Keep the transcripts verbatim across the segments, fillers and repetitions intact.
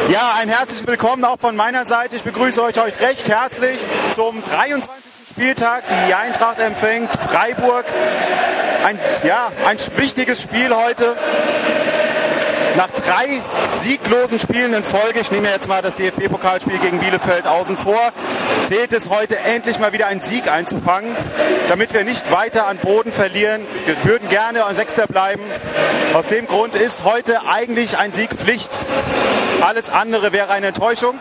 Ja, ein herzliches Willkommen auch von meiner Seite. Ich begrüße euch, euch recht herzlich zum dreiundzwanzigsten Spieltag. Die Eintracht empfängt Freiburg. Ein, ja, ein wichtiges Spiel heute. Nach drei sieglosen Spielen in Folge, ich nehme jetzt mal das D F B-Pokalspiel gegen Bielefeld außen vor, zählt es heute endlich mal wieder einen Sieg einzufangen, damit wir nicht weiter an Boden verlieren. Wir würden gerne an Sechster bleiben. Aus dem Grund ist heute eigentlich ein Sieg Pflicht. Alles andere wäre eine Enttäuschung.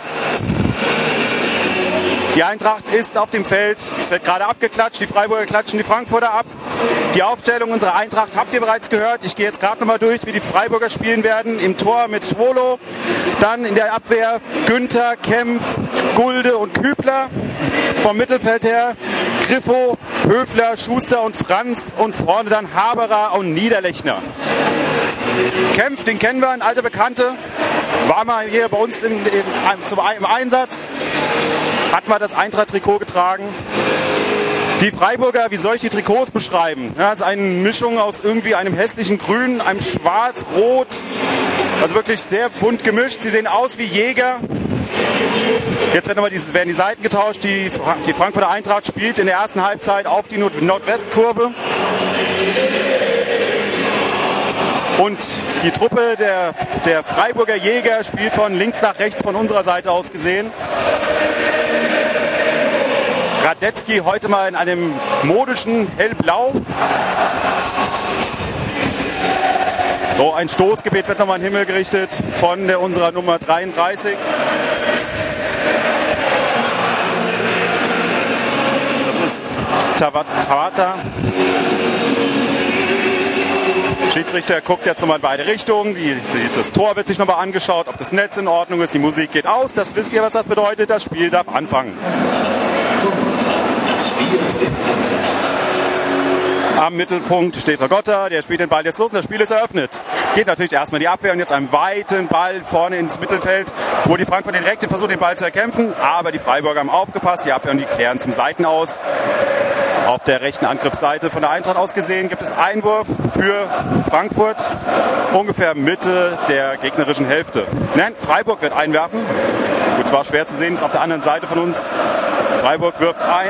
Die Eintracht ist auf dem Feld, es wird gerade abgeklatscht, die Freiburger klatschen die Frankfurter ab. Die Aufstellung unserer Eintracht habt ihr bereits gehört. Ich gehe jetzt gerade nochmal durch, wie die Freiburger spielen werden. Im Tor mit Schwolo, dann in der Abwehr Günther, Kempf, Gulde und Kübler. Vom Mittelfeld her Griffo, Höfler, Schuster und Franz und vorne dann Haberer und Niederlechner. Kempf, den kennen wir, ein alter Bekannte, war mal hier bei uns im, im, zum, im Einsatz, hat mal das Eintracht-Trikot getragen. Die Freiburger, wie soll ich die Trikots beschreiben? Ja, das ist eine Mischung aus irgendwie einem hässlichen Grün, einem Schwarz, Rot, also wirklich sehr bunt gemischt. Sie sehen aus wie Jäger. Jetzt werden, aber die, werden die Seiten getauscht. Die, die Frankfurter Eintracht spielt in der ersten Halbzeit auf die Nord- Nordwestkurve. Und die Truppe der, der Freiburger Jäger spielt von links nach rechts von unserer Seite aus gesehen. Radetzky heute mal in einem modischen Hellblau. So, ein Stoßgebet wird nochmal in den Himmel gerichtet von der, unserer Nummer dreiunddreißig. Das ist Tabata. Schiedsrichter guckt jetzt nochmal in beide Richtungen. Die, die, das Tor wird sich nochmal angeschaut, ob das Netz in Ordnung ist. Die Musik geht aus. Das wisst ihr, was das bedeutet. Das Spiel darf anfangen. Am Mittelpunkt steht Ragotta, der spielt den Ball jetzt los und das Spiel ist eröffnet. Geht natürlich erstmal in die Abwehr und jetzt einen weiten Ball vorne ins Mittelfeld, wo die Frankfurter direkt versuchen, den Ball zu erkämpfen. Aber die Freiburger haben aufgepasst, die Abwehr und die klären zum Seiten aus. Auf der rechten Angriffsseite von der Eintracht aus gesehen gibt es Einwurf für Frankfurt, ungefähr Mitte der gegnerischen Hälfte. Nein, Freiburg wird einwerfen. Gut, war schwer zu sehen, ist auf der anderen Seite von uns. Freiburg wirft ein.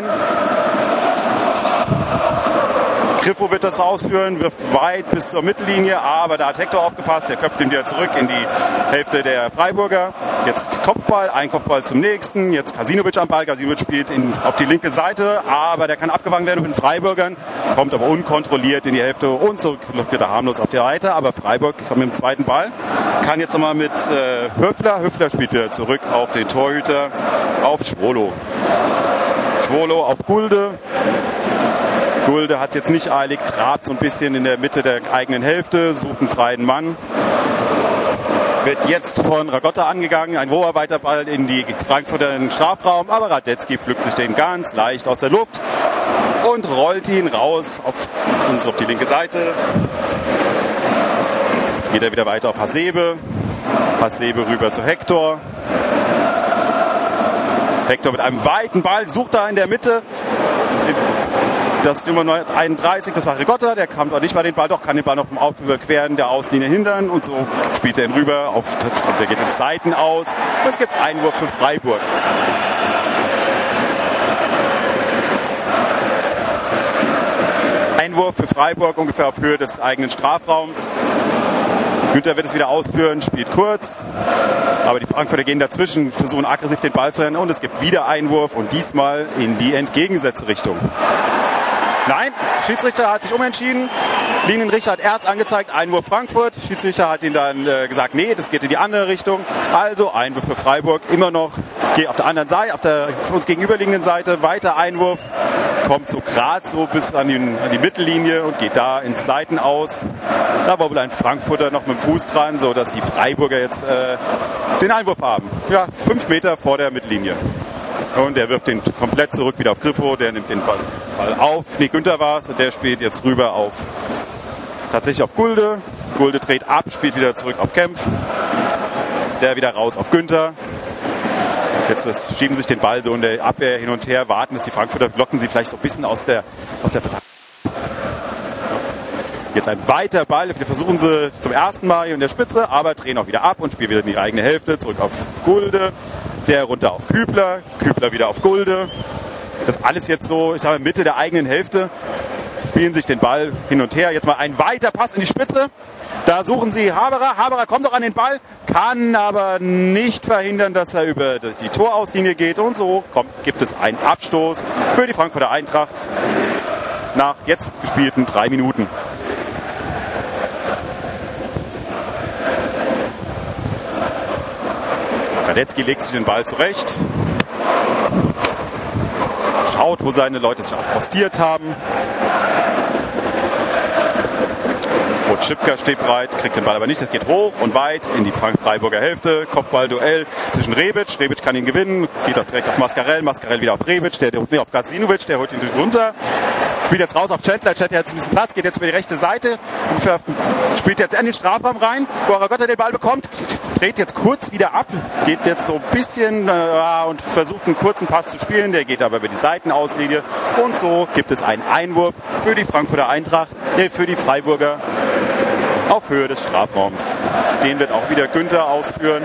Griffo wird das ausführen, wirft weit bis zur Mittellinie, aber da hat Hector aufgepasst, der köpft ihn wieder zurück in die Hälfte der Freiburger. Jetzt Kopfball, ein Kopfball zum nächsten, jetzt Kasinovic am Ball, Kasinovic spielt in, auf die linke Seite, aber der kann abgefangen werden mit den Freiburgern, kommt aber unkontrolliert in die Hälfte und so wird er harmlos auf die Seite, aber Freiburg kommt mit dem zweiten Ball, kann jetzt nochmal mit äh, Höfler, Höfler spielt wieder zurück auf den Torhüter, auf Schwolo. Schwolo auf Gulde. Gulde hat es jetzt nicht eilig, trabt so ein bisschen in der Mitte der eigenen Hälfte, sucht einen freien Mann. Wird jetzt von Ragotta angegangen, ein hoher Weiterball in die Frankfurter Strafraum, aber Radetzky pflückt sich den ganz leicht aus der Luft und rollt ihn raus auf uns auf die linke Seite. Jetzt geht er wieder weiter auf Hasebe. Hasebe rüber zu Hector. Hector mit einem weiten Ball, sucht da in der Mitte. Das ist Nummer einunddreißig, das war Ragotta, der kam auch nicht mal den Ball, doch kann den Ball noch vom Überqueren der Auslinie hindern und so spielt er ihn rüber, auf, und der geht in Seiten aus und es gibt Einwurf für Freiburg. Einwurf für Freiburg ungefähr auf Höhe des eigenen Strafraums. Günther wird es wieder ausführen, spielt kurz, aber die Frankfurter gehen dazwischen, versuchen aggressiv den Ball zu rennen und es gibt wieder Einwurf und diesmal in die entgegengesetzte Richtung. Nein, Schiedsrichter hat sich umentschieden. Linienrichter hat erst angezeigt, Einwurf Frankfurt. Schiedsrichter hat ihn dann äh, gesagt, nee, das geht in die andere Richtung. Also Einwurf für Freiburg. Immer noch geht auf der anderen Seite, auf der für uns gegenüberliegenden Seite, weiter Einwurf. Kommt so gerade so bis an die, an die Mittellinie und geht da ins Seiten aus. Da war wohl ein Frankfurter noch mit dem Fuß dran, sodass die Freiburger jetzt äh, den Einwurf haben. Ja, fünf Meter vor der Mittellinie. Und der wirft den komplett zurück wieder auf Griffo, der nimmt den Ball, Ball auf. Nee, Günther war es und der spielt jetzt rüber auf, tatsächlich auf Gulde. Gulde dreht ab, spielt wieder zurück auf Kempf. Der wieder raus auf Günther. Jetzt das, schieben sich den Ball so in der Abwehr hin und her, warten, dass die Frankfurter blocken sie vielleicht so ein bisschen aus der, aus der Verteidigung. Jetzt ein weiter Ball. Wir versuchen sie zum ersten Mal hier in der Spitze, aber drehen auch wieder ab und spielen wieder in die eigene Hälfte. Zurück auf Gulde. Der runter auf Kübler. Kübler wieder auf Gulde. Das alles jetzt so, ich sage mal, Mitte der eigenen Hälfte. Spielen sich den Ball hin und her. Jetzt mal ein weiter Pass in die Spitze. Da suchen sie Haberer. Haberer kommt doch an den Ball, kann aber nicht verhindern, dass er über die Torauslinie geht. Und so kommt, gibt es einen Abstoß für die Frankfurter Eintracht nach jetzt gespielten drei Minuten. Radetzky legt sich den Ball zurecht. Schaut, wo seine Leute sich auch postiert haben. Und Schipka steht bereit, kriegt den Ball aber nicht. Das geht hoch und weit in die Freiburger Hälfte. Kopfballduell zwischen Rebic. Rebic kann ihn gewinnen. Geht auch direkt auf Mascarell. Mascarell wieder auf Rebic. Der, der nee, auf Gacinovic. Der holt ihn runter. Spielt jetzt raus auf Chandler. Chandler hat jetzt ein bisschen Platz. Geht jetzt über die rechte Seite. Spielt jetzt in den Strafraum rein. Wo Aragotta den Ball bekommt. Dreht jetzt kurz wieder ab. Geht jetzt so ein bisschen äh, und versucht einen kurzen Pass zu spielen. Der geht aber über die Seitenauslinie. Und so gibt es einen Einwurf für die Frankfurter Eintracht. Nee, für die Freiburger. Auf Höhe des Strafraums. Den wird auch wieder Günther ausführen.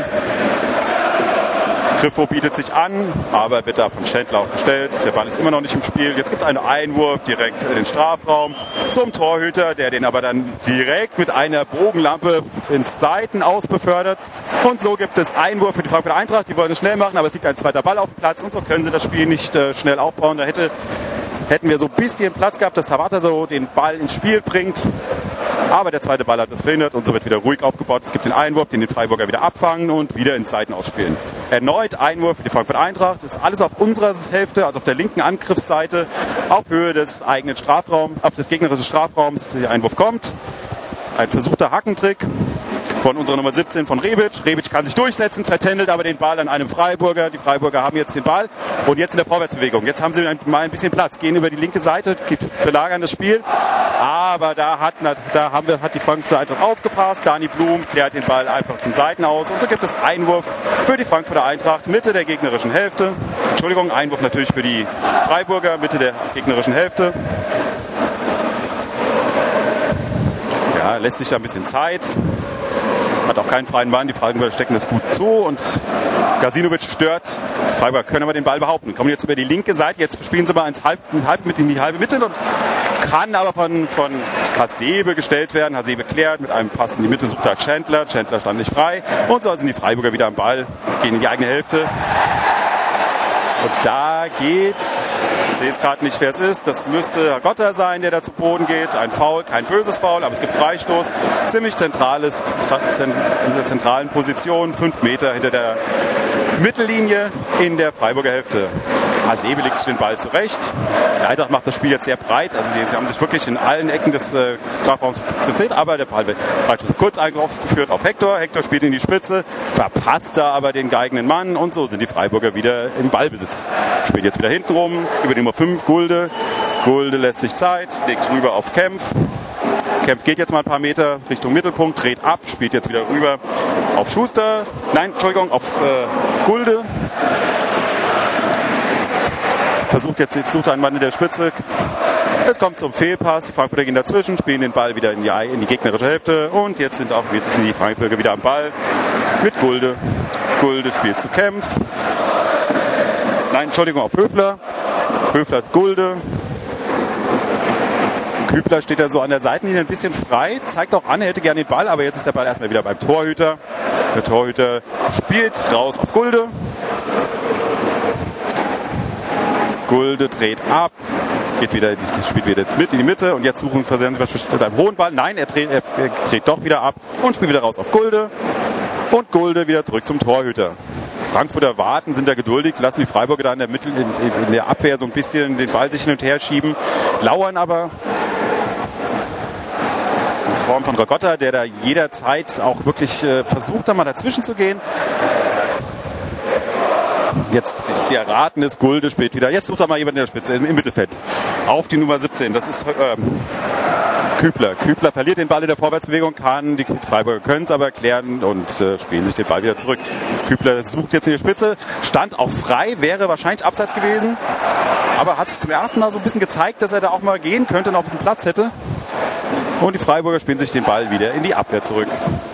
Griffo bietet sich an, aber wird da von Chandler auch gestellt. Der Ball ist immer noch nicht im Spiel. Jetzt gibt es einen Einwurf direkt in den Strafraum zum Torhüter, der den aber dann direkt mit einer Bogenlampe ins Seitenaus befördert. Und so gibt es Einwurf für die Frankfurter Eintracht. Die wollen es schnell machen, aber es liegt ein zweiter Ball auf dem Platz. Und so können sie das Spiel nicht äh, schnell aufbauen. Da hätte, hätten wir so ein bisschen Platz gehabt, dass Tabata so den Ball ins Spiel bringt. Aber der zweite Ball hat das verhindert und so wird wieder ruhig aufgebaut. Es gibt den Einwurf, den die Freiburger wieder abfangen und wieder in Seiten ausspielen. Erneut Einwurf für die Frankfurter Eintracht. Das ist alles auf unserer Hälfte, also auf der linken Angriffsseite, auf Höhe des eigenen Strafraums, auf des gegnerischen Strafraums. Der Einwurf kommt. Ein versuchter Hackentrick von unserer Nummer siebzehn von Rebic. Rebic kann sich durchsetzen, vertändelt aber den Ball an einem Freiburger. Die Freiburger haben jetzt den Ball und jetzt in der Vorwärtsbewegung. Jetzt haben sie mal ein bisschen Platz, gehen über die linke Seite, verlagern das Spiel. Aber da hat, da haben wir, hat die Frankfurter Eintracht aufgepasst. Dani Blum klärt den Ball einfach zum Seitenaus. Und so gibt es Einwurf für die Frankfurter Eintracht, Mitte der gegnerischen Hälfte. Entschuldigung, Einwurf natürlich für die Freiburger, Mitte der gegnerischen Hälfte. Ja, lässt sich da ein bisschen Zeit. Hat auch keinen freien Mann. Die Freiburger stecken das gut zu. Und Gacinovic stört. Die Freiburger können aber den Ball behaupten. Kommen jetzt über die linke Seite. Jetzt spielen sie mal ins halb, halb mit in die halbe Mitte. Und kann aber von, von Hasebe gestellt werden. Hasebe klärt mit einem Pass in die Mitte. Sucht da Chandler. Chandler stand nicht frei. Und so sind die Freiburger wieder am Ball. Gehen in die eigene Hälfte. Und da geht, ich sehe es gerade nicht, wer es ist, das müsste Aragotta sein, der da zu Boden geht. Ein Foul, kein böses Foul, aber es gibt Freistoß. Ziemlich zentrales, in der zentralen Position, fünf Meter hinter der Mittellinie in der Freiburger Hälfte. Hasebe legt sich den Ball zurecht. Die Eintracht macht das Spiel jetzt sehr breit. Also die, sie haben sich wirklich in allen Ecken des äh, Strafraums platziert, aber der Ball wird kurz eingeführt auf Hector. Hector spielt in die Spitze, verpasst da aber den geeigneten Mann und so sind die Freiburger wieder im Ballbesitz. Spielt jetzt wieder hinten rum, über die Nummer fünf, Gulde. Gulde lässt sich Zeit, legt rüber auf Kempf. Kempf geht jetzt mal ein paar Meter Richtung Mittelpunkt, dreht ab, spielt jetzt wieder rüber auf Schuster. Nein, Entschuldigung, auf äh, Gulde. Versucht jetzt versucht ein Mann in der Spitze. Es kommt zum Fehlpass. Die Frankfurter gehen dazwischen, spielen den Ball wieder in die, in die gegnerische Hälfte. Und jetzt sind auch sind die Frankfurter wieder am Ball mit Gulde. Gulde spielt zu Kempf. Nein, Entschuldigung, auf Höfler. Höfler hat Gulde. Kübler steht da so an der Seitenlinie ein bisschen frei. Zeigt auch an, er hätte gerne den Ball. Aber jetzt ist der Ball erstmal wieder beim Torhüter. Der Torhüter spielt raus auf Gulde. Gulde dreht ab, geht wieder, spielt wieder mit in die Mitte und jetzt suchen versuchen sie mit einem hohen Ball. Nein, er dreht, er dreht doch wieder ab und spielt wieder raus auf Gulde. Und Gulde wieder zurück zum Torhüter. Frankfurter warten, sind da geduldig, lassen die Freiburger da in der, Mitte, in, in der Abwehr so ein bisschen den Ball sich hin und her schieben, lauern aber in Form von Aragotta, der da jederzeit auch wirklich äh, versucht, da mal dazwischen zu gehen. Jetzt, Sie erraten es, Gulde spielt wieder. Jetzt sucht er mal jemanden in der Spitze, im Mittelfeld. Auf die Nummer siebzehn, das ist ähm, Kübler. Kübler verliert den Ball in der Vorwärtsbewegung, kann, die Freiburger können es aber klären und äh, spielen sich den Ball wieder zurück. Kübler sucht jetzt in die Spitze, stand auch frei, wäre wahrscheinlich abseits gewesen, aber hat sich zum ersten Mal so ein bisschen gezeigt, dass er da auch mal gehen könnte und auch ein bisschen Platz hätte. Und die Freiburger spielen sich den Ball wieder in die Abwehr zurück.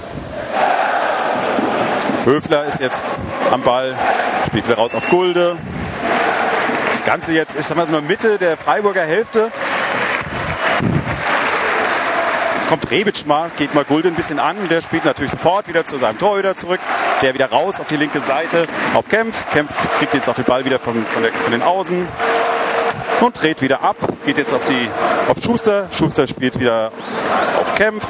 Höfler ist jetzt am Ball, spielt wieder raus auf Gulde. Das Ganze jetzt, ich sag mal, so in der Mitte der Freiburger Hälfte. Jetzt kommt Rebic mal, geht mal Gulde ein bisschen an. Der spielt natürlich sofort wieder zu seinem Torhüter zurück. Der wieder raus auf die linke Seite auf Kempf. Kempf kriegt jetzt auch den Ball wieder von, von, der, von den Außen. Und dreht wieder ab, geht jetzt auf, die, auf Schuster. Schuster spielt wieder auf Kempf.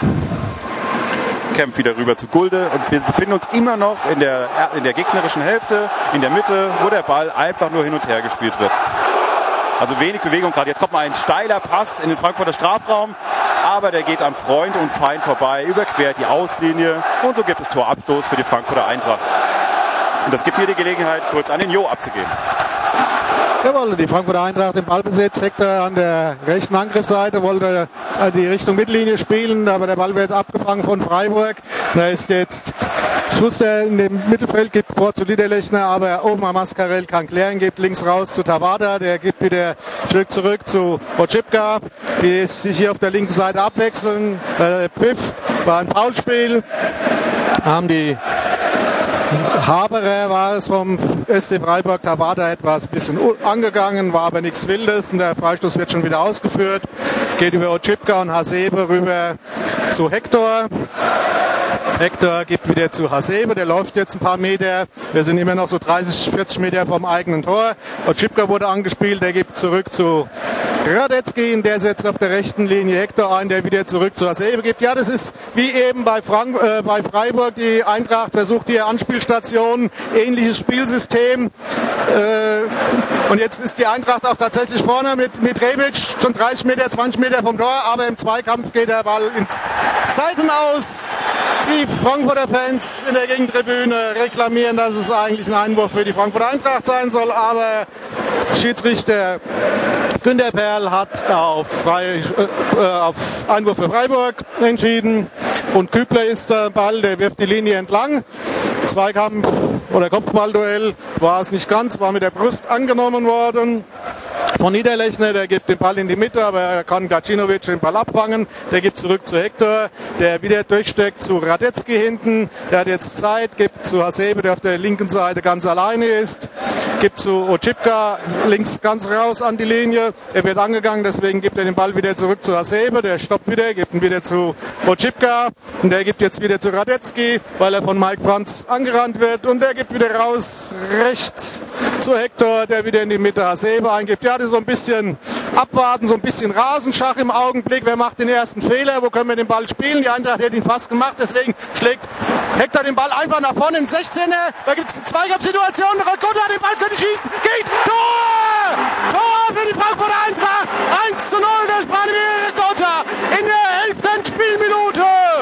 Kempf wieder rüber zu Gulde. Und wir befinden uns immer noch in der, in der gegnerischen Hälfte, in der Mitte, wo der Ball einfach nur hin und her gespielt wird. Also wenig Bewegung gerade. Jetzt kommt mal ein steiler Pass in den Frankfurter Strafraum. Aber der geht am Freund und Feind vorbei, überquert die Auslinie. Und so gibt es Torabstoß für die Frankfurter Eintracht. Und das gibt mir die Gelegenheit, kurz an den Jo abzugeben. Jawohl, die Frankfurter Eintracht im Ballbesitz. Hector an der rechten Angriffsseite wollte die Richtung Mittellinie spielen, aber der Ball wird abgefangen von Freiburg. Da ist jetzt Schuster in dem Mittelfeld, gibt vor zu Niederlechner, aber Omar Mascarell kann klären, gibt links raus zu Tabata, der gibt wieder ein Stück zurück zu Oczipka, die sich hier auf der linken Seite abwechseln. Äh, Pfiff war ein Foulspiel, haben die Haberer war es vom S C Freiburg, Tabata etwas ein bisschen angegangen, war aber nichts Wildes und der Freistoß wird schon wieder ausgeführt. Geht über Oczipka und Hasebe rüber zu Hector. Hector gibt wieder zu Hasebe, der läuft jetzt ein paar Meter. Wir sind immer noch so dreißig, vierzig Meter vom eigenen Tor. Oczipka wurde angespielt, der gibt zurück zu Radetzky, der setzt auf der rechten Linie Hector ein, der wieder zurück zu Hasebe gibt. Ja, das ist wie eben bei, Frank äh, bei Freiburg. Die Eintracht versucht hier Anspielstationen, ähnliches Spielsystem. Äh, und jetzt ist die Eintracht auch tatsächlich vorne mit, mit Rebic, schon dreißig Meter, zwanzig Meter vom Tor, aber im Zweikampf geht der Ball ins Seitenaus. Die Frankfurter Fans in der Gegentribüne reklamieren, dass es eigentlich ein Einwurf für die Frankfurter Eintracht sein soll, aber Schiedsrichter Günter Perl hat auf, Frei, äh, auf Einwurf für Freiburg entschieden und Kübler ist der Ball, der wirft die Linie entlang. Zweikampf oder Kopfballduell war es nicht ganz, war mit der Brust angenommen worden. Von Niederlechner, der gibt den Ball in die Mitte, aber er kann Gacinovic den Ball abfangen. Der gibt zurück zu Hector, der wieder durchsteckt zu Radetzky hinten. Der hat jetzt Zeit, gibt zu Hasebe, der auf der linken Seite ganz alleine ist. Gibt zu Oczipka links ganz raus an die Linie. Er wird angegangen, deswegen gibt er den Ball wieder zurück zu Hasebe. Der stoppt wieder, gibt ihn wieder zu Oczipka. Und der gibt jetzt wieder zu Radetzky, weil er von Mike Franz angerannt wird. Und der gibt wieder raus rechts zu Hector, der wieder in die Mitte Hasebe eingibt. Ja, das ist so ein bisschen abwarten, so ein bisschen Rasenschach im Augenblick. Wer macht den ersten Fehler? Wo können wir den Ball spielen? Die Eintracht hat ihn fast gemacht, deswegen schlägt Hector den Ball einfach nach vorne in den sechzehner. Da gibt es eine Zweikampfsituation. Rakotta hat den Ball, könnte schießen. Geht! Tor! Tor für die Frankfurter Eintracht. eins zu null der Spanien Rakotta in der elften Spielminute.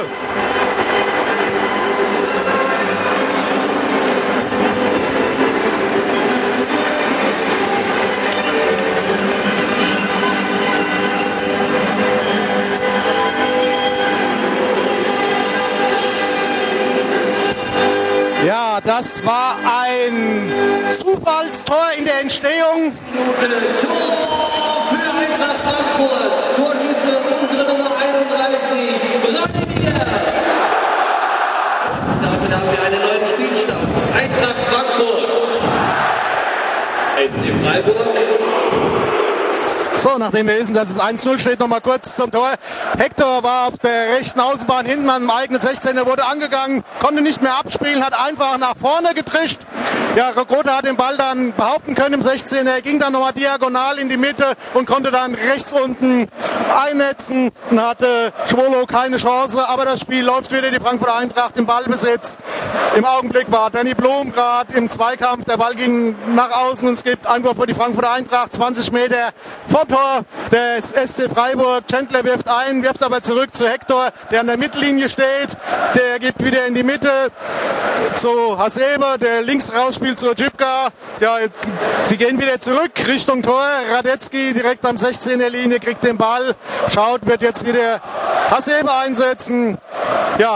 Ja, das war ein Zufallstor in der Entstehung. Tor für Eintracht Frankfurt. Torschütze unsere Nummer einunddreißig, Wladimir. Und damit haben wir einen neuen Spielstand. Eintracht Frankfurt. S C Freiburg. So, nachdem wir wissen, dass es eins zu null steht, nochmal kurz zum Tor. Hector war auf der rechten Außenbahn hinten an dem eigenen sechzehner, wurde angegangen, konnte nicht mehr abspielen, hat einfach nach vorne getrischt. Ja, Rakotta hat den Ball dann behaupten können im sechzehner, ging dann nochmal diagonal in die Mitte und konnte dann rechts unten einnetzen und hatte Schwolo keine Chance, aber das Spiel läuft wieder, die Frankfurter Eintracht im Ballbesitz. Im Augenblick war Danny Blum gerade im Zweikampf, der Ball ging nach außen und es gibt Einwurf für die Frankfurter Eintracht, zwanzig Meter vom Tor des S C Freiburg. Chandler wirft ein, wirft aber zurück zu Hector, der an der Mittellinie steht. Der gibt wieder in die Mitte zu Hasebe, der links rausspielt zu Oczipka. Ja, sie gehen wieder zurück Richtung Tor. Radetzky direkt am sechzehner Linie kriegt den Ball, schaut, wird jetzt wieder Hasebe einsetzen. Ja,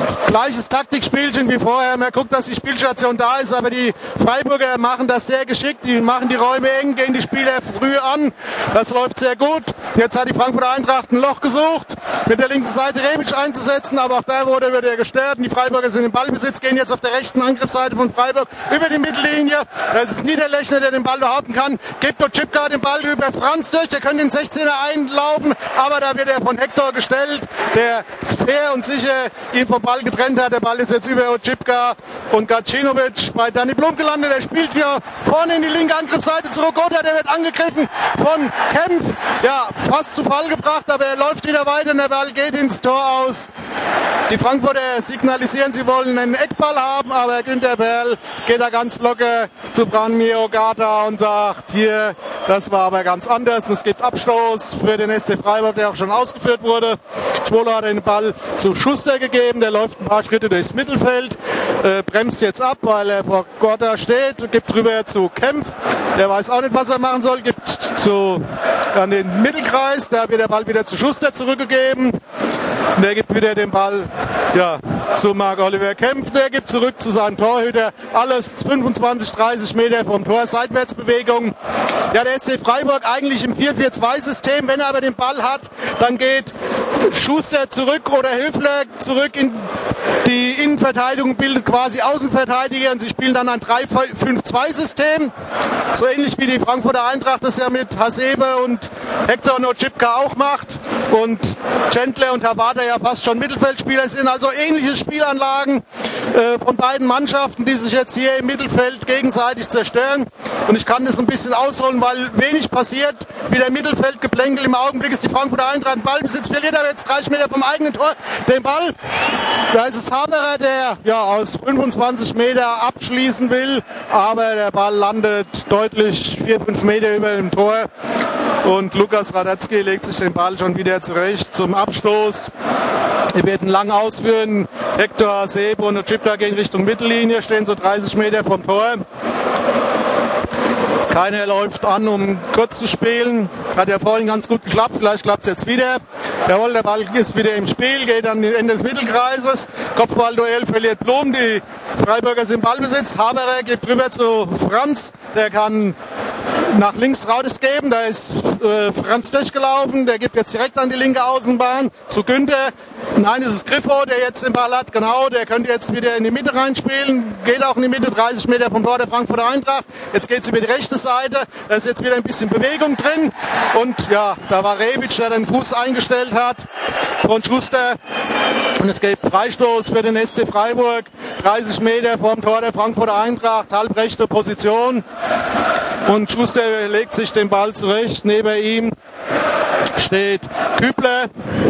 gleiches Taktikspielchen wie vorher. Man guckt, dass die Spielstation da ist, aber die Freiburger machen das sehr geschickt. Die machen die Räume eng, gehen die Spieler früh an. Das läuft sehr gut. Jetzt hat die Frankfurter Eintracht ein Loch gesucht, mit der linken Seite Rebic einzusetzen, aber auch da wurde wieder gestört. Und die Freiburger sind im Ballbesitz, gehen jetzt auf der rechten Angriffsseite von Freiburg über die Mittellinie. Das ist Niederlechner, der den Ball behaupten kann. Gibt Ochipka den Ball über Franz durch. Der könnte den sechzehner einlaufen, aber da wird er von Hector gestellt, der fair und sicher ihn vom Ball getrennt hat. Der Ball ist jetzt über Ochipka und Gacinovic bei Danny Blum gelandet. Er spielt wieder vorne in die linke Angriffsseite zu Rogoda. Der wird angegriffen von Kempf. Ja, fast zu Fall gebracht, aber er läuft wieder weiter und der Ball geht ins Tor aus. Die Frankfurter signalisieren, sie wollen einen Eckball haben, aber Günther Perl geht da ganz locker zu Branimir Ogata und sagt, hier, das war aber ganz anders. Es gibt Abstoß für den S C Freiburg, der auch schon ausgeführt wurde. Schwolo hat den Ball zu Schuster gegeben, der läuft ein paar Schritte durchs Mittelfeld, äh, bremst jetzt ab, weil er vor Gorda steht, gibt rüber zu Kempf, der weiß auch nicht, was er machen soll, gibt zu, an den Mittelkreis, da wird der Ball wieder zu Schuster zurückgegeben. Und der gibt wieder den Ball ja, zu Marc-Oliver Kempf. Der gibt zurück zu seinem Torhüter. Alles fünfundzwanzig, dreißig Meter vom Tor. Seitwärtsbewegung. Ja, der S C Freiburg eigentlich im vier vier zwei System. Wenn er aber den Ball hat, dann geht Schuster zurück oder Höfler zurück in die Innenverteidigung, bildet quasi Außenverteidiger. Und sie spielen dann ein drei fünf zwei System. So ähnlich wie die Frankfurter Eintracht das ja mit Hasebe und Hector Ochipka auch macht. Und Chandler und Tabata ja fast schon Mittelfeldspieler sind, also ähnliche Spielanlagen äh, von beiden Mannschaften, die sich jetzt hier im Mittelfeld gegenseitig zerstören. Und ich kann das ein bisschen ausholen, weil wenig passiert. Wieder Mittelfeldgeplänkel. Im Augenblick ist die Frankfurter Eintracht Ballbesitz, verliert aber jetzt dreißig Meter vom eigenen Tor den Ball. Da ist es Haberer, der ja aus fünfundzwanzig Meter abschließen will, aber der Ball landet deutlich vier, fünf Meter über dem Tor. Und Lukas Radetzky legt sich den Ball schon wieder zurecht zum Abstoß. Wir werden lang ausführen. Hector, Sebe und Ochipka gehen Richtung Mittellinie, stehen so dreißig Meter vom Tor. Keiner läuft an, um kurz zu spielen. Hat ja vorhin ganz gut geklappt, vielleicht klappt es jetzt wieder. Jawohl, der Ball ist wieder im Spiel, geht an Ende des Mittelkreises. Kopfballduell verliert Blum, die Freiburger sind Ballbesitz. Haberer geht rüber zu Franz, der kann nach links raus geben, da ist äh, Franz durchgelaufen, der gibt jetzt direkt an die linke Außenbahn zu Günther. Nein, es ist Griffo, der jetzt den Ball hat, genau, der könnte jetzt wieder in die Mitte reinspielen, geht auch in die Mitte, dreißig Meter vom Tor der Frankfurter Eintracht. Jetzt geht es über die rechte Seite, da ist jetzt wieder ein bisschen Bewegung drin und ja, da war Rebic, der den Fuß eingestellt hat von Schuster und es gibt Freistoß für den S C Freiburg, dreißig Meter vom Tor der Frankfurter Eintracht, halbrechte Position. Und Schuster legt sich den Ball zurecht. Neben ihm steht Kübler.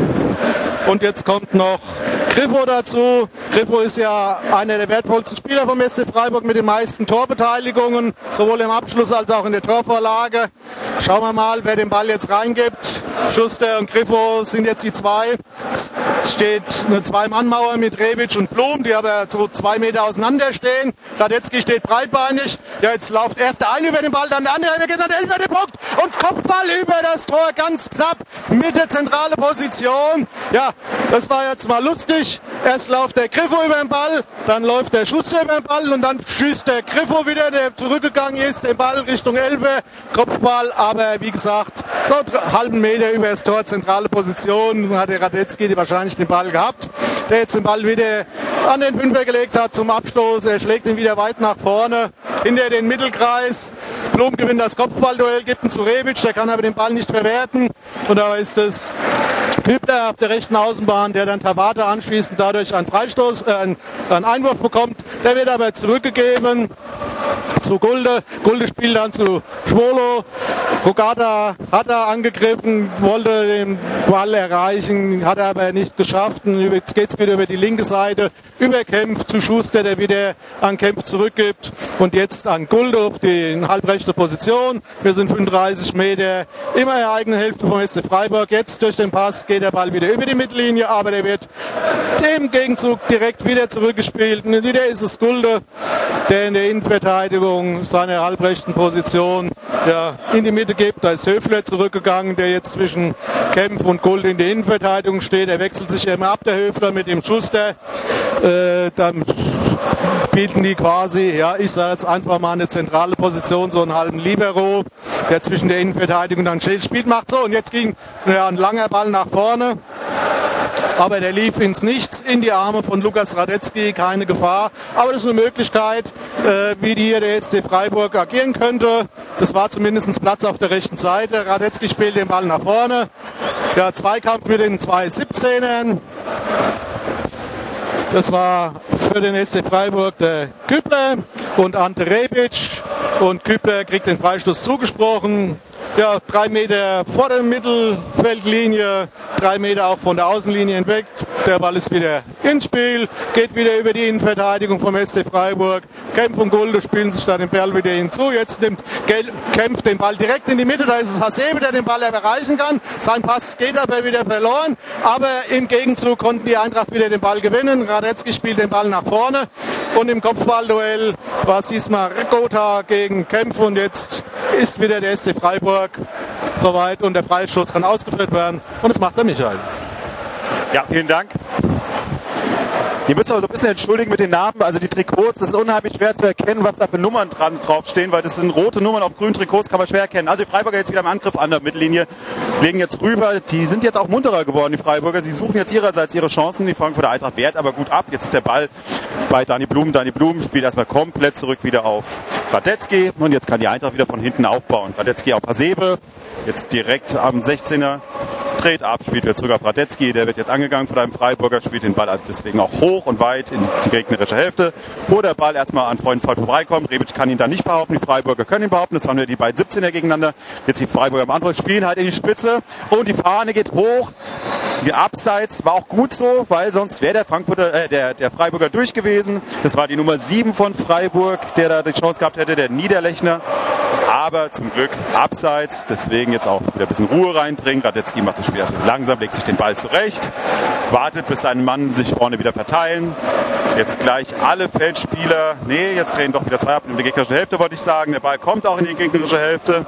Und jetzt kommt noch Griffo dazu. Griffo ist ja einer der wertvollsten Spieler vom S C Freiburg mit den meisten Torbeteiligungen, sowohl im Abschluss als auch in der Torvorlage. Schauen wir mal, wer den Ball jetzt reingibt. Schuster und Griffo sind jetzt die zwei. Es steht eine Zwei-Mann-Mauer mit Rebic und Blum, die aber so zwei Meter auseinander stehen. Radetzky steht breitbeinig. Ja, jetzt läuft erst der eine über den Ball, dann der andere, der geht an den elften Punkt und Kopfball über das Tor, ganz knapp, Mitte, zentrale Position. Ja, das war jetzt mal lustig. Erst läuft der Griffo über den Ball, dann läuft der Schuster über den Ball und dann schießt der Griffo wieder, der zurückgegangen ist, den Ball Richtung Elfer, Kopfball, aber wie gesagt, so einen halben Meter über das Tor, zentrale Position, hat der Radetzky wahrscheinlich den Ball gehabt, der jetzt den Ball wieder an den Fünfer gelegt hat zum Abstoß. Er schlägt ihn wieder weit nach vorne, hinter den Mittelkreis. Blum gewinnt das Kopfballduell, gibt ihn zu Rebic, der kann aber den Ball nicht verwerten. Und da ist es Kübler auf der rechten Außenbahn, der dann Tabata anschließend dadurch einen Freistoß, äh, einen Einwurf bekommt. Der wird aber zurückgegeben zu Gulde. Gulde spielt dann zu Schwolo. Rogata hat er angegriffen, wollte den Ball erreichen, hat er aber nicht geschafft. Und jetzt geht es wieder über die linke Seite, über Kempf zu Schuster, der wieder an Kempf zurückgibt. Und jetzt an Gulde auf die halbrechte Position. Wir sind fünfunddreißig Meter, immer in der eigenen Hälfte vom S C Freiburg. Jetzt durch den Pass geht der Ball wieder über die Mittellinie, aber der wird im Gegenzug direkt wieder zurückgespielt. Und wieder ist es Gulde, der in der Innenverteidigung Innenverteidigung seiner halbrechten Position ja, in die Mitte gibt. Da ist Höfler zurückgegangen, der jetzt zwischen Kempf und Guld in der Innenverteidigung steht. Er wechselt sich immer ab, der Höfler mit dem Schuster. Äh, dann bieten die quasi, ja, ich sage jetzt einfach mal eine zentrale Position, so einen halben Libero, der zwischen der Innenverteidigung dann steht, spielt, macht so. Und jetzt ging ja, ein langer Ball nach vorne. Aber der lief ins Nichts, in die Arme von Lukas Radetzky, keine Gefahr. Aber das ist eine Möglichkeit, äh, wie die hier der S C Freiburg agieren könnte. Das war zumindest Platz auf der rechten Seite. Radetzky spielt den Ball nach vorne. Der Zweikampf mit den zwei siebzehnern. Das war für den S C Freiburg der Kübler und Ante Rebic. Und Kübler kriegt den Freistoß zugesprochen. Ja, drei Meter vor der Mittelfeldlinie, drei Meter auch von der Außenlinie hinweg. Der Ball ist wieder ins Spiel, geht wieder über die Innenverteidigung vom S C Freiburg. Kempf und Gulde spielen sich da den Ball wieder hinzu. Jetzt nimmt Kempf den Ball direkt in die Mitte. Da ist es Hasebe, der den Ball erreichen kann. Sein Pass geht aber wieder verloren. Aber im Gegenzug konnten die Eintracht wieder den Ball gewinnen. Radetzky spielt den Ball nach vorne. Und im Kopfballduell war es diesmal Rekota gegen Kempf. Und jetzt ist wieder der S C Freiburg soweit und der Freistoß kann ausgeführt werden. Und das macht der Michael. Ja, vielen Dank. Ihr müsst aber so ein bisschen entschuldigen mit den Namen. Also die Trikots, das ist unheimlich schwer zu erkennen, was da für Nummern dran draufstehen, weil das sind rote Nummern auf grünen Trikots, kann man schwer erkennen. Also die Freiburger jetzt wieder im Angriff an der Mittellinie, legen jetzt rüber. Die sind jetzt auch munterer geworden, die Freiburger. Sie suchen jetzt ihrerseits ihre Chancen. Die Frankfurter Eintracht wehrt aber gut ab. Jetzt ist der Ball bei Dani Blum. Dani Blum spielt erstmal komplett zurück wieder auf Radetzky. Und jetzt kann die Eintracht wieder von hinten aufbauen. Radetzky auf Hasebe, jetzt direkt am sechzehner. Dreht ab, spielt wieder zurück auf Radetzky, der wird jetzt angegangen von einem Freiburger, spielt den Ball deswegen auch hoch und weit in die gegnerische Hälfte, wo der Ball erstmal an Freund vorbeikommt. Rebic kann ihn da nicht behaupten, die Freiburger können ihn behaupten, das waren ja die beiden siebzehner gegeneinander. Jetzt die Freiburger am Anfang spielen halt in die Spitze und die Fahne geht hoch. Die Abseits war auch gut so, weil sonst wäre der Frankfurter, äh, der, der Freiburger durch gewesen. Das war die Nummer sieben von Freiburg, der da die Chance gehabt hätte, der Niederlechner. Aber zum Glück Abseits, deswegen jetzt auch wieder ein bisschen Ruhe reinbringen. Radetzky macht das Spiel erstmal langsam, legt sich den Ball zurecht, wartet, bis seine Mann sich vorne wieder verteilen. Jetzt gleich alle Feldspieler, nee, jetzt drehen doch wieder zwei ab in die gegnerische Hälfte, wollte ich sagen. Der Ball kommt auch in die gegnerische Hälfte,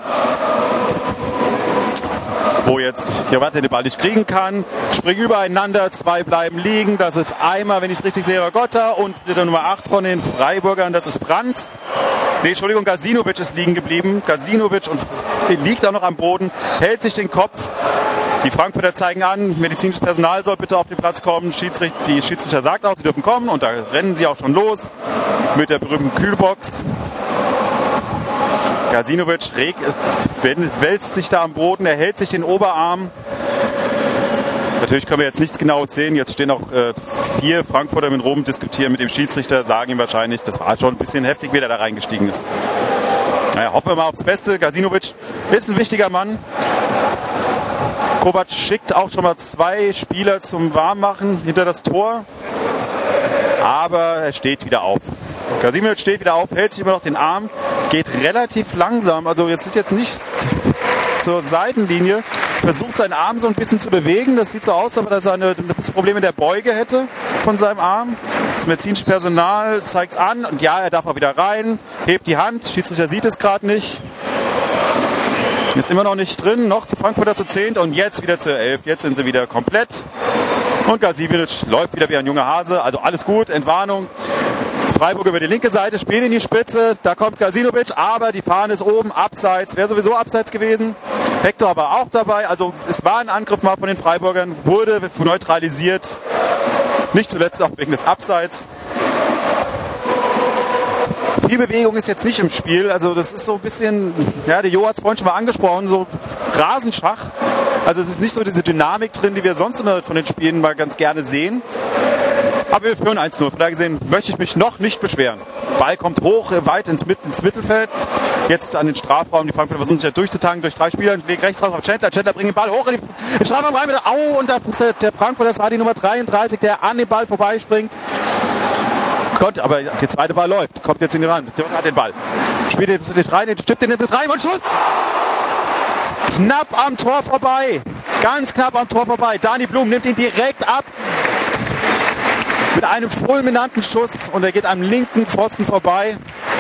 wo jetzt Chiavatti den Ball nicht kriegen kann. Springen übereinander, zwei bleiben liegen. Das ist einmal, wenn ich es richtig sehe, Ragotta und der Nummer acht von den Freiburgern, das ist Franz. Nee, Entschuldigung, Gazinovic ist liegen geblieben. Gazinovic und liegt auch noch am Boden, hält sich den Kopf. Die Frankfurter zeigen an, medizinisches Personal soll bitte auf den Platz kommen. Schiedsrichter, die Schiedsrichter sagt auch, sie dürfen kommen und da rennen sie auch schon los mit der berühmten Kühlbox. Gazinovic wälzt sich da am Boden, er hält sich den Oberarm. Natürlich können wir jetzt nichts Genaues sehen. Jetzt stehen auch äh, vier Frankfurter mit rum, diskutieren mit dem Schiedsrichter, sagen ihm wahrscheinlich, das war schon ein bisschen heftig, wie der da reingestiegen ist. Naja, hoffen wir mal aufs Beste. Gazinovic ist ein wichtiger Mann. Kovac schickt auch schon mal zwei Spieler zum Warmmachen hinter das Tor. Aber er steht wieder auf. Gazinovic steht wieder auf, hält sich immer noch den Arm, geht relativ langsam. Also jetzt sieht jetzt nicht zur Seitenlinie, versucht seinen Arm so ein bisschen zu bewegen. Das sieht so aus, als ob er seine Probleme in der Beuge hätte von seinem Arm. Das medizinische Personal zeigt es an und ja, er darf auch wieder rein, hebt die Hand, Schiedsrichter sieht es gerade nicht. Ist immer noch nicht drin, noch die Frankfurter zu zehnt und jetzt wieder zur elf. Jetzt sind sie wieder komplett. Und Gazinovic läuft wieder wie ein junger Hase, also alles gut, Entwarnung. Freiburg über die linke Seite, spielt in die Spitze, da kommt Gazinovic, aber die Fahne ist oben, abseits, wäre sowieso abseits gewesen. Hector war auch dabei, also es war ein Angriff mal von den Freiburgern, wurde neutralisiert, nicht zuletzt auch wegen des Abseits. Viel Bewegung ist jetzt nicht im Spiel, also das ist so ein bisschen, ja, der Jo hat es vorhin schon mal angesprochen, so Rasenschach. Also es ist nicht so diese Dynamik drin, die wir sonst immer von den Spielen mal ganz gerne sehen. Aber wir führen eins null. Von daher gesehen möchte ich mich noch nicht beschweren. Ball kommt hoch, weit ins, ins Mittelfeld. Jetzt an den Strafraum. Die Frankfurter versuchen sich ja durchzutanken durch drei Spieler. Weg rechts raus auf Chandler. Chandler bringt den Ball hoch in den Strafraum rein. Mit Au, und da ist der Frankfurter, das war die Nummer dreiunddreißig, der an den Ball vorbeispringt. Kommt, aber der zweite Ball läuft. Kommt jetzt in die Rand. Der hat den Ball. Spielt jetzt nicht rein, stippt den mit rein und Schuss! Knapp am Tor vorbei. Ganz knapp am Tor vorbei. Dani Blum nimmt ihn direkt ab. Mit einem fulminanten Schuss und er geht am linken Pfosten vorbei.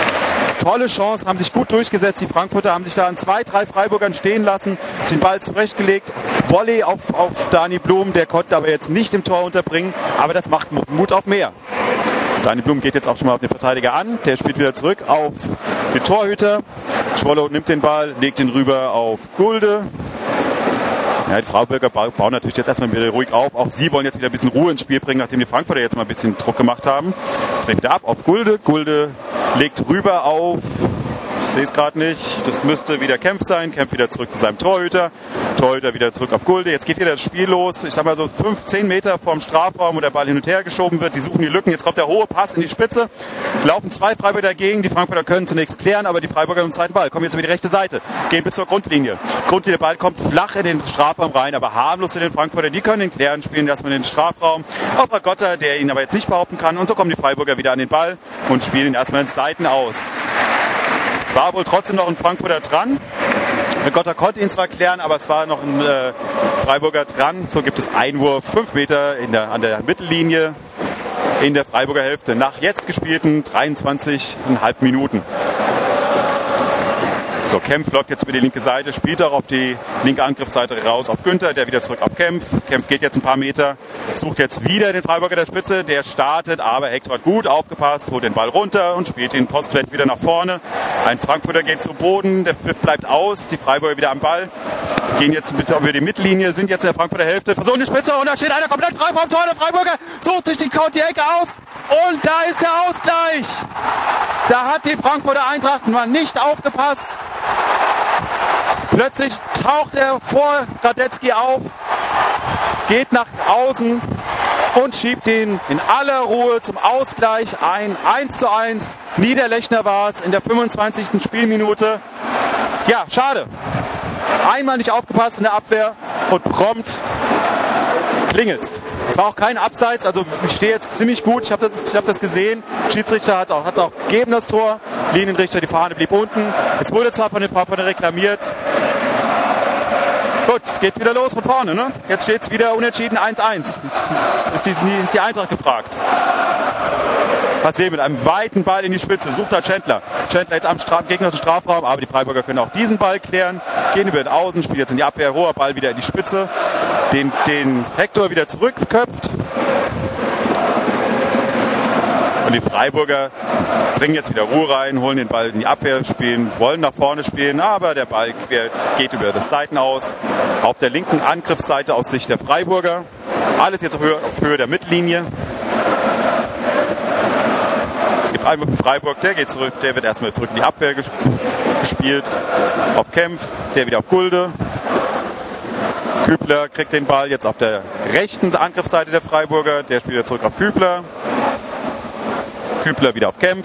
Tolle Chance, haben sich gut durchgesetzt. Die Frankfurter haben sich da an zwei, drei Freiburgern stehen lassen, den Ball zurechtgelegt. Volley auf, auf Dani Blum, der konnte aber jetzt nicht im Tor unterbringen. Aber das macht Mut auf mehr. Dani Blum geht jetzt auch schon mal auf den Verteidiger an. Der spielt wieder zurück auf den Torhüter. Schwollow nimmt den Ball, legt ihn rüber auf Gulde. Ja, die Freiburger bauen natürlich jetzt erstmal wieder ruhig auf. Auch sie wollen jetzt wieder ein bisschen Ruhe ins Spiel bringen, nachdem die Frankfurter jetzt mal ein bisschen Druck gemacht haben. Dreht wieder ab auf Gulde. Gulde legt rüber auf, ich sehe es gerade nicht, das müsste wieder Kempf sein. Kempf wieder zurück zu seinem Torhüter. Torhüter wieder zurück auf Gulde. Jetzt geht wieder das Spiel los. Ich sag mal so fünf, zehn Meter vorm Strafraum, wo der Ball hin und her geschoben wird. Sie suchen die Lücken. Jetzt kommt der hohe Pass in die Spitze. Laufen zwei Freiburger dagegen. Die Frankfurter können zunächst klären, aber die Freiburger im zweiten Ball kommen jetzt über die rechte Seite. Gehen bis zur Grundlinie. Grundlinie, der Ball kommt flach in den Strafraum rein, aber harmlos in den Frankfurter. Die können ihn klären, spielen erstmal in den Strafraum. Auch Ragotta, der ihn aber jetzt nicht behaupten kann. Und so kommen die Freiburger wieder an den Ball und spielen ihn erstmal in Seiten aus. Es war wohl trotzdem noch ein Frankfurter dran. Ragotta konnte ihn zwar klären, aber es war noch ein äh, Freiburger dran. So gibt es Einwurf, fünf Meter in der, an der Mittellinie in der Freiburger Hälfte. Nach jetzt gespielten dreiundzwanzig Komma fünf Minuten. So, Kempf läuft jetzt über die linke Seite, spielt auch auf die linke Angriffsseite raus auf Günther, der wieder zurück auf Kempf. Kempf geht jetzt ein paar Meter, sucht jetzt wieder den Freiburger der Spitze, der startet, aber Hector hat gut aufgepasst, holt den Ball runter und spielt den Postwend wieder nach vorne. Ein Frankfurter geht zu Boden, der Pfiff bleibt aus, die Freiburger wieder am Ball, gehen jetzt über die Mittellinie, sind jetzt in der Frankfurter Hälfte, versuchen die Spitze und da steht einer komplett frei vom Tor, der Freiburger sucht sich die, die Ecke aus und da ist der Ausgleich. Da hat die Frankfurter Eintracht mal nicht aufgepasst. Plötzlich taucht er vor Radetzky auf, geht nach außen und schiebt ihn in aller Ruhe zum Ausgleich ein. eins zu eins. Niederlechner war es in der fünfundzwanzigsten Spielminute. Ja, schade. Einmal nicht aufgepasst in der Abwehr und prompt klingelt's. Es war auch kein Abseits, also ich stehe jetzt ziemlich gut, ich habe das, ich hab das gesehen. Schiedsrichter hat auch, hat auch gegeben, das Tor. Linienrichter, die Fahne blieb unten. Es wurde zwar von den Frankfurtern reklamiert. Gut, es geht wieder los von vorne. Ne? Jetzt steht es wieder unentschieden eins eins. Jetzt ist die, ist die Eintracht gefragt. Hasebe mit einem weiten Ball in die Spitze, sucht da Chandler. Chandler jetzt am Stra- gegnerischen Strafraum, aber die Freiburger können auch diesen Ball klären. Gehen über den Außen, spielen jetzt in die Abwehr, hoher Ball wieder in die Spitze. Den, den Hector wieder zurückköpft. Und die Freiburger bringen jetzt wieder Ruhe rein, holen den Ball in die Abwehr, spielen, wollen nach vorne spielen, aber der Ball quert, geht über das Seitenaus. Auf der linken Angriffsseite aus Sicht der Freiburger. Alles jetzt auf Höhe, auf Höhe der Mittellinie. Es gibt einen mit Freiburg, der geht zurück, der wird erstmal zurück in die Abwehr gespielt. Auf Kempf, der wieder auf Gulde. Kübler kriegt den Ball jetzt auf der rechten Angriffsseite der Freiburger, der spielt wieder zurück auf Kübler. Kübler wieder auf Kempf.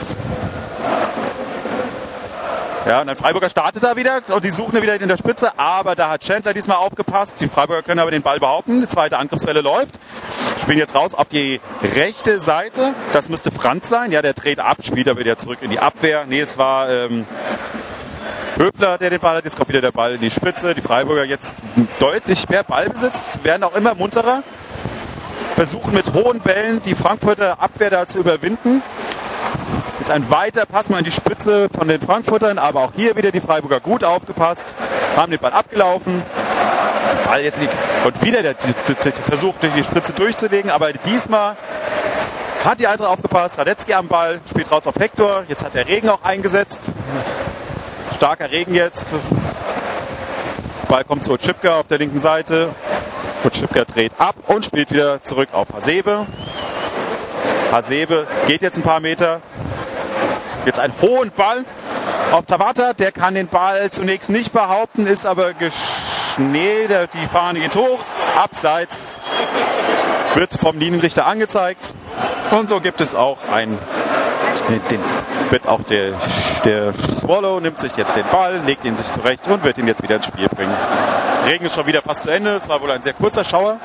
Ja, und ein Freiburger startet da wieder und die suchen wieder in der Spitze, aber da hat Chandler diesmal aufgepasst. Die Freiburger können aber den Ball behaupten. Die zweite Angriffswelle läuft. Spielen jetzt raus auf die rechte Seite. Das müsste Franz sein. Ja, der dreht ab, spielt aber wieder zurück in die Abwehr. Nee, es war ähm, Höfler, der den Ball hat. Jetzt kommt wieder der Ball in die Spitze. Die Freiburger jetzt deutlich mehr Ballbesitz, werden auch immer munterer. Versuchen mit hohen Bällen die Frankfurter Abwehr da zu überwinden. Jetzt ein weiter Pass mal in die Spitze von den Frankfurtern, aber auch hier wieder die Freiburger gut aufgepasst, haben den Ball abgelaufen. Ball jetzt in die, und wieder der, der, der Versuch, durch die Spitze durchzulegen, aber diesmal hat die Eintracht aufgepasst. Radetzky am Ball, spielt raus auf Hector. Jetzt hat der Regen auch eingesetzt. Starker Regen jetzt. Ball kommt zu Oczipka auf der linken Seite. Oczipka dreht ab und spielt wieder zurück auf Hasebe. Hasebe geht jetzt ein paar Meter. Jetzt einen hohen Ball auf Tabata. Der kann den Ball zunächst nicht behaupten, ist aber geschnee. Die Fahne geht hoch. Abseits wird vom Linienrichter angezeigt. Und so gibt es auch ein... Den, wird auch der, der Swallow nimmt sich jetzt den Ball, legt ihn sich zurecht und wird ihn jetzt wieder ins Spiel bringen. Regen ist schon wieder fast zu Ende. Es war wohl ein sehr kurzer Schauer.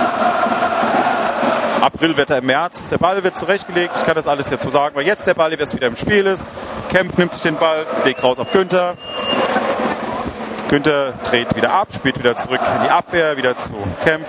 Aprilwetter im März. Der Ball wird zurechtgelegt. Ich kann das alles jetzt so sagen, weil jetzt der Ball jetzt wieder im Spiel ist. Kempf nimmt sich den Ball, legt raus auf Günther. Günther dreht wieder ab, spielt wieder zurück in die Abwehr, wieder zu Kempf.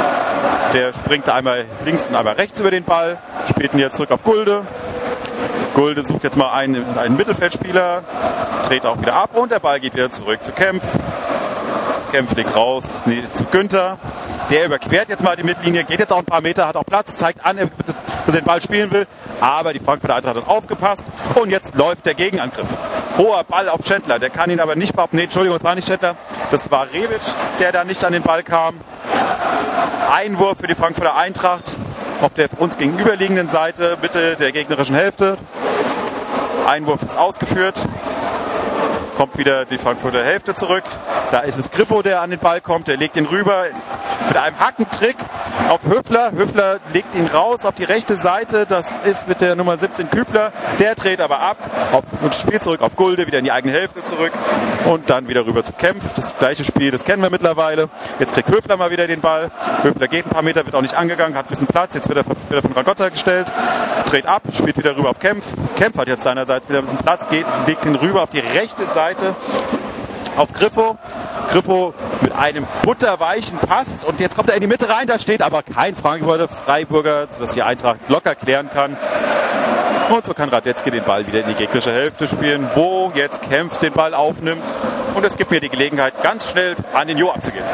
Der springt einmal links und einmal rechts über den Ball, spielt ihn jetzt zurück auf Gulde. Gulde sucht jetzt mal einen, einen Mittelfeldspieler, dreht auch wieder ab und der Ball geht wieder zurück zu Kempf. Kempf legt raus nee, zu Günther. Der überquert jetzt mal die Mittellinie, geht jetzt auch ein paar Meter, hat auch Platz, zeigt an, dass er den Ball spielen will. Aber die Frankfurter Eintracht hat aufgepasst und jetzt läuft der Gegenangriff. Hoher Ball auf Chandler, der kann ihn aber nicht behaupten. Nee, Entschuldigung, es war nicht Chandler, das war Rebic, der da nicht an den Ball kam. Einwurf für die Frankfurter Eintracht auf der uns gegenüberliegenden Seite, Mitte der gegnerischen Hälfte. Einwurf ist ausgeführt. Kommt wieder die Frankfurter Hälfte zurück. Da ist es Griffo, der an den Ball kommt. Der legt ihn rüber mit einem Hackentrick auf Höfler. Höfler legt ihn raus auf die rechte Seite. Das ist mit der Nummer siebzehn Kübler. Der dreht aber ab auf, und spielt zurück auf Gulde, wieder in die eigene Hälfte zurück. Und dann wieder rüber zu Kempf. Das gleiche Spiel, das kennen wir mittlerweile. Jetzt kriegt Höfler mal wieder den Ball. Höfler geht ein paar Meter, wird auch nicht angegangen, hat ein bisschen Platz. Jetzt wird er wieder von Ragotta gestellt. Dreht ab, spielt wieder rüber auf Kempf. Kempf hat jetzt seinerseits wieder ein bisschen Platz, geht, legt ihn rüber auf die rechte Seite. Auf Griffo. Griffo mit einem butterweichen Pass und jetzt kommt er in die Mitte rein, da steht aber kein Frankfurter Freiburger, sodass die Eintracht locker klären kann. Und so kann Radetzky den Ball wieder in die gegnerische Hälfte spielen, wo jetzt Kempf den Ball aufnimmt. Und es gibt mir die Gelegenheit, ganz schnell an den Jo abzugehen.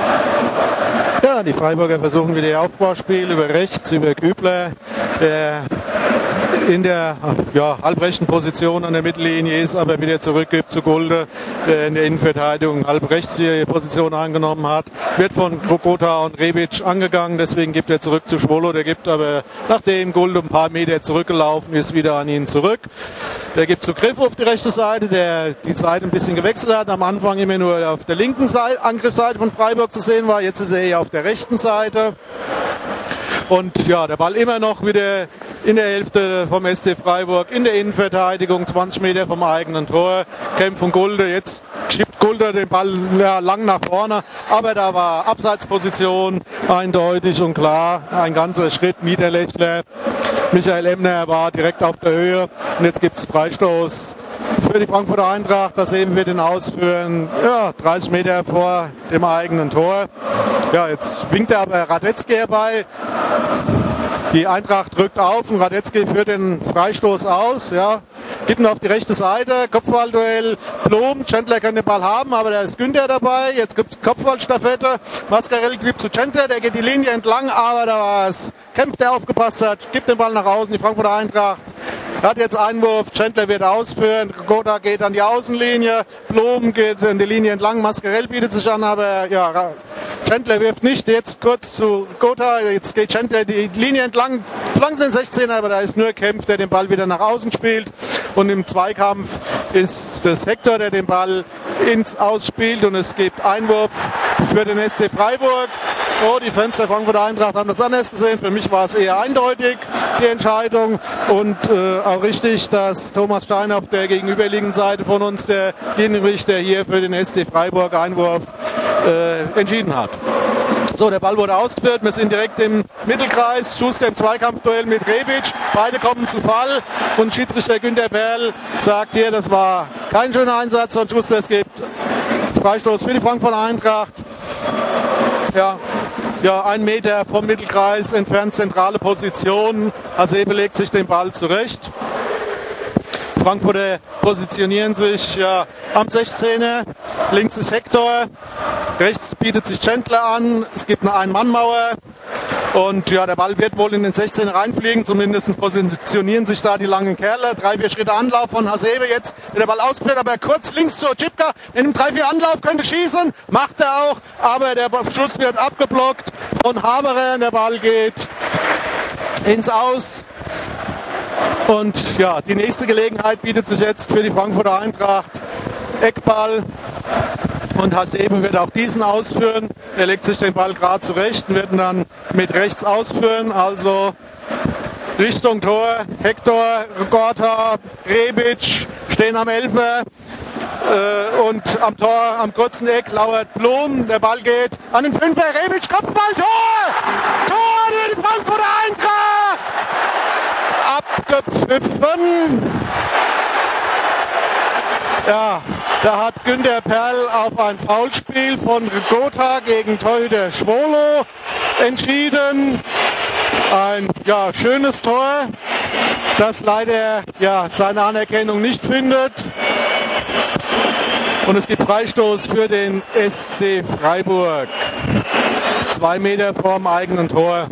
Ja, die Freiburger versuchen wieder ihr Aufbauspiel über rechts, über Kübler, der in der ja, halbrechten Position an der Mittellinie ist, aber wieder zurückgibt zu Gulde, der in der Innenverteidigung halb rechts die Position angenommen hat. Wird von Ragotta und Rebic angegangen, deswegen gibt er zurück zu Schwolo. Der gibt aber, nachdem Gulde ein paar Meter zurückgelaufen ist, wieder an ihn zurück. Der gibt zu Griffo auf die rechte Seite, der die Seite ein bisschen gewechselt hat. Am Anfang immer nur auf der linken Seite, Angriffsseite von Freiburg zu sehen war. Jetzt ist er eher auf der rechten Seite. Und ja, der Ball immer noch wieder in der Hälfte vom S C Freiburg, in der Innenverteidigung, zwanzig Meter vom eigenen Tor. Kempf und Gulde, jetzt schiebt Gulde den Ball ja, lang nach vorne, aber da war Abseitsposition eindeutig und klar, ein ganzer Schritt. Niederlechner, Michael Emner war direkt auf der Höhe und jetzt gibt es Freistoß für die Frankfurter Eintracht. Da sehen wir den ausführen, ja, dreißig Meter vor dem eigenen Tor. Ja, jetzt winkt er aber Radetzky herbei. Die Eintracht rückt auf und Radetzky führt den Freistoß aus. Ja. Gibt ihn auf die rechte Seite. Kopfballduell. Blom. Chandler kann den Ball haben, aber da ist Günther dabei. Jetzt gibt es Kopfballstaffette. Mascarell gibt zu Chandler. Der geht die Linie entlang, aber da war es Kempf, der aufgepasst hat. Gibt den Ball nach außen. Die Frankfurter Eintracht hat jetzt Einwurf. Chandler wird ausführen. Ragotta geht an die Außenlinie. Blom geht in die Linie entlang. Mascarell bietet sich an, aber ja, Chandler wirft nicht. Jetzt kurz zu Ragotta. Jetzt geht Chandler die Linie entlang, flankt den sechzehner, aber da ist nur Kempf, der den Ball wieder nach außen spielt. Und im Zweikampf ist das Hector, der den Ball ins Ausspielt. Und es gibt Einwurf für den S C Freiburg. Oh, die Fans der Frankfurter Eintracht haben das anders gesehen. Für mich war es eher eindeutig, die Entscheidung. Und äh, auch richtig, dass Thomas Stein auf der gegenüberliegenden Seite von uns, der Linienrichter, hier für den S C Freiburg Einwurf äh, entschieden hat. So, der Ball wurde ausgeführt. Wir sind direkt im Mittelkreis. Schuster im Zweikampfduell mit Rebic. Beide kommen zu Fall. Und Schiedsrichter Günther Perl sagt hier, das war kein schöner Einsatz von Schuster. Es gibt Freistoß für die Frankfurter Eintracht. Ja, ja, ein Meter vom Mittelkreis entfernt, zentrale Position. Hasebe legt sich den Ball zurecht. Frankfurter positionieren sich ja, am sechzehner. Links ist Hector. Rechts bietet sich Chandler an. Es gibt eine Ein-Mann-Mauer. Und ja, der Ball wird wohl in den sechzehner reinfliegen. Zumindest positionieren sich da die langen Kerle. Drei, vier Schritte Anlauf von Hasebe. Jetzt wird der Ball ausgeführt, aber kurz links zu Oczipka. In einem drei, vier Anlauf könnte schießen. Macht er auch. Aber der Schuss wird abgeblockt von Haberer. Der Ball geht ins Aus. Und ja, die nächste Gelegenheit bietet sich jetzt für die Frankfurter Eintracht. Eckball. Und Hasebe wird auch diesen ausführen. Er legt sich den Ball gerade zurecht und wird ihn dann mit rechts ausführen. Also Richtung Tor. Hector, Ragotta, Rebic stehen am Elfer. Äh, und am Tor, am kurzen Eck lauert Blom. Der Ball geht an den Fünfer. Rebic, Kopfball, Tor! Tor für die Frankfurter Eintracht! Abgepfiffen. Ja, da hat Günther Perl auf ein Foulspiel von Ragotta gegen Torhüter Schwolo entschieden. Ein ja, schönes Tor. das leider ja, seine Anerkennung nicht findet. Und es gibt Freistoß für den S C Freiburg. Zwei Meter vorm eigenen Tor.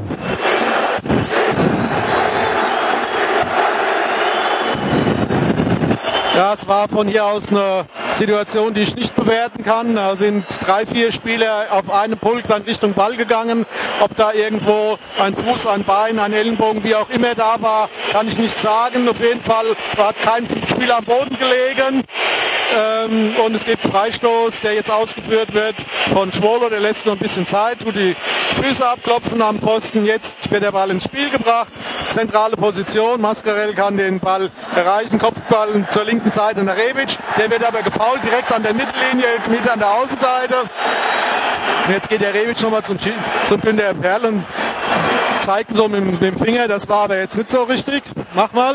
Ja, es war von hier aus eine Situation, die ich nicht bewerten kann. Da sind drei, vier Spieler auf einem Pulk dann Richtung Ball gegangen. Ob da irgendwo ein Fuß, ein Bein, ein Ellenbogen, wie auch immer da war, kann ich nicht sagen. Auf jeden Fall hat kein Spieler am Boden gelegen. Ähm, und es gibt Freistoß, der jetzt ausgeführt wird von Schwolo. Der lässt noch ein bisschen Zeit, tut die Füße abklopfen am Pfosten. Jetzt wird der Ball ins Spiel gebracht. Zentrale Position. Mascarell kann den Ball erreichen. Kopfball zur linken Seite nach Rebic. Der wird aber gefoult direkt an der Mittellinie, mit an der Außenseite. Und jetzt geht der Rebic nochmal zum, zum Günther Perl und zeigt so mit, mit dem Finger. Das war aber jetzt nicht so richtig. Mach mal.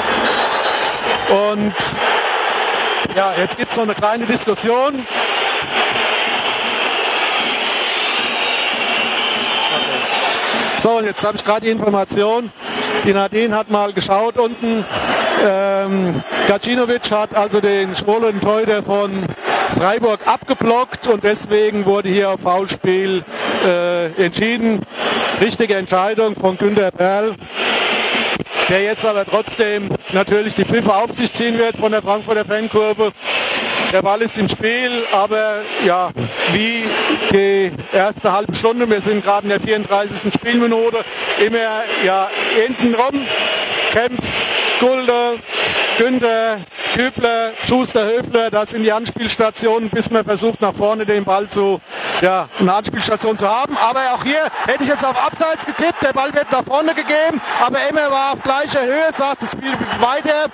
Und ja, jetzt gibt es noch eine kleine Diskussion. So, und jetzt habe ich gerade die Information. Die Nadine hat mal geschaut unten. Ähm, Gacinovic hat also den schwulen Torhüter von Freiburg abgeblockt und deswegen wurde hier auf Foulspiel äh, entschieden. Richtige Entscheidung von Günther Perl, der jetzt aber trotzdem natürlich die Pfiffe auf sich ziehen wird von der Frankfurter Fankurve. Der Ball ist im Spiel, aber ja, wie die erste halbe Stunde, wir sind gerade in der vierunddreißigsten Spielminute, immer ja hinten rum. Kempf, Gulde, Günther, Kübler, Schuster, Höfler, das sind die Anspielstationen, bis man versucht nach vorne den Ball zu, ja, eine Anspielstation zu haben. Aber auch hier hätte ich jetzt auf Abseits getippt, der Ball wird nach vorne gegeben, aber Emmer war auf gleicher Höhe, sagt, das Spiel geht weiter.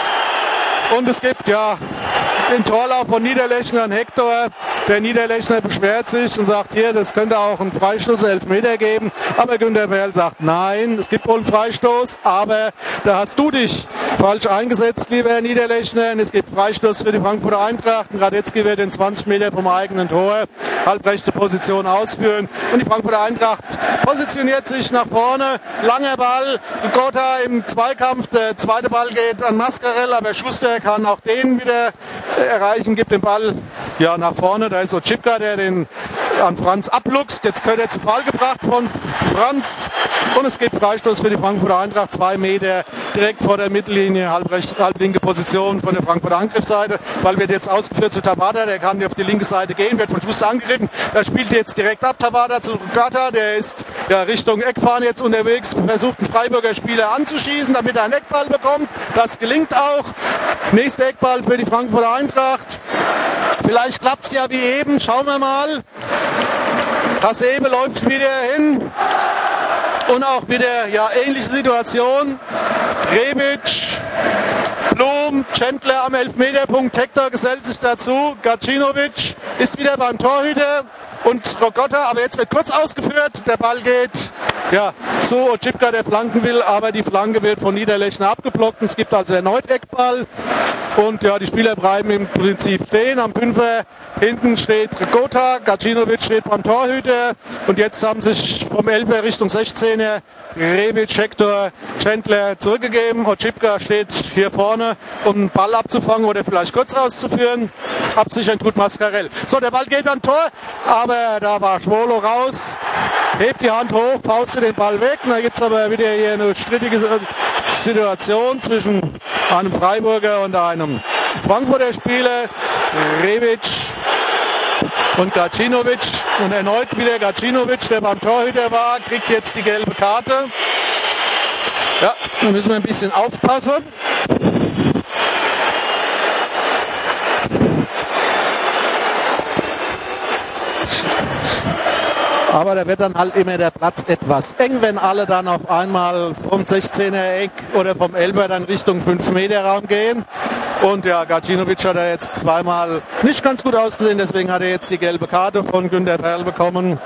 Und es gibt ja den Torlauf von Niederlechner an Hector. Der Niederlechner beschwert sich und sagt, hier, das könnte auch einen Freistoß, Elfmeter geben. Aber Günther Perl sagt, nein, es gibt wohl einen Freistoß, aber da hast du dich falsch eingesetzt, lieber Herr Niederlechner. Und es gibt Freistoß für die Frankfurter Eintracht. Und Radetzky wird in zwanzig Meter vom eigenen Tor halbrechte Position ausführen. Und die Frankfurter Eintracht positioniert sich nach vorne. Langer Ball, Gotha im Zweikampf. Der zweite Ball geht an Mascarell, aber Schuster kann auch den wieder erreichen, gibt den Ball ja nach vorne. Da ist so Chipka, der den an Franz abluchst. Jetzt wird er zu Fall gebracht von Franz. Und es gibt Freistoß für die Frankfurter Eintracht. Zwei Meter direkt vor der Mittellinie, halbrecht, halblinke Position von der Frankfurter Angriffsseite. Ball wird jetzt ausgeführt zu Tabata. Der kann auf die linke Seite gehen, wird von Schuster angegriffen. Da spielt jetzt direkt ab Tabata zu Gata. Der ist ja Richtung Eckfahren jetzt unterwegs. Versucht einen Freiburger Spieler anzuschießen, damit er einen Eckball bekommt. Das gelingt auch. Nächster Eckball für die Frankfurter Eintracht. Vielleicht klappt es ja wie eben. Schauen wir mal. Hasebe läuft wieder hin. Und auch wieder ja, ähnliche Situation. Rebic, Blum, Chandler am Elfmeterpunkt. Hector gesellt sich dazu. Gacinovic ist wieder beim Torhüter. Und Rogotta, aber jetzt wird kurz ausgeführt. Der Ball geht ja, zu Ochipka, der flanken will, aber die Flanke wird von Niederlechner abgeblockt. Es gibt also erneut Eckball. Und ja, die Spieler bleiben im Prinzip stehen. Am Fünfer hinten steht Gotha, Gacinovic steht beim Torhüter. Und jetzt haben sich vom Elfer Richtung sechzehner Rebic, Hector, Chandler zurückgegeben. Ochipka steht hier vorne, um einen Ball abzufangen oder vielleicht kurz auszuführen. Absichern tut Mascarell. So, der Ball geht an Tor, aber da war Schwolo raus. Hebt die Hand hoch, faustet den Ball weg. Und da gibt es aber wieder hier eine strittige Situation zwischen einem Freiburger und einem Frankfurter Spieler. Rebic und Gacinovic. Und erneut wieder Gacinovic, der beim Torhüter war, kriegt jetzt die gelbe Karte. Ja, da müssen wir ein bisschen aufpassen. Aber da wird dann halt immer der Platz etwas eng, wenn alle dann auf einmal vom sechzehner Eck oder vom Elfer dann Richtung fünf Meter Raum gehen. Und ja, Gacinovic hat er jetzt zweimal nicht ganz gut ausgesehen, deswegen hat er jetzt die gelbe Karte von Günther Perl bekommen.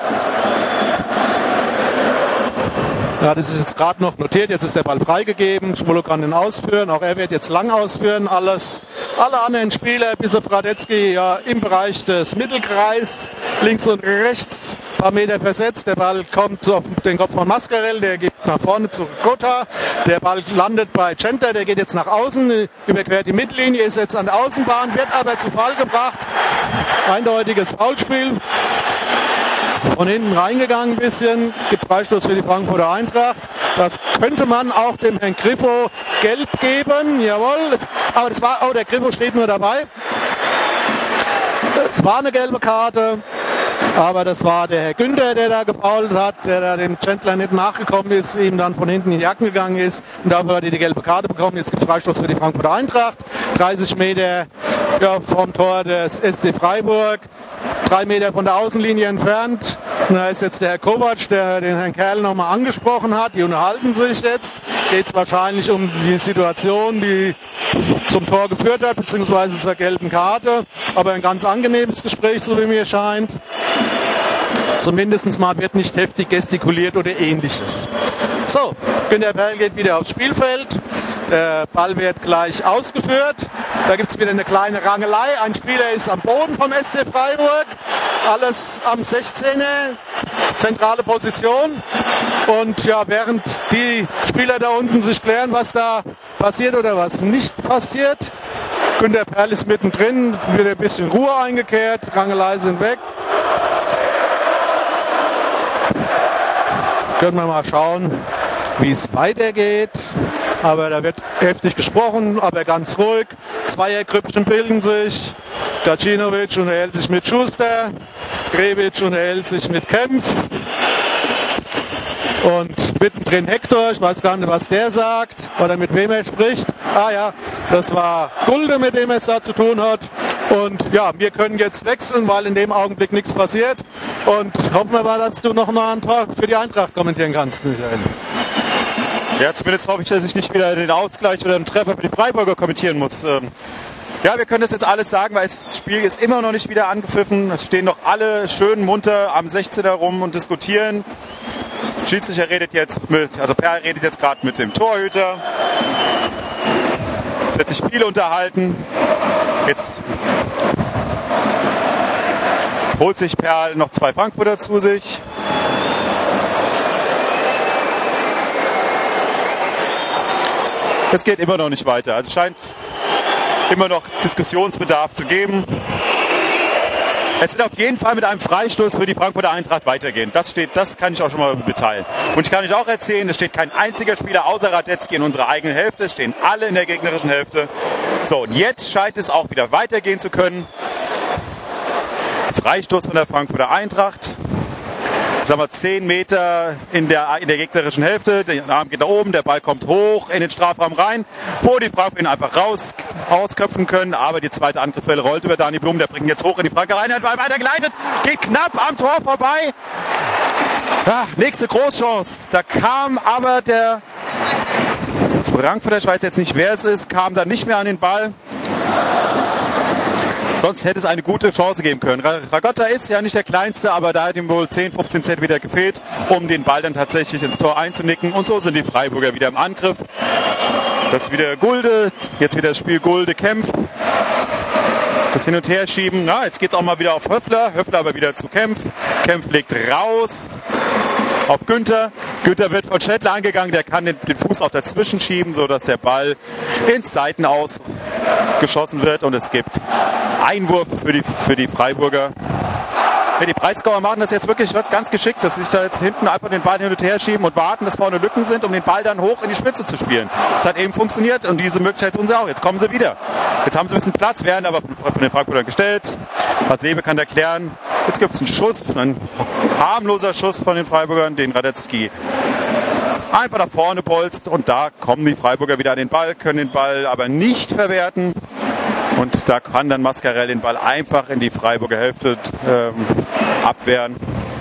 Ja, das ist jetzt gerade noch notiert. Jetzt ist der Ball freigegeben. Schwolo kann ihn ausführen. Auch er wird jetzt lang ausführen. Alles, alle anderen Spieler, bis auf Radetzky, ja, im Bereich des Mittelkreis, links und rechts ein paar Meter versetzt. Der Ball kommt auf den Kopf von Mascarell, der gibt nach vorne zu Gotha. Der Ball landet bei Center, der geht jetzt nach außen, überquert die Mittellinie, ist jetzt an der Außenbahn, wird aber zu Fall gebracht. Eindeutiges Foulspiel. Von hinten reingegangen ein bisschen, gibt Freistoß für die Frankfurter Eintracht. Das könnte man auch dem Herrn Griffo gelb geben, jawohl. Aber das war, oh, der Griffo steht nur dabei. Es war eine gelbe Karte, aber das war der Herr Günther, der da gefoult hat, der da dem Chandler nicht nachgekommen ist, ihm dann von hinten in die Jacken gegangen ist und dafür hat er die gelbe Karte bekommen. Jetzt gibt es Freistoß für die Frankfurter Eintracht, dreißig Meter ja, vom Tor des S C Freiburg, drei Meter von der Außenlinie entfernt. Und da ist jetzt der Herr Kovac, der den Herrn Kerl nochmal angesprochen hat. Die unterhalten sich jetzt. Geht es wahrscheinlich um die Situation, die zum Tor geführt hat, beziehungsweise zur gelben Karte. Aber ein ganz angenehmes Gespräch, so wie mir scheint. Zumindest mal wird nicht heftig gestikuliert oder ähnliches. So, Günter Perl geht wieder aufs Spielfeld. Der Ball wird gleich ausgeführt. Da gibt es wieder eine kleine Rangelei. Ein Spieler ist am Boden vom S C Freiburg. Alles am sechzehner, zentrale Position. Und ja, während die Spieler da unten sich klären, was da passiert oder was nicht passiert, Günter Perl ist mittendrin, wird ein bisschen Ruhe eingekehrt, Rangelei sind weg. Können wir mal schauen, wie es weitergeht. Aber da wird heftig gesprochen, aber ganz ruhig. Zweiergrüppchen bilden sich. Gacinovic unterhält sich mit Schuster. Grevic unterhält sich mit Kempf. Und mittendrin Hector, ich weiß gar nicht, was der sagt oder mit wem er spricht. Ah ja, das war Gulde, mit dem er es da zu tun hat. Und ja, wir können jetzt wechseln, weil in dem Augenblick nichts passiert. Und hoffen wir mal, dass du noch mal einen Tor für die Eintracht kommentieren kannst, Michael. Ja, zumindest hoffe ich, dass ich nicht wieder den Ausgleich oder den Treffer für die Freiburger kommentieren muss. Ja, wir können das jetzt alles sagen, weil das Spiel ist immer noch nicht wieder angepfiffen. Es stehen noch alle schön munter am sechzehner rum und diskutieren. Schiedsrichter redet jetzt mit, also Per redet jetzt gerade mit dem Torhüter. Es wird sich viel unterhalten. Jetzt holt sich Perl noch zwei Frankfurter zu sich. Es geht immer noch nicht weiter. Also es scheint immer noch Diskussionsbedarf zu geben. Es wird auf jeden Fall mit einem Freistoß für die Frankfurter Eintracht weitergehen. Das steht, das kann ich auch schon mal mitteilen. Und ich kann euch auch erzählen, es steht kein einziger Spieler außer Radetzky in unserer eigenen Hälfte. Es stehen alle in der gegnerischen Hälfte. So, und jetzt scheint es auch wieder weitergehen zu können. Freistoß von der Frankfurter Eintracht. Sagen wir zehn Meter in der, in der gegnerischen Hälfte. Der Arm geht nach oben, der Ball kommt hoch in den Strafraum rein, wo die Frankfurter ihn einfach raus, rausköpfen können. Aber die zweite Angriffswelle rollt über Dani Blum. Der bringt ihn jetzt hoch in die Flanke rein. Der Ball weitergeleitet, geht knapp am Tor vorbei. Ja, nächste Großchance. Da kam aber der Frankfurter, ich weiß jetzt nicht, wer es ist, kam dann nicht mehr an den Ball. Sonst hätte es eine gute Chance geben können. Ragotta ist ja nicht der Kleinste, aber da hat ihm wohl zehn, fünfzehn Zentimeter gefehlt, um den Ball dann tatsächlich ins Tor einzunicken. Und so sind die Freiburger wieder im Angriff. Das ist wieder Gulde, jetzt wieder das Spiel Gulde-Kempf. Das Hin- und Herschieben. Na, jetzt geht es auch mal wieder auf Höffler. Höffler aber wieder zu Kempf. Kempf legt raus auf Günther. Günther wird von Schädler angegangen, der kann den, den Fuß auch dazwischen schieben, sodass der Ball ins Seitenaus geschossen wird und es gibt Einwurf für die, für die Freiburger. Ja, die Breisgauer machen das jetzt wirklich was ganz geschickt, dass sie sich da jetzt hinten einfach den Ball hin und her schieben und warten, dass vorne Lücken sind, um den Ball dann hoch in die Spitze zu spielen. Das hat eben funktioniert und diese Möglichkeit ist uns auch. Jetzt kommen sie wieder. Jetzt haben sie ein bisschen Platz, werden aber von den Frankfurtern gestellt. Hasebe kann erklären. Jetzt gibt es einen Schuss, ein harmloser Schuss von den Freiburgern, den Radetzky einfach nach vorne bolzt und da kommen die Freiburger wieder an den Ball, können den Ball aber nicht verwerten. Und da kann dann Mascarell den Ball einfach in die Freiburger Hälfte ähm, abwehren.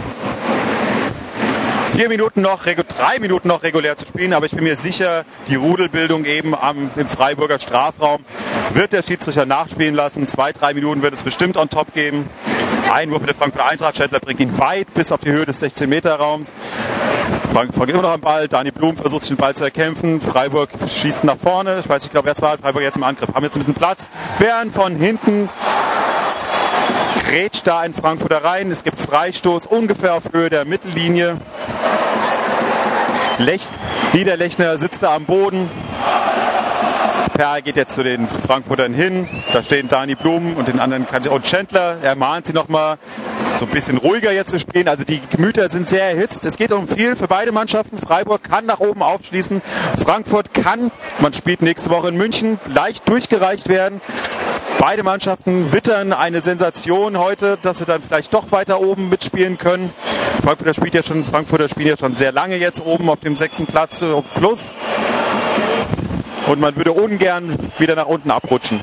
Vier Minuten noch, drei Minuten noch regulär zu spielen, aber ich bin mir sicher, die Rudelbildung eben am, im Freiburger Strafraum wird der Schiedsrichter nachspielen lassen. Zwei, drei Minuten wird es bestimmt on top geben. Einwurf der Frankfurter Eintracht, Schädler bringt ihn weit bis auf die Höhe des sechzehn Meter Raums. Frankfurt immer noch am Ball, Dani Blum versucht sich den Ball zu erkämpfen, Freiburg schießt nach vorne, ich weiß nicht, ich glaube, wer es war, Freiburg jetzt im Angriff, haben jetzt ein bisschen Platz, werden von hinten grätscht da ein Frankfurter rein. Es gibt Freistoß ungefähr auf Höhe der Mittellinie. Lech, Niederlechner sitzt da am Boden. Perl geht jetzt zu den Frankfurtern hin. Da stehen Dani Blum und den anderen und Chandler. Er mahnt sie nochmal, so ein bisschen ruhiger jetzt zu spielen. Also die Gemüter sind sehr erhitzt. Es geht um viel für beide Mannschaften. Freiburg kann nach oben aufschließen. Frankfurt kann, man spielt nächste Woche in München, leicht durchgereicht werden. Beide Mannschaften wittern eine Sensation heute, dass sie dann vielleicht doch weiter oben mitspielen können. Frankfurter spielt ja schon, Frankfurter spielen ja schon sehr lange jetzt oben auf dem sechsten Platz plus. Und man würde ungern wieder nach unten abrutschen.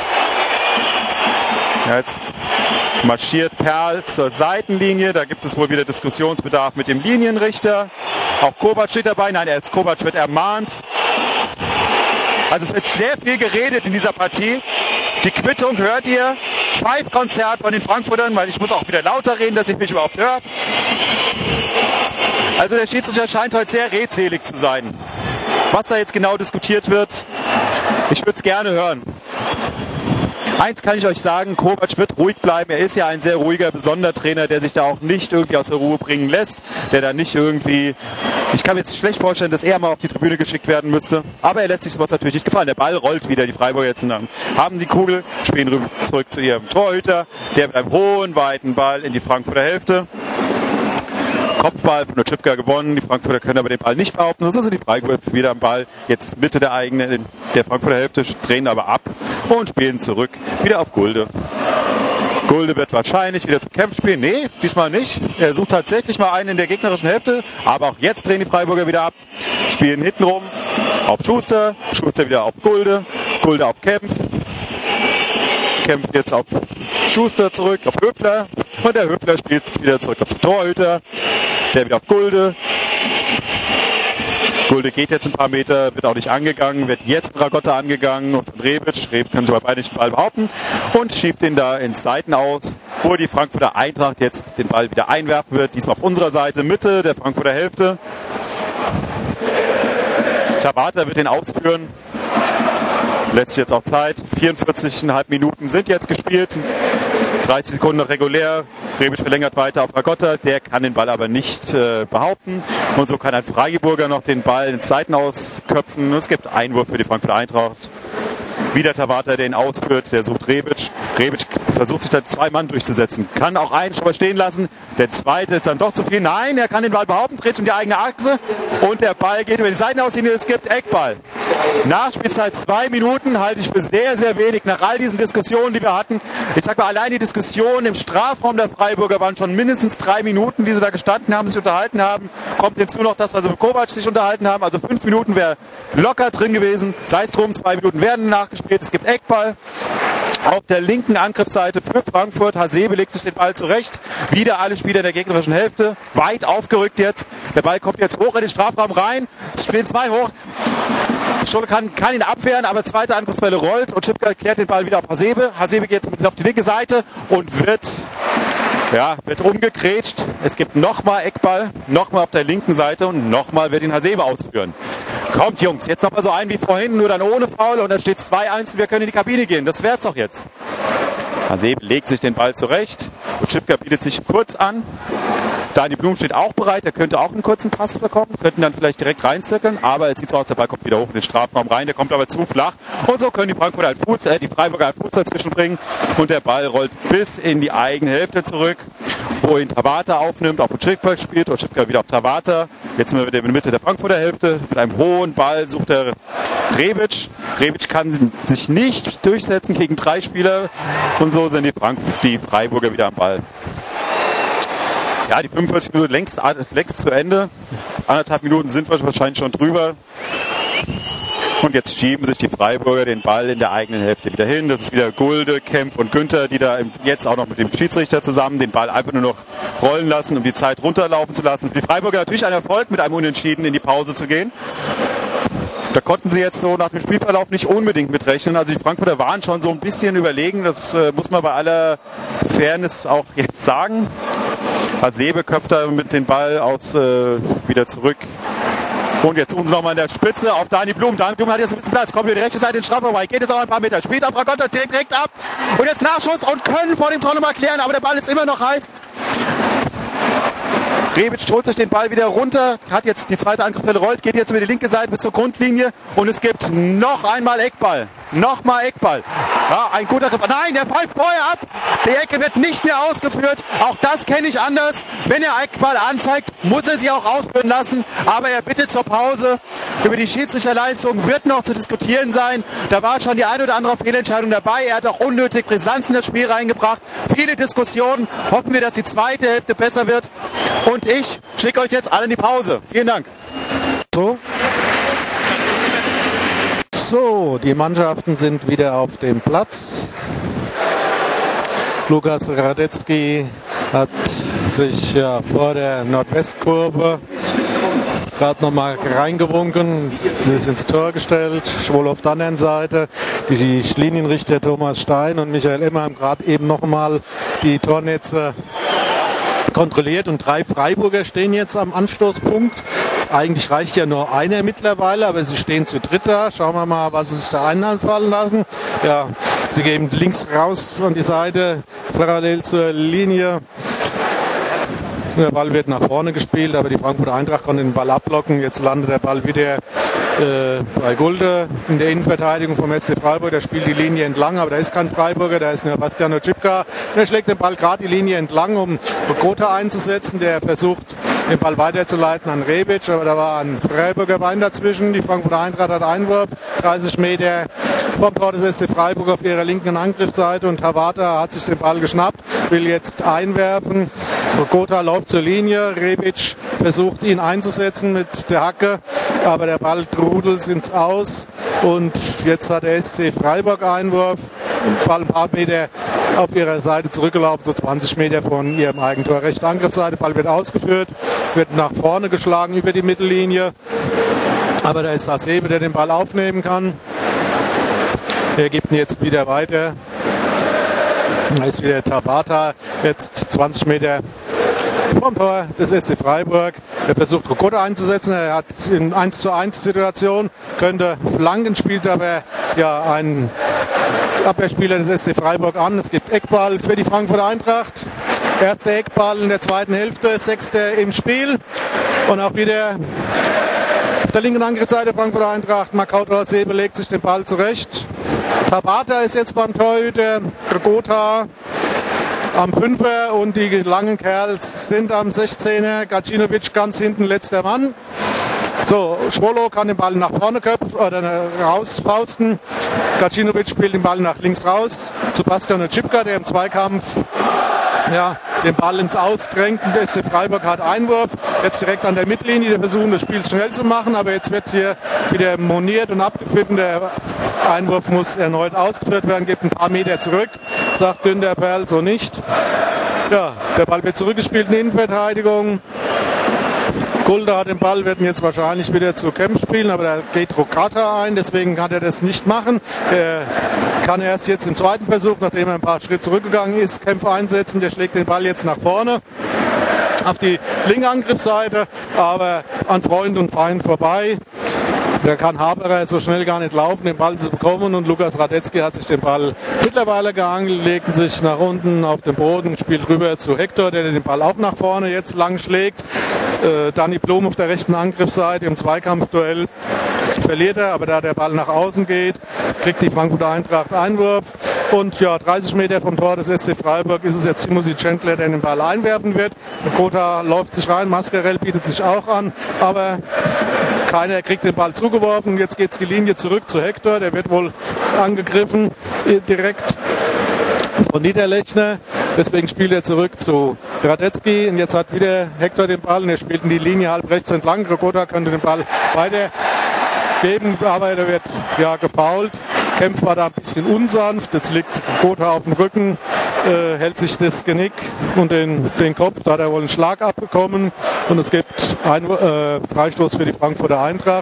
Jetzt marschiert Perl zur Seitenlinie. Da gibt es wohl wieder Diskussionsbedarf mit dem Linienrichter. Auch Kovac steht dabei. Nein, er Kovac wird ermahnt. Also es wird sehr viel geredet in dieser Partie. Die Quittung hört ihr. Pfeifkonzert von den Frankfurtern, weil ich muss auch wieder lauter reden, dass ihr mich überhaupt hört. Also der Schiedsrichter scheint heute sehr redselig zu sein. Was da jetzt genau diskutiert wird, ich würde es gerne hören. Eins kann ich euch sagen, Kovac wird ruhig bleiben. Er ist ja ein sehr ruhiger Besondertrainer, der sich da auch nicht irgendwie aus der Ruhe bringen lässt. Der da nicht irgendwie... Ich kann mir jetzt schlecht vorstellen, dass er mal auf die Tribüne geschickt werden müsste. Aber er lässt sich sowas natürlich nicht gefallen. Der Ball rollt wieder. Die Freiburger jetzt haben die Kugel, spielen zurück zu ihrem Torhüter. Der mit einem hohen, weiten Ball in die Frankfurter Hälfte. Kopfball von der Chipka gewonnen. Die Frankfurter können aber den Ball nicht behaupten. So sind die Freiburger wieder am Ball. Jetzt Mitte der eigenen, der Frankfurter Hälfte, drehen aber ab und spielen zurück. Wieder auf Gulde. Gulde wird wahrscheinlich wieder zum Kampf spielen. Nee, diesmal nicht. Er sucht tatsächlich mal einen in der gegnerischen Hälfte. Aber auch jetzt drehen die Freiburger wieder ab. Spielen hintenrum auf Schuster. Schuster wieder auf Gulde. Gulde auf Kempf. Kempf jetzt auf Schuster zurück, auf Höfler. Und der Höfler spielt wieder zurück auf den Torhüter. Der wieder auf Gulde. Gulde geht jetzt ein paar Meter, wird auch nicht angegangen, wird jetzt von Ragotta angegangen und von Rebic. Rebic kann sich aber beide nicht den Ball behaupten und schiebt ihn da ins Seiten aus, wo die Frankfurter Eintracht jetzt den Ball wieder einwerfen wird. Diesmal auf unserer Seite, Mitte der Frankfurter Hälfte. Tabata wird den ausführen. Lässt sich jetzt auch Zeit. vierundvierzig Komma fünf Minuten sind jetzt gespielt. dreißig Sekunden noch regulär. Rebic verlängert weiter auf Ragotta. Der kann den Ball aber nicht äh, behaupten. Und so kann ein Freiburger noch den Ball ins Seiten ausköpfen. Es gibt Einwurf für die Frankfurter Eintracht. Wieder Tabata, der ihn ausführt. Der sucht Rebic. Rebic versucht sich da zwei Mann durchzusetzen. Kann auch einen schon mal stehen lassen. Der zweite ist dann doch zu viel. Nein, er kann den Ball behaupten. Dreht um die eigene Achse. Und der Ball geht über die Seitenauslinie. Es gibt Eckball. Nachspielzeit zwei Minuten halte ich für sehr, sehr wenig nach all diesen Diskussionen, die wir hatten. Ich sag mal, allein die Diskussionen im Strafraum der Freiburger waren schon mindestens drei Minuten, die sie da gestanden haben, sich unterhalten haben. Kommt hinzu noch das, was sie mit Kovac sich unterhalten haben. Also fünf Minuten wäre locker drin gewesen. Sei es drum, zwei Minuten werden nachgespielt. Es gibt Eckball. Auf der linken Angriffsseite für Frankfurt. Hasebe legt sich den Ball zurecht. Wieder alle Spieler in der gegnerischen Hälfte. Weit aufgerückt jetzt. Der Ball kommt jetzt hoch in den Strafraum rein. Es spielen zwei hoch. Scholle kann, kann ihn abwehren, aber zweite Angriffswelle rollt und Schipka klärt den Ball wieder auf Hasebe. Hasebe geht jetzt auf die linke Seite und wird, ja, wird umgegrätscht. Es gibt nochmal Eckball, nochmal auf der linken Seite und nochmal wird ihn Hasebe ausführen. Kommt Jungs, jetzt nochmal so ein wie vorhin, nur dann ohne Foul und dann steht zwei eins und wir können in die Kabine gehen. Das wär's doch jetzt. Hasebe legt sich den Ball zurecht und Schipka bietet sich kurz an. Dani Blum steht auch bereit, er könnte auch einen kurzen Pass bekommen, könnten dann vielleicht direkt reinzirkeln, aber es sieht so aus, der Ball kommt wieder hoch in den Strafraum rein, der kommt aber zu flach und so können die Frankfurter einen Fuß, äh, die Freiburger einen Fuß dazwischen bringen und der Ball rollt bis in die eigene Hälfte zurück, wo ihn Tabata aufnimmt, auf Schipka spielt und Schipka wieder auf Tabata. Jetzt sind wir wieder in der Mitte der Frankfurter Hälfte, mit einem hohen Ball sucht er Rebic. Rebic kann sich nicht durchsetzen gegen drei Spieler und so sind die, Frank- die Freiburger wieder am Ball. Ja, die fünfundvierzig Minuten längst, längst zu Ende. Anderthalb Minuten sind wir wahrscheinlich schon drüber. Und jetzt schieben sich die Freiburger den Ball in der eigenen Hälfte wieder hin. Das ist wieder Gulde, Kempf und Günther, die da jetzt auch noch mit dem Schiedsrichter zusammen den Ball einfach nur noch rollen lassen, um die Zeit runterlaufen zu lassen. Für die Freiburger natürlich ein Erfolg, mit einem Unentschieden in die Pause zu gehen. Da konnten sie jetzt so nach dem Spielverlauf nicht unbedingt mitrechnen. Also die Frankfurter waren schon so ein bisschen überlegen. Das äh, muss man bei aller Fairness auch jetzt sagen. Hasebe köpft da mit dem Ball aus, äh, wieder zurück Und jetzt uns nochmal in der Spitze auf Dani Blum. Dani Blum hat jetzt ein bisschen Platz, kommt über die rechte Seite in den Strafraum, geht jetzt auch ein paar Meter, spielt auf Ragotta direkt, direkt ab. Und jetzt Nachschuss und können vor dem Tor nochmal klären, aber der Ball ist immer noch heiß. Rebic holt sich den Ball wieder runter, hat jetzt die zweite Angriffswelle rollt, geht jetzt über die linke Seite bis zur Grundlinie und es gibt noch einmal Eckball. Nochmal Eckball. Ja, ein guter Griff. Nein, der pfeift vorher ab. Die Ecke wird nicht mehr ausgeführt. Auch das kenne ich anders. Wenn er Eckball anzeigt, muss er sie auch ausführen lassen. Aber er bittet zur Pause. Über die Schiedsrichterleistung wird noch zu diskutieren sein. Da war schon die eine oder andere Fehlentscheidung dabei. Er hat auch unnötig Brisanz in das Spiel reingebracht. Viele Diskussionen. Hoffen wir, dass die zweite Hälfte besser wird. Und ich schicke euch jetzt alle in die Pause. Vielen Dank. So. So, die Mannschaften sind wieder auf dem Platz. Lukas Radetzky hat sich ja vor der Nordwestkurve gerade nochmal reingewunken, ist ins Tor gestellt. Schwoll auf der anderen Seite. Die Linienrichter Thomas Stein und Michael Immer haben gerade eben nochmal die Tornetze kontrolliert und drei Freiburger stehen jetzt am Anstoßpunkt. Eigentlich reicht ja nur einer mittlerweile, aber sie stehen zu dritt da. Schauen wir mal, was sie sich da einfallen lassen. Ja, sie geben links raus an die Seite, parallel zur Linie. Der Ball wird nach vorne gespielt, aber die Frankfurter Eintracht kann den Ball abblocken. Jetzt landet der Ball wieder äh, bei Gulde in der Innenverteidigung vom S C Freiburg. Der spielt die Linie entlang, aber da ist kein Freiburger, da ist nur Bastian Oczipka. Der schlägt den Ball gerade die Linie entlang, um Ragotta einzusetzen. Der versucht, den Ball weiterzuleiten an Rebic, aber da war ein Freiburger Bein dazwischen. Die Frankfurter Eintracht hat Einwurf, dreißig Meter vom Tor des S C Freiburg auf ihrer linken Angriffsseite und Tabata hat sich den Ball geschnappt, will jetzt einwerfen. Ragotta läuft zur Linie, Rebic versucht ihn einzusetzen mit der Hacke, aber der Ball trudelt ins Aus und jetzt hat der S C Freiburg Einwurf. Ball ein paar Meter auf ihrer Seite zurückgelaufen, so zwanzig Meter von ihrem Eigentor. Rechte Angriffsseite, Ball wird ausgeführt, wird nach vorne geschlagen über die Mittellinie. Aber da ist Hasebe, der den Ball aufnehmen kann. Er gibt ihn jetzt wieder weiter. Da ist wieder Tabata, jetzt zwanzig Meter vom Tor des S C Freiburg. Er versucht Ragotta einzusetzen. Er hat in eins zu eins Situation, könnte flanken, spielt aber ja ein Abwehrspieler des S C Freiburg an. Es gibt Eckball für die Frankfurter Eintracht. Erster Eckball in der zweiten Hälfte, sechster im Spiel. Und auch wieder auf der linken Angriffsseite Frankfurter Eintracht. Makauto Hasebe legt sich den Ball zurecht. Tabata ist jetzt beim Torhüter. Ragotta am Fünfer und die langen Kerls sind am sechzehner. Gacinovic ganz hinten, letzter Mann. So, Schwolo kann den Ball nach vorne köpfen oder rausfausten. Gacinovic spielt den Ball nach links raus zu Bastian Oczipka, der im Zweikampf ja, den Ball ins Aus drängt. Der S C Freiburg hat Einwurf, jetzt direkt an der Mittellinie. Der versuchen, das Spiel schnell zu machen, aber jetzt wird hier wieder moniert und abgepfiffen. Der Einwurf muss erneut ausgeführt werden, gibt ein paar Meter zurück, sagt Günter Perl, so nicht. Ja, der Ball wird zurückgespielt in die Innenverteidigung. Gulde hat den Ball, wird ihn jetzt wahrscheinlich wieder zu Kempf spielen, aber da geht Ragotta ein, deswegen kann er das nicht machen. Er kann erst jetzt im zweiten Versuch, nachdem er ein paar Schritte zurückgegangen ist, Kempf einsetzen. Der schlägt den Ball jetzt nach vorne auf die linke Angriffsseite, aber an Freund und Feind vorbei. Da kann Haberer so schnell gar nicht laufen, den Ball zu bekommen, und Lukas Radetzky hat sich den Ball mittlerweile geangelt, legt sich nach unten auf den Boden, spielt rüber zu Hector, der den Ball auch nach vorne jetzt lang schlägt. Äh, Dani Blum auf der rechten Angriffsseite im Zweikampfduell verliert er, aber da der Ball nach außen geht, kriegt die Frankfurter Eintracht Einwurf. Und ja, dreißig Meter vom Tor des S C Freiburg ist es jetzt Timothy Chandler, der den Ball einwerfen wird. Ragotta läuft sich rein, Mascarell bietet sich auch an, aber keiner kriegt den Ball zugeworfen. Jetzt geht es die Linie zurück zu Hector, der wird wohl angegriffen direkt von Niederlechner. Deswegen spielt er zurück zu Radetzky und jetzt hat wieder Hector den Ball und er spielt in die Linie halb rechts entlang. Ragotta könnte den Ball weitergeben, aber er wird ja gefoult. Kempf war da ein bisschen unsanft, jetzt liegt Ragotta auf dem Rücken, äh, hält sich das Genick und den, den Kopf, da hat er wohl einen Schlag abbekommen und es gibt einen äh, Freistoß für die Frankfurter Eintracht.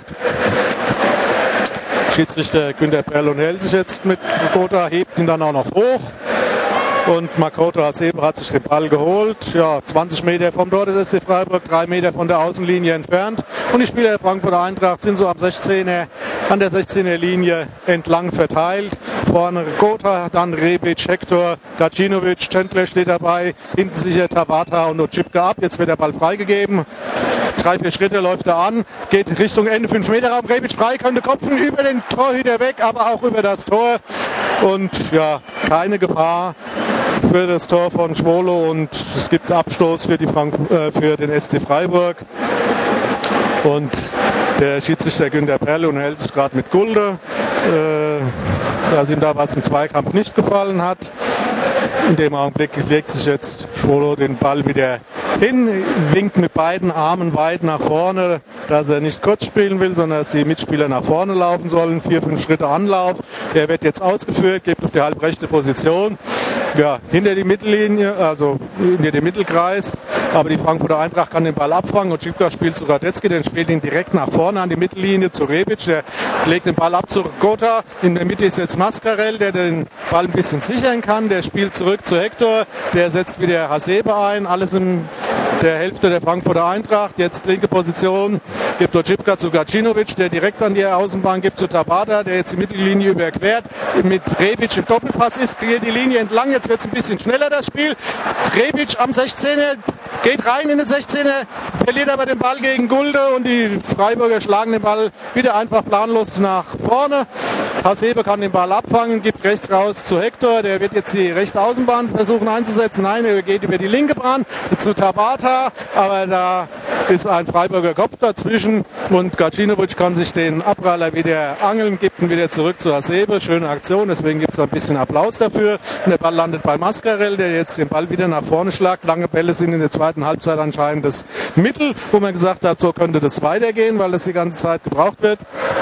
Schiedsrichter Günter Perl hält sich jetzt mit Ragotta, hebt ihn dann auch noch hoch. und Makoto Hasebe hat sich den Ball geholt. Ja, zwanzig Meter vom Tor des S C Freiburg, drei Meter von der Außenlinie entfernt. Und die Spieler der Frankfurter Eintracht sind so am sechzehner, an der sechzehner Linie entlang verteilt. Vorne Gotha, dann Rebic, Hector, Gacinovic, Chandler steht dabei. Hinten sicher Tabata und Ochipka ab. Jetzt wird der Ball freigegeben. Drei, vier Schritte läuft er an, geht Richtung Ende fünf Meter Raum. Rebic frei, könnte kopfen über den Torhüter weg, aber auch über das Tor. Und ja, keine Gefahr für das Tor von Schwolo und es gibt Abstoß für, die Frank äh, für den S C Freiburg. Und der Schiedsrichter Günter Perle unterhält sich gerade mit Gulde, äh, dass ihm da was im Zweikampf nicht gefallen hat. In dem Augenblick legt sich jetzt Schwolo den Ball wieder hin, winkt mit beiden Armen weit nach vorne, dass er nicht kurz spielen will, sondern dass die Mitspieler nach vorne laufen sollen. Vier, fünf Schritte Anlauf. Der wird jetzt ausgeführt, geht auf die halbrechte Position. Ja, hinter die Mittellinie, also hinter den Mittelkreis. Aber die Frankfurter Eintracht kann den Ball abfangen. Und Ochipka spielt zu Radetzky, der spielt ihn direkt nach vorne an die Mittellinie zu Rebic. Der legt den Ball ab zu Gotha. In der Mitte ist jetzt Mascarell, der den Ball ein bisschen sichern kann. Der spielt zurück zu Hector. Der setzt wieder Hasebe ein. Alles in der Hälfte der Frankfurter Eintracht. Jetzt linke Position gibt Ochipka zu Gacinovic, der direkt an die Außenbahn gibt zu Tabata, der jetzt die Mittellinie überquert. Mit Rebic im Doppelpass ist, geht die Linie entlang. Jetzt wird es ein bisschen schneller, das Spiel. Rebic am sechzehner, geht rein in den sechzehner, verliert aber den Ball gegen Gulde und die Freiburger schlagen den Ball wieder einfach planlos nach vorne. Hasebe kann den Ball abfangen, gibt rechts raus zu Hector, der wird jetzt die rechte Außenbahn versuchen einzusetzen. Nein, er geht über die linke Bahn zu Tabata, aber da ist ein Freiburger Kopf dazwischen und Gacinovic kann sich den Abpraller wieder angeln, gibt ihn wieder zurück zu Hasebe. Schöne Aktion, deswegen gibt es ein bisschen Applaus dafür. Und der Ball landet bei Mascarell, der jetzt den Ball wieder nach vorne schlagt. Lange Bälle sind in der zweiten Halbzeit anscheinend das Mittel, wo man gesagt hat, so könnte das weitergehen, weil das die ganze Zeit gebraucht wird.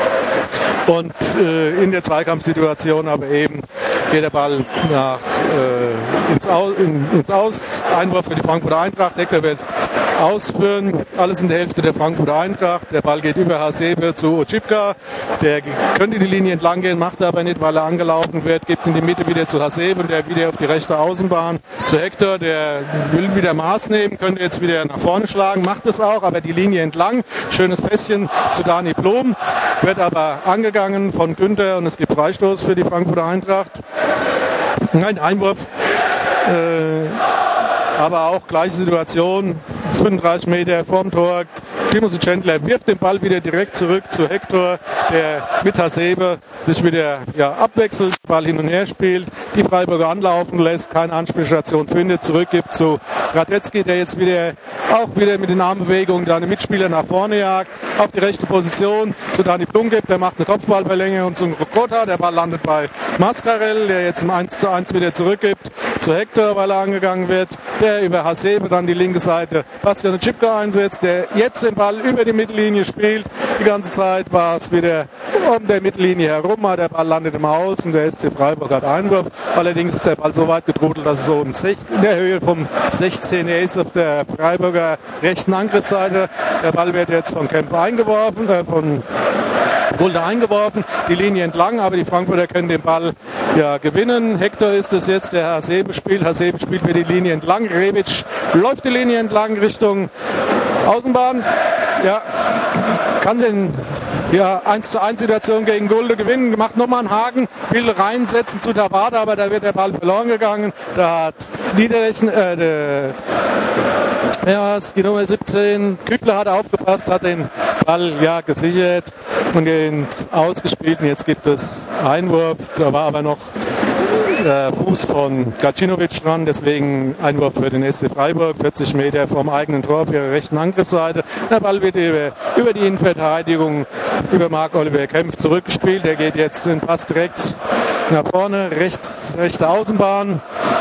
Und äh, in der Zweikampfsituation aber eben geht der Ball nach, äh, ins, Aus, in, ins Aus. Einwurf für die Frankfurter Eintracht. Hector wird ausführen. Alles in der Hälfte der Frankfurter Eintracht. Der Ball geht über Hasebe zu Ochipka. Der könnte die Linie entlang gehen, macht er aber nicht, weil er angelaufen wird. Gibt in die Mitte wieder zu Hasebe und der wieder auf die rechte Außenbahn zu Hector. Der will wieder Maß nehmen, könnte jetzt wieder nach vorne schlagen, macht es auch, aber die Linie entlang. Schönes Pässchen zu Dani Blom. Wird aber angegangen von Günther und es gibt Freistoß für die Frankfurter Eintracht. Nein, Einwurf. Äh, aber auch gleiche Situation. fünfunddreißig Meter vorm Tor. Timothy Chandler wirft den Ball wieder direkt zurück zu Hector, der mit Hasebe sich wieder ja, abwechselt, Ball hin und her spielt, die Freiburger anlaufen lässt, keine Anspielstation findet, zurückgibt zu Radetzky, der jetzt wieder auch wieder mit den Armbewegungen seine Mitspieler nach vorne jagt, auf die rechte Position zu Dani Blum gibt, der macht eine Kopfballverlängerung und zum Gotha, der Ball landet bei Mascarell, der jetzt im eins zu eins wieder zurückgibt zu Hector, weil er angegangen wird, der über Hasebe dann die linke Seite Bastian Ochipka einsetzt, der jetzt den Ball über die Mittellinie spielt. Die ganze Zeit war es wieder um der Mittellinie herum, der Ball landet im Aus und der S C Freiburg hat Einwurf. Allerdings ist der Ball so weit gedrudelt, dass es so in der Höhe vom sechzehner ist auf der Freiburger rechten Angriffsseite. Der Ball wird jetzt von Kempf eingeworfen, äh, von Gulde eingeworfen, die Linie entlang, aber die Frankfurter können den Ball ja gewinnen. Hector ist es jetzt, der Hasebe spielt. Hasebe spielt für die Linie entlang. Rebic läuft die Linie entlang Richtung Außenbahn. Ja, kann den ja, eins zu eins Situation gegen Gulde gewinnen, macht nochmal einen Haken, will reinsetzen zu Tabata, aber da wird der Ball verloren gegangen. Da hat Niederlechner, äh, der Ja, die Nummer siebzehn, Kübler hat aufgepasst, hat den Ball ja gesichert und ins Ausgespielt. Und jetzt gibt es Einwurf, da war aber noch der Fuß von Gacinovic dran, deswegen Einwurf für den S C Freiburg, vierzig Meter vom eigenen Tor auf ihrer rechten Angriffsseite. Der Ball wird über, über die Innenverteidigung, über Marc-Oliver Kempf zurückgespielt. Der geht jetzt den Pass direkt nach vorne, rechts, rechte Außenbahn.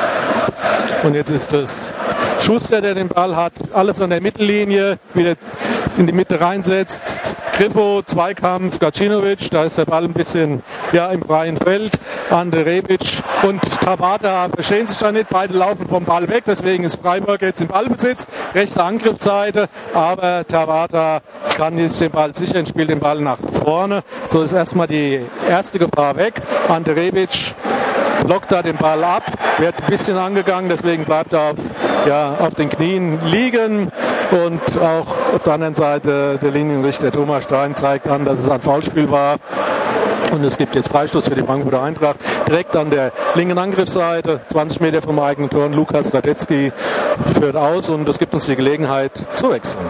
Und jetzt ist es Schuster, der den Ball hat, alles an der Mittellinie, wieder in die Mitte reinsetzt. Grifo, Zweikampf, Gacinovic, da ist der Ball ein bisschen ja, im freien Feld. Ante Rebic und Tabata verstehen sich da nicht, beide laufen vom Ball weg, deswegen ist Freiburg jetzt im Ballbesitz, rechte Angriffsseite, aber Tabata kann jetzt den Ball sichern, spielt den Ball nach vorne. So ist erstmal die erste Gefahr weg. Ante Rebic blockt da den Ball ab, wird ein bisschen angegangen, deswegen bleibt er auf, ja, auf den Knien liegen. Und auch auf der anderen Seite der Linienrichter Thomas Stein zeigt an, dass es ein Foulspiel war. Und es gibt jetzt Freistoß für die Frankfurter Eintracht direkt an der linken Angriffsseite, zwanzig Meter vom eigenen Tor. Lukas Radetzky führt aus und es gibt uns die Gelegenheit zu wechseln.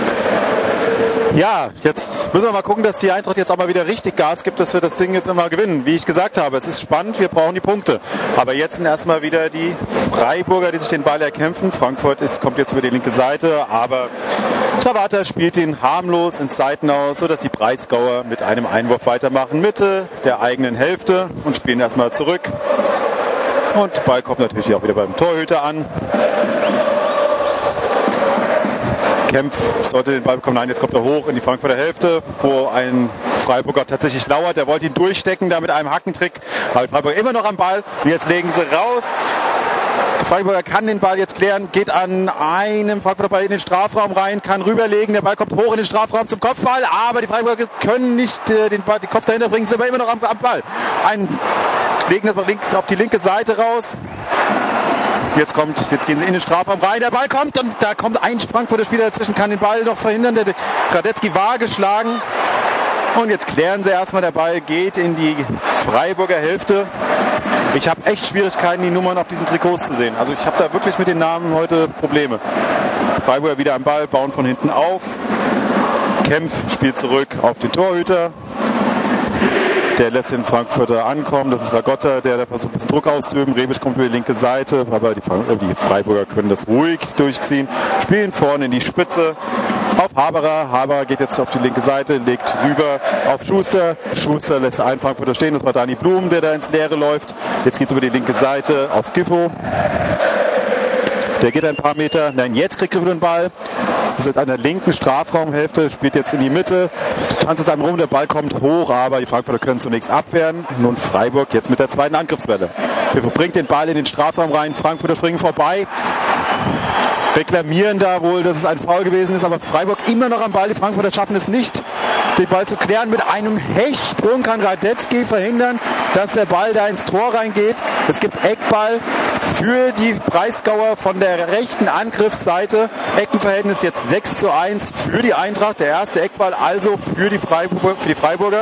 Ja, jetzt müssen wir mal gucken, dass die Eintracht jetzt auch mal wieder richtig Gas gibt, dass wir das Ding jetzt immer gewinnen. Wie ich gesagt habe, es ist spannend, wir brauchen die Punkte. Aber jetzt sind erstmal wieder die Freiburger, die sich den Ball erkämpfen. Frankfurt ist, kommt jetzt über die linke Seite, aber Tabata spielt ihn harmlos ins Seitenaus, sodass die Breisgauer mit einem Einwurf weitermachen. Mitte der eigenen Hälfte und spielen erstmal zurück. Und der Ball kommt natürlich auch wieder beim Torhüter an. Kempf sollte den Ball bekommen. Nein, jetzt kommt er hoch in die Frankfurter Hälfte, wo ein Freiburger tatsächlich lauert. Der wollte ihn durchstecken, da mit einem Hackentrick. Aber die Freiburger immer noch am Ball. Und jetzt legen sie raus. Der Freiburger kann den Ball jetzt klären, geht an einem Frankfurter Ball in den Strafraum rein, kann rüberlegen. Der Ball kommt hoch in den Strafraum zum Kopfball. Aber die Freiburger können nicht äh, den, Ball, den Kopf dahinter bringen, sind aber immer noch am, am Ball. Ein, legen das mal link, auf die linke Seite raus. Jetzt kommt, jetzt gehen sie in den Strafraum rein, der Ball kommt und da kommt ein Frankfurter Spieler dazwischen, kann den Ball noch verhindern. Der Radetzky war geschlagen und jetzt klären sie erstmal, der Ball geht in die Freiburger Hälfte. Ich habe echt Schwierigkeiten, die Nummern auf diesen Trikots zu sehen. Also ich habe da wirklich mit den Namen heute Probleme. Freiburger wieder am Ball, bauen von hinten auf. Kempf spielt zurück auf den Torhüter. Der lässt den Frankfurter ankommen. Das ist Ragotta, der, der versucht, ein bisschen Druck auszuüben. Rebic kommt über die linke Seite, aber die, die Freiburger können das ruhig durchziehen. Spielen vorne in die Spitze auf Haberer. Haberer geht jetzt auf die linke Seite, legt rüber auf Schuster. Schuster lässt einen Frankfurter stehen. Das war Dani Blum, der da ins Leere läuft. Jetzt geht es über die linke Seite auf Giffo. Der geht ein paar Meter. Nein, jetzt kriegt Giffo den Ball. Das ist an der linken Strafraumhälfte, spielt jetzt in die Mitte, tanzt es einem rum, der Ball kommt hoch, aber die Frankfurter können zunächst abwehren. Nun Freiburg jetzt mit der zweiten Angriffswelle. Giffo bringt den Ball in den Strafraum rein, Frankfurter springen vorbei, reklamieren da wohl, dass es ein Foul gewesen ist, aber Freiburg immer noch am Ball. Die Frankfurter schaffen es nicht, den Ball zu klären. Mit einem Hechtsprung kann Radetzky verhindern, dass der Ball da ins Tor reingeht. Es gibt Eckball für die Breisgauer von der rechten Angriffsseite. Eckenverhältnis jetzt sechs zu eins für die Eintracht. Der erste Eckball also für die, Freiburg, für die Freiburger.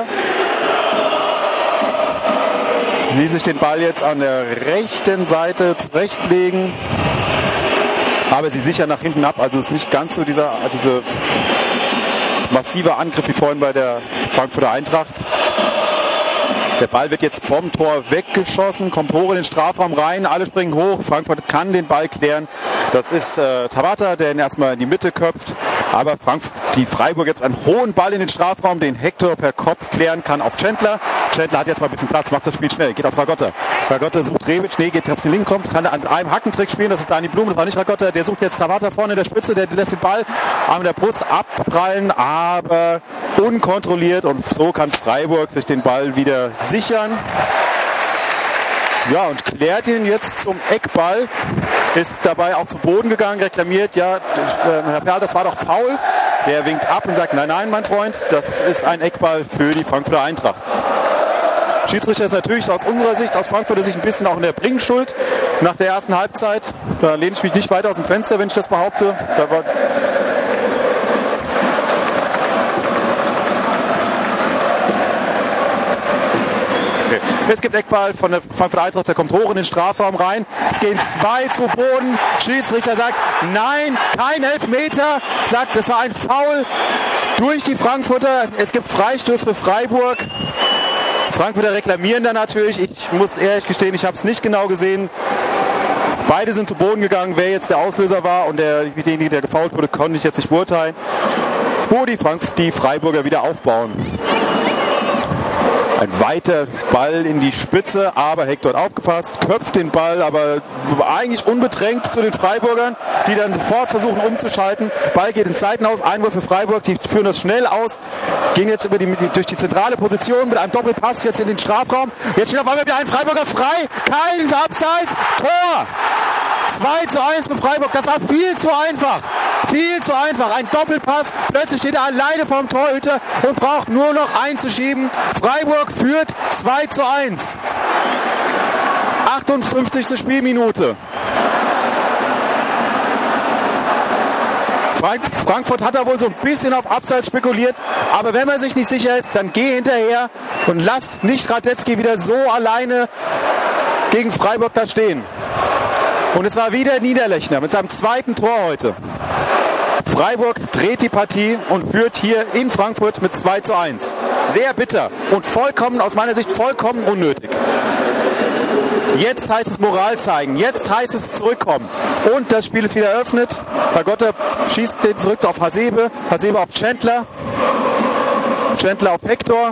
Die sich den Ball jetzt an der rechten Seite zurechtlegen. Aber sie sichern nach hinten ab. Also es ist nicht ganz so dieser, diese massive Angriff wie vorhin bei der Frankfurter Eintracht. Der Ball wird jetzt vom Tor weggeschossen, kommt hoch in den Strafraum rein, alle springen hoch, Frankfurt kann den Ball klären. Das ist äh, Tabata, der ihn erstmal in die Mitte köpft, aber Frank die Freiburg jetzt einen hohen Ball in den Strafraum, den Hector per Kopf klären kann auf Chandler. Chandler hat jetzt mal ein bisschen Platz, macht das Spiel schnell, geht auf Ragotta. Ragotta sucht Rebic, nee, geht auf den linken, kommt, kann an einem Hackentrick spielen, das ist Dani Blum, das war nicht Ragotta, der sucht jetzt Tabata vorne in der Spitze, der lässt den Ball an der Brust abprallen, aber unkontrolliert und so kann Freiburg sich den Ball wieder sichern. Ja, und klärt ihn jetzt zum Eckball. Ist dabei auch zu Boden gegangen, reklamiert, ja, äh, Herr Perl, das war doch faul. Der winkt ab und sagt, nein, nein, mein Freund, das ist ein Eckball für die Frankfurter Eintracht. Schiedsrichter ist natürlich aus unserer Sicht, aus Frankfurter Sicht ein bisschen auch in der Bringschuld nach der ersten Halbzeit. Da lehne ich mich nicht weiter aus dem Fenster, wenn ich das behaupte. Da war Okay. Es gibt Eckball von der Frankfurter Eintracht, der kommt hoch in den Strafraum rein. Es gehen zwei zu Boden. Schiedsrichter sagt, nein, kein Elfmeter. Sagt, das war ein Foul durch die Frankfurter. Es gibt Freistoß für Freiburg. Frankfurter reklamieren da natürlich. Ich muss ehrlich gestehen, ich habe es nicht genau gesehen. Beide sind zu Boden gegangen. Wer jetzt der Auslöser war und der, derjenige, der gefoult wurde, konnte ich jetzt nicht beurteilen. Wo die, Frank die Freiburger wieder aufbauen. Ein weiter Ball in die Spitze, aber Hector hat aufgepasst, köpft den Ball, aber eigentlich unbedrängt zu den Freiburgern, die dann sofort versuchen umzuschalten. Ball geht ins Seitenhaus, Einwurf für Freiburg, die führen das schnell aus, gehen jetzt über die, durch die zentrale Position mit einem Doppelpass jetzt in den Strafraum. Jetzt steht auf einmal wieder ein Freiburger frei, kein Abseits, Tor! zwei zu eins für Freiburg, das war viel zu einfach. Viel zu einfach. Ein Doppelpass. Plötzlich steht er alleine vorm Torhüter und braucht nur noch einzuschieben. Freiburg führt zwei zu eins. achtundfünfzigste Spielminute. Frank Frankfurt hat da wohl so ein bisschen auf Abseits spekuliert, aber wenn man sich nicht sicher ist, dann geh hinterher und lass nicht Radetzky wieder so alleine gegen Freiburg da stehen. Und es war wieder Niederlechner mit seinem zweiten Tor heute. Freiburg dreht die Partie und führt hier in Frankfurt mit zwei zu eins. Sehr bitter und vollkommen, aus meiner Sicht vollkommen unnötig. Jetzt heißt es Moral zeigen, jetzt heißt es zurückkommen. Und das Spiel ist wieder eröffnet. Ragotta schießt den zurück auf Hasebe, Hasebe auf Chandler, Chandler auf Hector.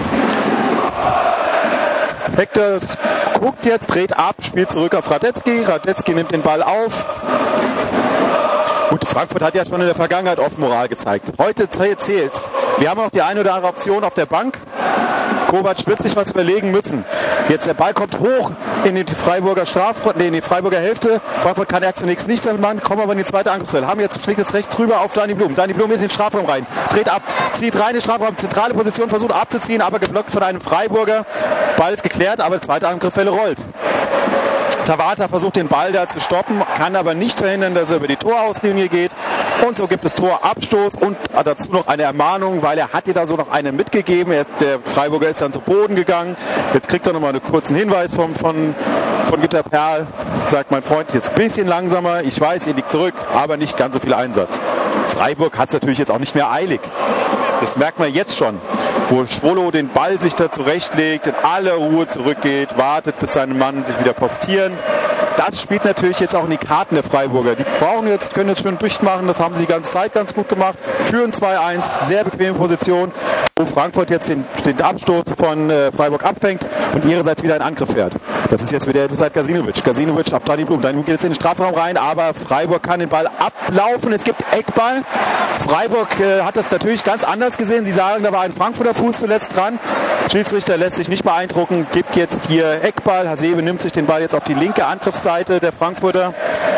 Hector guckt jetzt, dreht ab, spielt zurück auf Radetzky. Radetzky nimmt den Ball auf. Gut, Frankfurt hat ja schon in der Vergangenheit oft Moral gezeigt. Heute zählt's. Wir haben auch die eine oder andere Option auf der Bank. Kovac wird sich was überlegen müssen. Jetzt der Ball kommt hoch in die Freiburger Strafraum, nee, in die Freiburger Hälfte. Frankfurt kann er zunächst nicht damit machen, kommen aber in die zweite Angriffswelle. Haben jetzt, schlägt jetzt rechts rüber auf Dani Blum. Dani Blum ist in den Strafraum rein, dreht ab, zieht rein in den Strafraum, zentrale Position, versucht abzuziehen, aber geblockt von einem Freiburger. Ball ist geklärt, aber die zweite Angriffswelle rollt. Tabata versucht den Ball da zu stoppen, kann aber nicht verhindern, dass er über die Torauslinie geht. Und so gibt es Torabstoß und dazu noch eine Ermahnung, weil er hat dir da so noch eine mitgegeben. Er ist, der Freiburger ist dann zu Boden gegangen. Jetzt kriegt er nochmal einen kurzen Hinweis vom, von, von Günter Perl. Sagt mein Freund, jetzt ein bisschen langsamer. Ich weiß, ihr liegt zurück, aber nicht ganz so viel Einsatz. Freiburg hat es natürlich jetzt auch nicht mehr eilig. Das merkt man jetzt schon, wo Schwolo den Ball sich da zurechtlegt, in aller Ruhe zurückgeht, wartet, bis seine Mann sich wieder postieren. Das spielt natürlich jetzt auch in die Karten der Freiburger. Die brauchen jetzt, können jetzt schön durchmachen, das haben sie die ganze Zeit ganz gut gemacht. Führen zwei eins, sehr bequeme Position, wo Frankfurt jetzt den, den Abstoß von äh, Freiburg abfängt und ihrerseits wieder in Angriff fährt. Das ist jetzt wieder seit Gazinovic. Gazinovic auf Dani Blum. Dani Blum geht jetzt in den Strafraum rein, aber Freiburg kann den Ball ablaufen. Es gibt Eckball. Freiburg äh, hat das natürlich ganz anders gesehen. Sie sagen, da war ein Frankfurter Fuß zuletzt dran. Schiedsrichter lässt sich nicht beeindrucken, gibt jetzt hier Eckball. Hasebe nimmt sich den Ball jetzt auf die linke Angriffsseite der Frankfurter.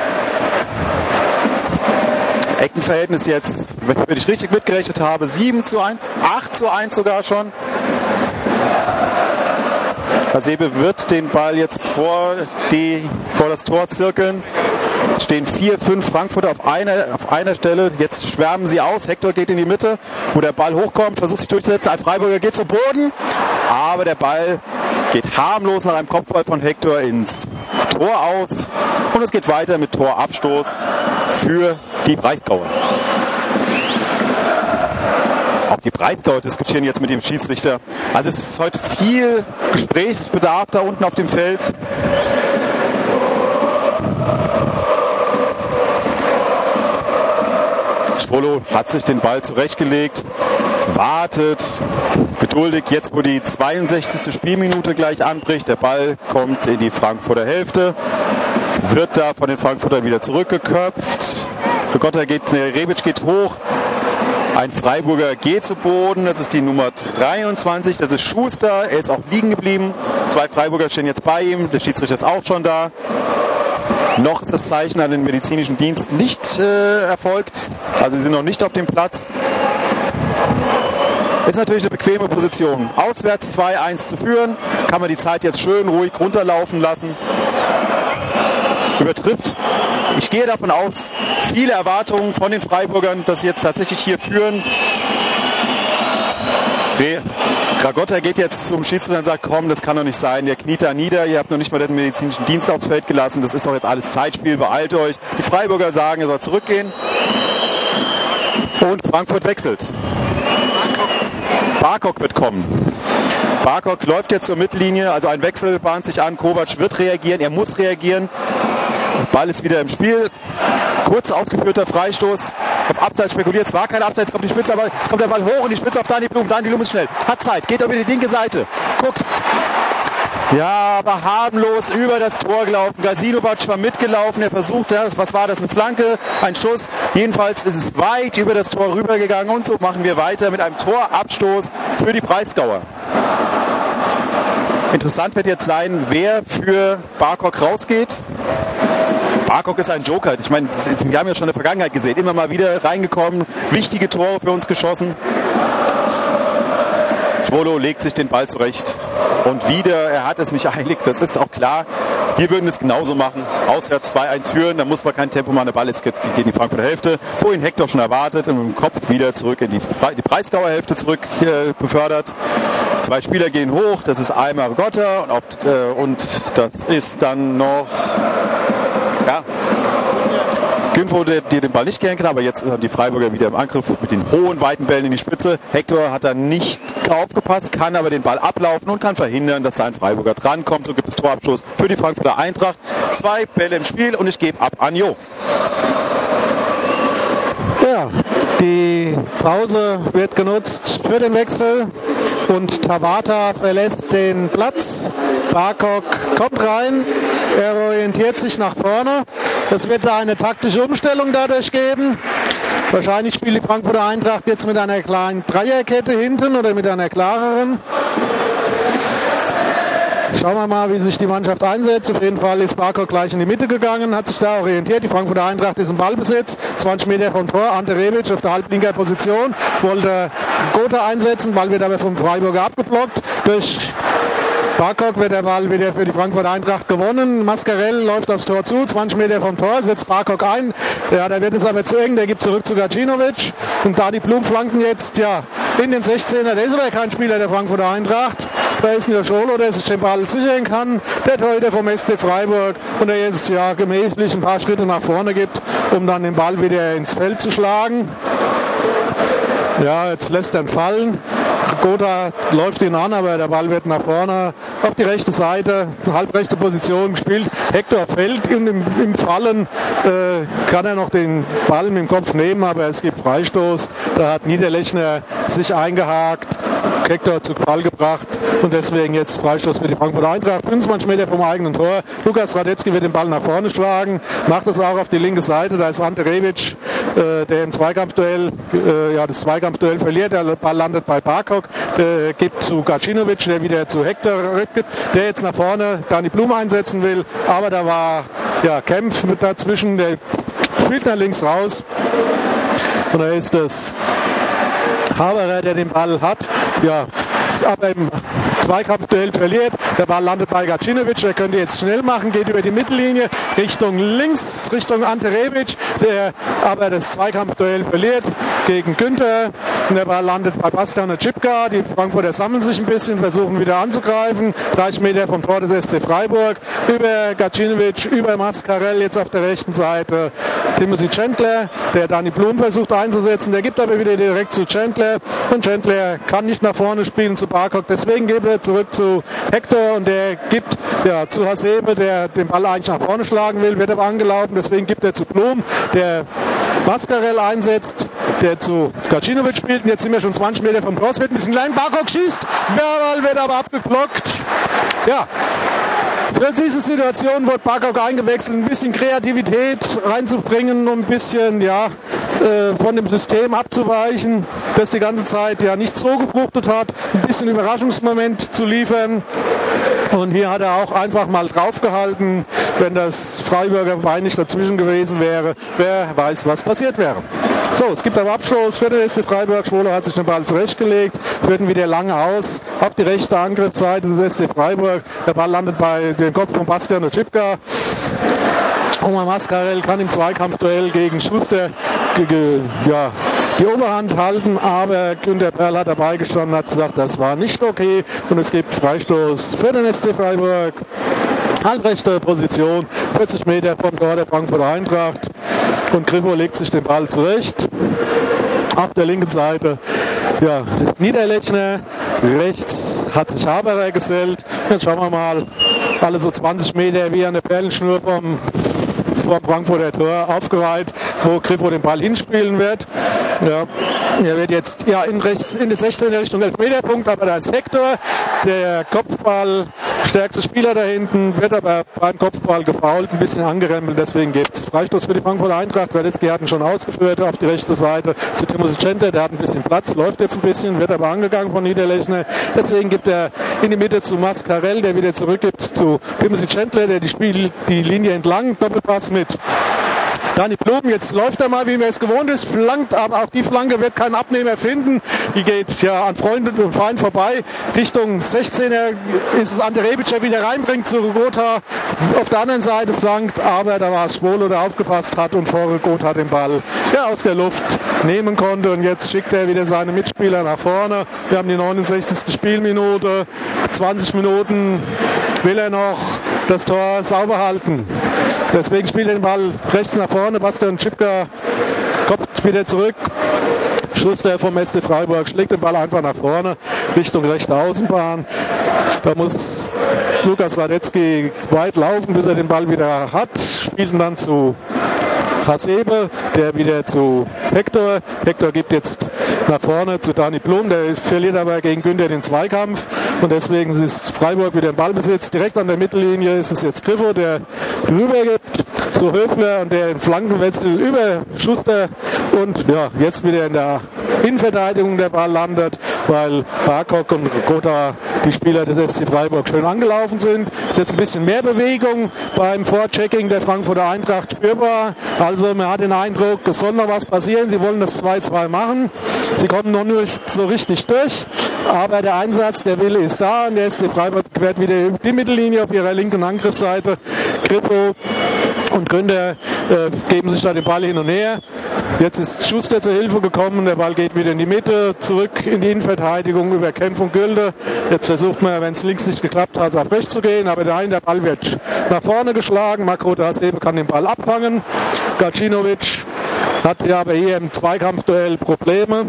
Eckenverhältnis jetzt, wenn ich richtig mitgerechnet habe, sieben zu eins, acht zu eins sogar schon. Hasebe wird den Ball jetzt vor, die, vor das Tor zirkeln. Es stehen vier, fünf Frankfurter auf einer, auf einer Stelle. Jetzt schwärmen sie aus. Hector geht in die Mitte, wo der Ball hochkommt, versucht sich durchzusetzen. Ein Freiburger geht zu Boden, aber der Ball geht harmlos nach einem Kopfball von Hector ins Tor aus. Und es geht weiter mit Torabstoß für die Breisgauer. Auch die Breisgauer diskutieren jetzt mit dem Schiedsrichter. Also es ist heute viel Gesprächsbedarf da unten auf dem Feld. Schwolo hat sich den Ball zurechtgelegt, wartet, geduldig, jetzt wo die zweiundsechzigste Spielminute gleich anbricht. Der Ball kommt in die Frankfurter Hälfte, wird da von den Frankfurtern wieder zurückgeköpft. Ragotta geht, äh, Rebic geht hoch, ein Freiburger geht zu Boden, das ist die Nummer dreiundzwanzig, das ist Schuster, er ist auch liegen geblieben. Zwei Freiburger stehen jetzt bei ihm, der Schiedsrichter ist auch schon da. Noch ist das Zeichen an den medizinischen Dienst nicht äh, erfolgt. Also sie sind noch nicht auf dem Platz. Ist natürlich eine bequeme Position. Auswärts zwei eins zu führen. Kann man die Zeit jetzt schön ruhig runterlaufen lassen. Übertrifft. Ich gehe davon aus, viele Erwartungen von den Freiburgern, dass sie jetzt tatsächlich hier führen. Ragotta geht jetzt zum Schiedsrichter und sagt, komm, das kann doch nicht sein, der kniet da nieder, ihr habt noch nicht mal den medizinischen Dienst aufs Feld gelassen, das ist doch jetzt alles Zeitspiel, beeilt euch. Die Freiburger sagen, er soll zurückgehen und Frankfurt wechselt. Barkok wird kommen. Barkok läuft jetzt zur Mittellinie, also ein Wechsel bahnt sich an, Kovac wird reagieren, er muss reagieren. Ball ist wieder im Spiel. Kurz ausgeführter Freistoß. Auf Abseits spekuliert. Es war kein Abseits, kommt die Spitze, aber es kommt der Ball hoch und die Spitze auf Dani Blum. Dani Blum ist schnell. Hat Zeit. Geht über die linke Seite. Guckt. Ja, aber harmlos über das Tor gelaufen. Gazinovic war mitgelaufen. Er versucht das. Was war das? Eine Flanke? Ein Schuss? Jedenfalls ist es weit über das Tor rübergegangen. Und so machen wir weiter mit einem Torabstoß für die Breisgauer. Interessant wird jetzt sein, wer für Barkok rausgeht. Barkok ist ein Joker. Ich meine, wir haben ja schon in der Vergangenheit gesehen, immer mal wieder reingekommen, wichtige Tore für uns geschossen. Schwolo legt sich den Ball zurecht. Und wieder, er hat es nicht eilig, das ist auch klar. Wir würden es genauso machen. Auswärts zwei eins führen, dann muss man kein Tempo machen. Der Ball ist jetzt gegen die Frankfurter Hälfte, wohin Hector schon erwartet und mit dem Kopf wieder zurück in die, Pre die Breisgauer Hälfte zurück äh, befördert. Zwei Spieler gehen hoch, das ist einmal Gotter und, auf, äh, und das ist dann noch ja, Günfo, der, der den Ball nicht gern kann, aber jetzt haben die Freiburger wieder im Angriff mit den hohen, weiten Bällen in die Spitze. Hector hat da nicht aufgepasst, kann aber den Ball ablaufen und kann verhindern, dass da ein Freiburger drankommt. So gibt es Torabschluss für die Frankfurter Eintracht. Zwei Bälle im Spiel und ich gebe ab an Jo. Ja, die Pause wird genutzt für den Wechsel und Tabata verlässt den Platz. Barkok kommt rein, er orientiert sich nach vorne. Es wird da eine taktische Umstellung dadurch geben. Wahrscheinlich spielt die Frankfurter Eintracht jetzt mit einer kleinen Dreierkette hinten oder mit einer klareren. Schauen wir mal, wie sich die Mannschaft einsetzt. Auf jeden Fall ist Barkok gleich in die Mitte gegangen, hat sich da orientiert. Die Frankfurter Eintracht ist im Ballbesitz, zwanzig Meter vom Tor. Ante Rebic auf der halblinker Position, wollte Gotha einsetzen, Ball wird aber vom Freiburger abgeblockt. Durch Barkok wird der Ball wieder für die Frankfurter Eintracht gewonnen. Mascarell läuft aufs Tor zu, zwanzig Meter vom Tor, setzt Barkok ein. Ja, da wird es aber zu eng, der gibt zurück zu Gacinovic. Und da die Blum flanken jetzt ja in den sechzehner, der ist aber kein Spieler der Frankfurter Eintracht. Da ist nur Scholo, der sich den Ball sichern kann. Der Torhüter vom S C Freiburg und der jetzt ja gemächlich ein paar Schritte nach vorne gibt, um dann den Ball wieder ins Feld zu schlagen. Ja, jetzt lässt er ihn fallen. Gotha läuft ihn an, aber der Ball wird nach vorne auf die rechte Seite, halbrechte Position gespielt. Hector fällt und im, im Fallen äh, kann er noch den Ball mit dem Kopf nehmen, aber es gibt Freistoß. Da hat Niederlechner sich eingehakt, Hector zu Fall gebracht und deswegen jetzt Freistoß für die Frankfurter Eintracht. fünfundzwanzig Meter vom eigenen Tor. Lukas Radetzky wird den Ball nach vorne schlagen, macht es auch auf die linke Seite. Da ist Ante Rebic, äh, der im Zweikampfduell, äh, ja, das Zweikampfduell verliert. Der Ball landet bei Barkok, der gibt zu Gacinovic, der wieder zu Hector rückt, der jetzt nach vorne Dani Blum einsetzen will. Aber da war ja Kempf mit dazwischen, der spielt nach links raus. Und da ist es Haberer, der den Ball hat. Ja, aber im Zweikampfduell verliert. Der Ball landet bei Gacinovic, der könnte jetzt schnell machen, geht über die Mittellinie Richtung links, Richtung Ante Rebic, der aber das Zweikampfduell verliert gegen Günther. Und der Ball landet bei Bastian Oczipka. Die Frankfurter sammeln sich ein bisschen, versuchen wieder anzugreifen. dreißig Meter vom Tor des S C Freiburg. Über Gacinovic, über Mascarell jetzt auf der rechten Seite. Timothy Chandler, der Dani Blum versucht einzusetzen. Der gibt aber wieder direkt zu Chandler. Und Chandler kann nicht nach vorne spielen zu Barkok. Deswegen gibt er zurück zu Hector und der gibt ja, zu Hasebe, der den Ball eigentlich nach vorne schlagen will, wird aber angelaufen. Deswegen gibt er zu Blum, der Mascarell einsetzt, der zu Gacinovic spielt. Und jetzt sind wir schon zwanzig Meter vom Tor. Es wird ein bisschen klein. Barkok schießt. Der Ball wird aber abgeblockt. Ja. Für diese Situation wurde Barkok eingewechselt, ein bisschen Kreativität reinzubringen, um ein bisschen ja, äh, von dem System abzuweichen, das die ganze Zeit ja nicht so gefruchtet hat, ein bisschen Überraschungsmoment zu liefern. Und hier hat er auch einfach mal draufgehalten, wenn das Freiburger Bein nicht dazwischen gewesen wäre, wer weiß, was passiert wäre. So, es gibt aber Abschluss für den S C Freiburg. Schwolo hat sich den Ball zurechtgelegt, führt ihn wieder lange aus auf die rechte Angriffsseite des S C Freiburg. Der Ball landet bei dem Kopf von Bastian Oczipka. Omar Mascarell kann im Zweikampfduell gegen Schuster ja, die Oberhand halten, aber Günter Perl hat dabei gestanden, hat gesagt, das war nicht okay und es gibt Freistoß für den S C Freiburg. Halbrechte Position, vierzig Meter vom Tor der Frankfurter Eintracht und Griffo legt sich den Ball zurecht. Auf der linken Seite ja, ist Niederlechner, rechts hat sich Haberer gesellt. Jetzt schauen wir mal, alle so zwanzig Meter wie an der Perlenschnur vom, vom Frankfurter Tor aufgereiht, wo Griffo den Ball hinspielen wird. Ja, er wird jetzt ja, in, rechts, in die sechzehner Richtung Elfmeterpunkt, aber da ist Hector, der Kopfball stärkste Spieler da hinten, wird aber beim Kopfball gefoult, ein bisschen angerempelt, deswegen gibt es Freistoß für die Frankfurter Eintracht. Radetzky hat ihn schon ausgeführt auf die rechte Seite zu Timothy Chandler, der hat ein bisschen Platz, läuft jetzt ein bisschen, wird aber angegangen von Niederlechner, deswegen gibt er in die Mitte zu Mascarell, der wieder zurückgibt zu Timothy Chandler, der die, Spiel, die Linie entlang, Doppelpass mit Dani Blum, jetzt läuft er mal, wie man es gewohnt ist, flankt, aber auch die Flanke wird keinen Abnehmer finden. Die geht ja an Freund und Feind vorbei. Richtung sechzehner ist es Ante Rebic, der wieder reinbringt zu Gotha. Auf der anderen Seite flankt, aber da war es Schwolo, der aufgepasst hat und vor Gotha den Ball ja, aus der Luft nehmen konnte. Und jetzt schickt er wieder seine Mitspieler nach vorne. Wir haben die neunundsechzigste Spielminute. zwanzig Minuten will er noch das Tor sauber halten. Deswegen spielt er den Ball rechts nach vorne. Bastian Schipka kommt wieder zurück. Schuster vom S C Freiburg schlägt den Ball einfach nach vorne Richtung rechte Außenbahn. Da muss Lukas Radetzky weit laufen, bis er den Ball wieder hat. Spielen dann zu Hasebe, der wieder zu Hector. Hector gibt jetzt nach vorne zu Dani Blum, der verliert aber gegen Günther den Zweikampf und deswegen ist Freiburg wieder im Ballbesitz. Direkt an der Mittellinie ist es jetzt Griffo, der rübergibt zu Höfler und der im Flankenwechsel über Schuster und ja, jetzt wieder in der Innenverteidigung der Ball landet, weil Barkok und Gotha, die Spieler des S C Freiburg, schön angelaufen sind. Ist jetzt ein bisschen mehr Bewegung beim Vorchecking der Frankfurter Eintracht spürbar. Also man hat den Eindruck, es soll noch was passieren. Sie wollen das zwei zwei machen. Sie kommen noch nicht so richtig durch. Aber der Einsatz, der Wille ist da. Und der S C Freiburg quert wieder die Mittellinie auf ihrer linken Angriffsseite. Grifo und Günther äh, geben sich da den Ball hin und her. Jetzt ist Schuster zur Hilfe gekommen. Der Ball geht wieder in die Mitte, zurück in die Innenverteidigung über Kempf und Gülde. Jetzt versucht man, wenn es links nicht geklappt hat, auf rechts zu gehen. Aber nein, der Ball wird nach vorne geschlagen. Marco Hasebe kann den Ball abfangen. Gacinovic hat ja aber hier im Zweikampfduell Probleme.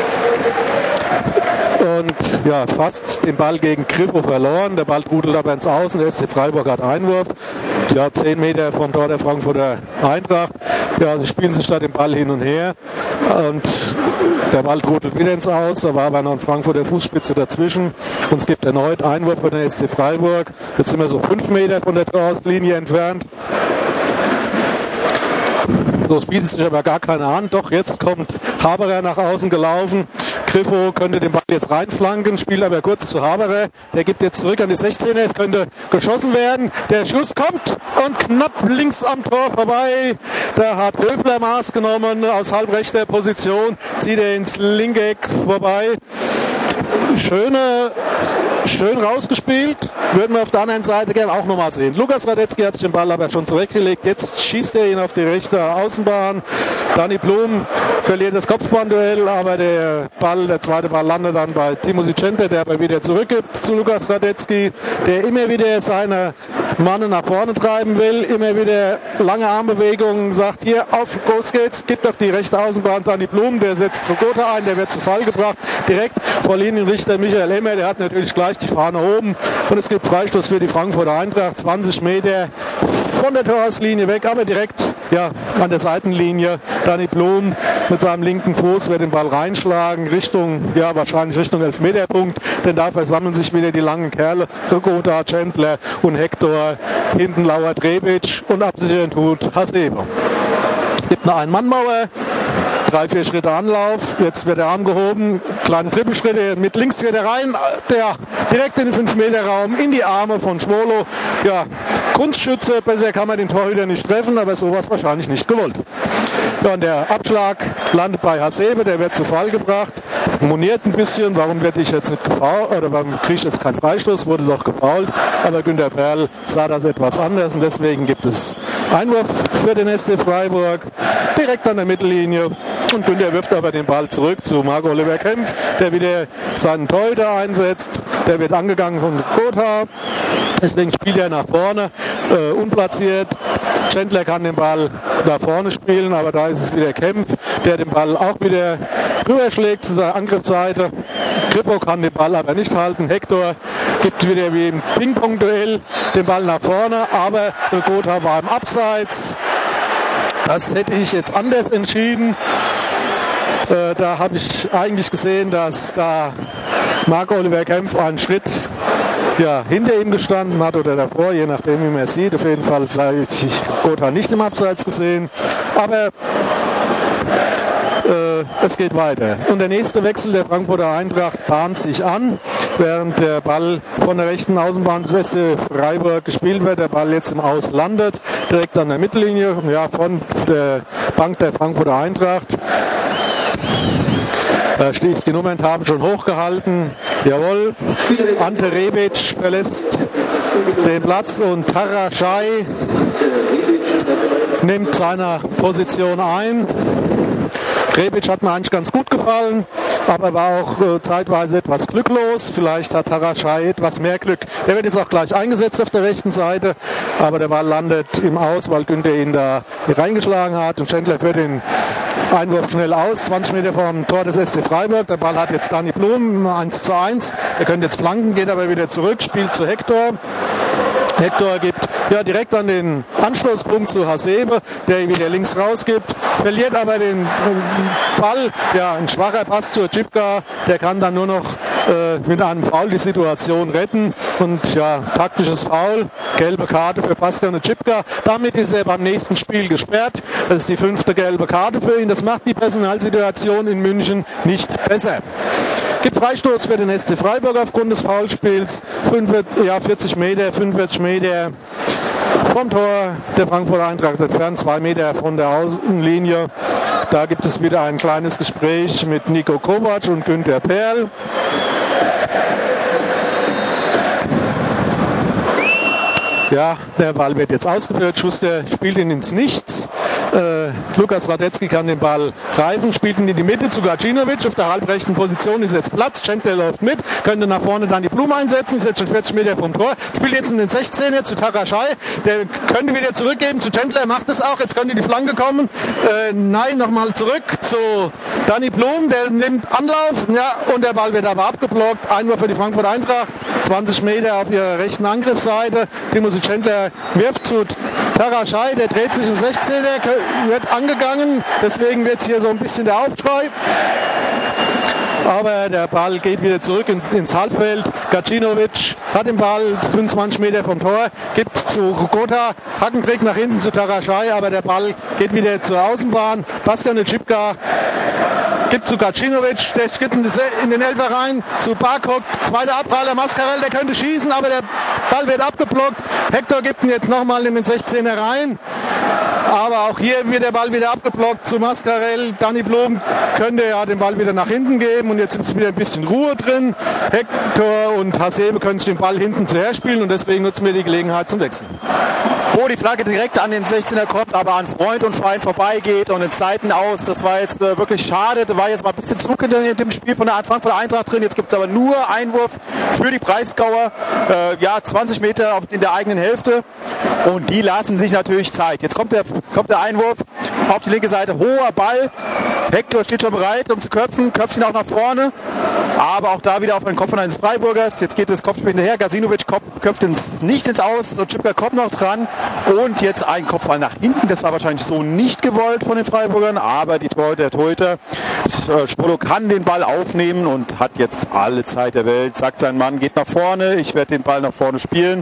Und ja, fast den Ball gegen Griffo verloren. Der Ball trudelt aber ins Außen. Der S C Freiburg hat Einwurf. Ja, zehn Meter vom Tor der Frankfurter Eintracht. Ja, sie spielen sich da den Ball hin und her. Und der Ball trudelt wieder ins Aus. Da war aber noch ein Frankfurter Fußspitze dazwischen. Und es gibt erneut Einwurf für den S C Freiburg. Jetzt sind wir so fünf Meter von der Torauslinie entfernt. So, es bietet sich aber gar keiner an. Doch jetzt kommt Haberer nach außen gelaufen. Griffo könnte den Ball jetzt reinflanken, spielt aber kurz zu Haberer. Der gibt jetzt zurück an die sechzehner. Es könnte geschossen werden. Der Schuss kommt und knapp links am Tor vorbei. Da hat Höfler Maß genommen aus halbrechter Position. Zieht er ins linke Eck vorbei. Schöne, schön rausgespielt. Würden wir auf der anderen Seite gerne auch nochmal sehen. Lukas Radetzky hat sich den Ball aber schon zurechtgelegt. Jetzt schießt er ihn auf die rechte Außenbahn. Dani Blum verliert das Kopfballduell, aber der Ball, der zweite Ball landet dann bei Timothy Center, der aber wieder zurückgibt zu Lukas Radetzky, der immer wieder seine Mann nach vorne treiben will, immer wieder lange Armbewegungen, sagt hier, auf, los geht's, gibt auf die rechte Außenbahn Dani Blum, der setzt Gotha ein, der wird zu Fall gebracht, direkt vor Linienrichter Michael Emmer, der hat natürlich gleich die Fahne oben und es gibt Freistoß für die Frankfurter Eintracht, zwanzig Meter von der Torauslinie weg, aber direkt ja, an der Seitenlinie. Dani Blum mit seinem linken Fuß wird den Ball reinschlagen, Richtung, ja wahrscheinlich Richtung Elfmeterpunkt, denn da versammeln sich wieder die langen Kerle, Gotha, Chandler und Hector, hinten lauert Rebic und absichern tut Hasebe. Gibt eine Ein-Mann-Mauer, drei, vier Schritte Anlauf, jetzt wird der Arm gehoben, kleine Trippelschritte, mit links geht er rein, der direkt in den fünf Meter Raum, in die Arme von Schwolo. Ja, Kunstschütze, besser kann man den Torhüter nicht treffen, aber sowas wahrscheinlich nicht gewollt. Ja, und der Abschlag landet bei Hasebe, der wird zu Fall gebracht, moniert ein bisschen, warum werde ich jetzt nicht gefault, oder warum kriege ich jetzt keinen Freistoß, wurde doch gefault, aber Günter Perl sah das etwas anders und deswegen gibt es Einwurf für den S C Freiburg, direkt an der Mittellinie. Und Günther wirft aber den Ball zurück zu Marc-Oliver Kempf, der wieder seinen Torhüter einsetzt. Der wird angegangen von Gotha. Deswegen spielt er nach vorne, äh, unplatziert. Chandler kann den Ball nach vorne spielen, aber da ist es wieder Kempf, der den Ball auch wieder rüberschlägt zu seiner Angriffsseite. Griffo kann den Ball aber nicht halten. Hector gibt wieder wie im Ping-Pong-Duell den Ball nach vorne, aber Gotha war im Abseits. Das hätte ich jetzt anders entschieden. Äh, da habe ich eigentlich gesehen, dass da Marc-Oliver Kempf einen Schritt ja, hinter ihm gestanden hat oder davor, je nachdem wie man es sieht. Auf jeden Fall habe ich Gotha nicht im Abseits gesehen. Aber äh, es geht weiter. Und der nächste Wechsel der Frankfurter Eintracht bahnt sich an, während der Ball von der rechten Außenbahn des S C Freiburg gespielt wird. Der Ball jetzt im Aus landet, direkt an der Mittellinie, ja, von der Bank der Frankfurter Eintracht. Äh, Stichs genummert haben schon hochgehalten. Jawohl. Ante Rebic verlässt den Platz und Taraschai nimmt seine Position ein. Rebic hat mir eigentlich ganz gut gefallen, aber war auch äh, zeitweise etwas glücklos. Vielleicht hat Taraschai etwas mehr Glück. Der wird jetzt auch gleich eingesetzt auf der rechten Seite, aber der Ball landet im Aus, weil Günther ihn da reingeschlagen hat und Schindler führt den Einwurf schnell aus, zwanzig Meter vom Tor des S C Freiburg. Der Ball hat jetzt Dani Blum, eins zu eins. Er könnte jetzt flanken, geht aber wieder zurück, spielt zu Hector. Hector gibt ja direkt an den Anschlusspunkt zu Hasebe, der wieder links rausgibt, verliert aber den Ball. Ja, ein schwacher Pass zu Chipka, der kann dann nur noch äh, mit einem Foul die Situation retten. Und ja, taktisches Foul, gelbe Karte für Pascal Chipka. Damit ist er beim nächsten Spiel gesperrt. Das ist die fünfte gelbe Karte für ihn. Das macht die Personalsituation in München nicht besser. Gibt Freistoß für den S C Freiburg aufgrund des Foulspiels. Ja, vierzig Meter, fünfundvierzig Meter vom Tor der Frankfurter Eintracht entfernt, zwei Meter von der Außenlinie. Da gibt es wieder ein kleines Gespräch mit Nico Kovac und Günther Perl. Ja, der Ball wird jetzt ausgeführt. Schuster spielt ihn ins Nichts. Äh, Lukas Radetzky kann den Ball greifen, spielt ihn in die Mitte zu Gacinovic. Auf der halbrechten Position ist jetzt Platz. Cendler läuft mit, könnte nach vorne dann die Blume einsetzen. Ist jetzt schon vierzig Meter vom Tor. Spielt jetzt in den sechzehner zu Taraschai. Der könnte wieder zurückgeben zu Cendler, macht es auch. Jetzt könnte die Flanke kommen. Äh, nein, nochmal zurück zu Dani Blum. Der nimmt Anlauf. Ja, und der Ball wird aber abgeblockt. Einwurf für die Frankfurter Eintracht. zwanzig Meter auf ihrer rechten Angriffsseite. Timothy Cendler wirft zu Taraschai. Der dreht sich im sechzehner, wird angegangen. Deswegen wird hier so ein bisschen der Aufschrei. Aber der Ball geht wieder zurück ins, ins Halbfeld. Gacinovic hat den Ball fünfundzwanzig Meter vom Tor, gibt zu Rukota, Hackentrick nach hinten zu Taraschai, aber der Ball geht wieder zur Außenbahn. Pascal Chipka gibt zu Gacinovic, der gibt in den Elfer rein, zu Barkok, zweiter Abpraller, Mascarell, der könnte schießen, aber der Ball wird abgeblockt. Hector gibt ihn jetzt nochmal in den sechzehner rein. Aber auch hier wird der Ball wieder abgeblockt zu Mascarell. Dani Blum könnte ja den Ball wieder nach hinten geben und jetzt ist wieder ein bisschen Ruhe drin. Hector und Hasebe können sich den Ball hinten zuher spielen und deswegen nutzen wir die Gelegenheit zum Wechseln. Wo die Flagge direkt an den sechzehner kommt, aber an Freund und Feind vorbeigeht und in Zeiten aus. Das war jetzt äh, wirklich schade. Da war jetzt mal ein bisschen Zug in dem Spiel von der Frankfurter Eintracht drin. Jetzt gibt es aber nur Einwurf für die Breisgauer. Äh, ja, zwanzig Meter auf, in der eigenen Hälfte. Und die lassen sich natürlich Zeit. Jetzt kommt der, kommt der Einwurf auf die linke Seite. Hoher Ball. Hector steht schon bereit, um zu köpfen. Köpft ihn auch nach vorne. Aber auch da wieder auf den Kopf von eines Freiburgers. Jetzt geht das Kopfspiel hinterher. Gacinovic köpft ins, nicht ins Aus. Und Chipka kommt noch dran. Und jetzt ein Kopfball nach hinten. Das war wahrscheinlich so nicht gewollt von den Freiburgern. Aber die Tor, der Torhüter Spolo kann den Ball aufnehmen und hat jetzt alle Zeit der Welt. Sagt sein Mann, geht nach vorne. Ich werde den Ball nach vorne spielen.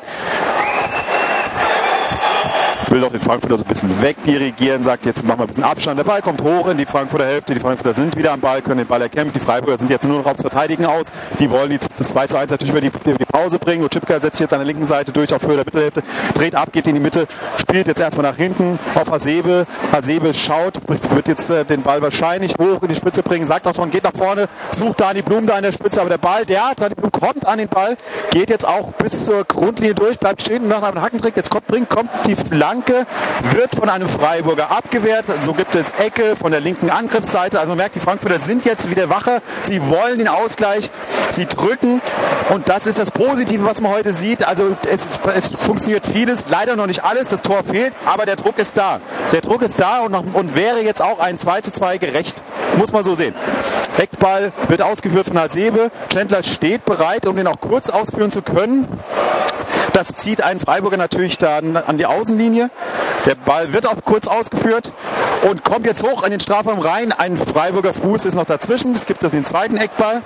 Will doch den Frankfurter so ein bisschen wegdirigieren, sagt jetzt machen wir ein bisschen Abstand. Der Ball kommt hoch in die Frankfurter Hälfte. Die Frankfurter sind wieder am Ball, können den Ball erkämpfen. Die Freiburger sind jetzt nur noch aufs Verteidigen aus. Die wollen die, das zwei zu eins natürlich über die, über die Pause bringen. Und Chipka setzt sich jetzt an der linken Seite durch auf Höhe der Mittelhälfte, dreht ab, geht in die Mitte, spielt jetzt erstmal nach hinten auf Hasebe. Hasebe schaut, wird jetzt äh, den Ball wahrscheinlich hoch in die Spitze bringen, sagt auch schon, geht nach vorne, sucht Dani Blum da in der Spitze, aber der Ball, der Dani Blum kommt an den Ball, geht jetzt auch bis zur Grundlinie durch, bleibt stehen und nach einem Hackentrick, jetzt kommt, bringt, kommt die Flanke, wird von einem Freiburger abgewehrt. So gibt es Ecke von der linken Angriffsseite. Also man merkt, die Frankfurter sind jetzt wieder wacher. Sie wollen den Ausgleich. Sie drücken. Und das ist das Positive, was man heute sieht. Also es, es funktioniert vieles. Leider noch nicht alles. Das Tor fehlt. Aber der Druck ist da. Der Druck ist da und, noch, und wäre jetzt auch ein zwei zu zwei gerecht. Muss man so sehen. Eckball wird ausgeführt von Hasebe. Cendler steht bereit, um den auch kurz ausführen zu können. Das zieht einen Freiburger natürlich dann an die Außenlinie. Der Ball wird auch kurz ausgeführt und kommt jetzt hoch in den Strafraum rein. Ein Freiburger Fuß ist noch dazwischen. Es gibt den zweiten Eckball.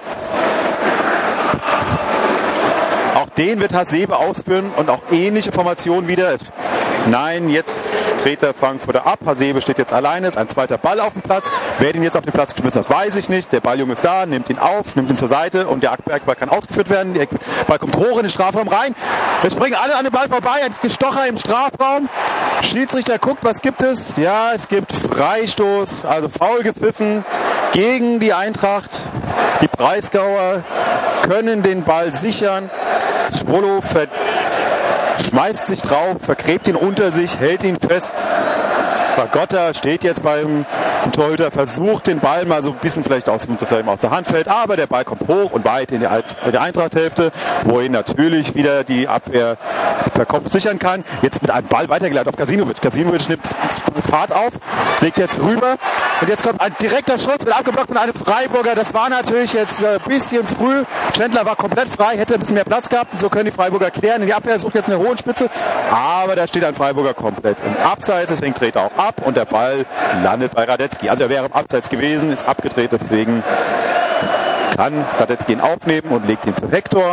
Auch den wird Hasebe ausführen und auch ähnliche Formationen wieder. Nein, jetzt dreht der Frankfurter ab. Hasebe steht jetzt alleine. Ist ein zweiter Ball auf dem Platz. Wer den jetzt auf den Platz geschmissen hat, weiß ich nicht. Der Balljunge ist da, nimmt ihn auf, nimmt ihn zur Seite und der Eckball kann ausgeführt werden. Der Ball kommt hoch in den Strafraum rein. Wir springen alle an den Ball vorbei. Ein Gestocher im Strafraum. Schiedsrichter guckt, was gibt es? Ja, es gibt Freistoß, also faul gepfiffen gegen die Eintracht. Die Breisgauer können den Ball sichern. Sprolo schmeißt sich drauf, vergräbt ihn unter sich, hält ihn fest. Bagotta steht jetzt beim Torhüter, versucht den Ball mal so ein bisschen vielleicht aus, dass er ihm aus der Hand fällt, aber der Ball kommt hoch und weit in die Eintracht-Hälfte, wo ihn natürlich wieder die Abwehr per Kopf sichern kann. Jetzt mit einem Ball weitergeleitet auf Gazinovic. Gazinovic nimmt Fahrt auf, legt jetzt rüber und jetzt kommt ein direkter Schuss, wird abgeblockt von einem Freiburger. Das war natürlich jetzt ein bisschen früh. Schindler war komplett frei, hätte ein bisschen mehr Platz gehabt und so können die Freiburger klären. Die Abwehr sucht jetzt eine hohe Spitze, aber da steht ein Freiburger komplett im Abseits, deswegen dreht er auch ab und der Ball landet bei Radetzky. Also er wäre im Abseits gewesen, ist abgedreht, deswegen kann Radetzky ihn aufnehmen und legt ihn zu Hector.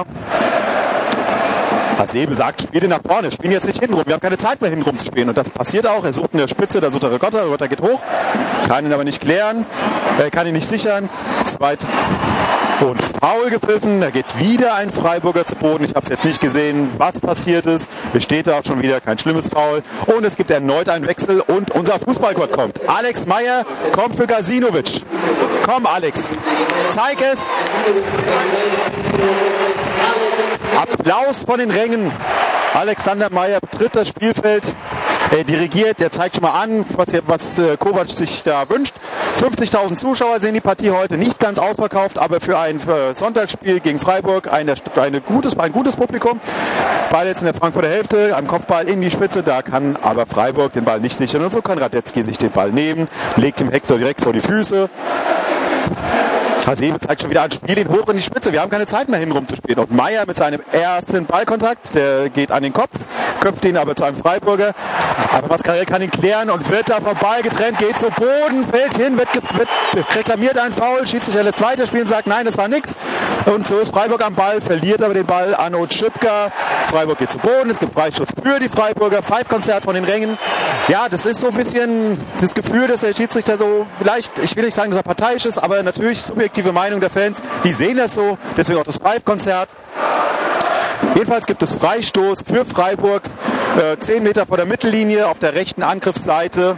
Hasebe sagt, spiel den nach vorne, spielen jetzt nicht hintenrum. Wir haben keine Zeit mehr hintenrum zu spielen. Und das passiert auch. Er sucht in der Spitze, da sucht er Rigotta. Rigotta geht hoch, kann ihn aber nicht klären, er kann ihn nicht sichern. Zweit und faul gepfiffen. Da geht wieder ein Freiburger zu Boden. Ich habe es jetzt nicht gesehen, was passiert ist. Es steht da auch schon wieder, kein schlimmes Foul. Und es gibt erneut einen Wechsel und unser Fußballgott kommt. Alex Meyer kommt für Gazinovic. Komm Alex, zeig es. Applaus von den Rängen. Alexander Meyer betritt das Spielfeld, er dirigiert, er zeigt schon mal an, was, was äh, Kovac sich da wünscht. fünfzigtausend Zuschauer sehen die Partie heute, nicht ganz ausverkauft, aber für ein für Sonntagsspiel gegen Freiburg eine, eine gutes, ein gutes Publikum. Ball jetzt in der Frankfurter Hälfte, am Kopfball in die Spitze, da kann aber Freiburg den Ball nicht sichern und so kann Radetzky sich den Ball nehmen, legt dem Hector direkt vor die Füße. Hasebe zeigt schon wieder an, spiel ihn hoch in die Spitze. Wir haben keine Zeit mehr hinrum zu spielen. Und Meyer mit seinem ersten Ballkontakt, der geht an den Kopf, köpft ihn aber zu einem Freiburger. Aber Mascarell kann ihn klären und wird da vom Ball getrennt, geht zu Boden, fällt hin, wird, wird reklamiert ein Foul, Schiedsrichter lässt weiterspielen, sagt nein, das war nix. Und so ist Freiburg am Ball, verliert aber den Ball an Otschipka. Freiburg geht zu Boden, es gibt Freistoß für die Freiburger, Pfeifkonzert von den Rängen. Ja, das ist so ein bisschen das Gefühl, dass der Schiedsrichter so vielleicht, ich will nicht sagen, dass er parteiisch ist, aber natürlich subjektiv Meinung der Fans, die sehen das so, deswegen auch das Pfeifkonzert. Jedenfalls gibt es Freistoß für Freiburg, äh, zehn Meter vor der Mittellinie auf der rechten Angriffsseite.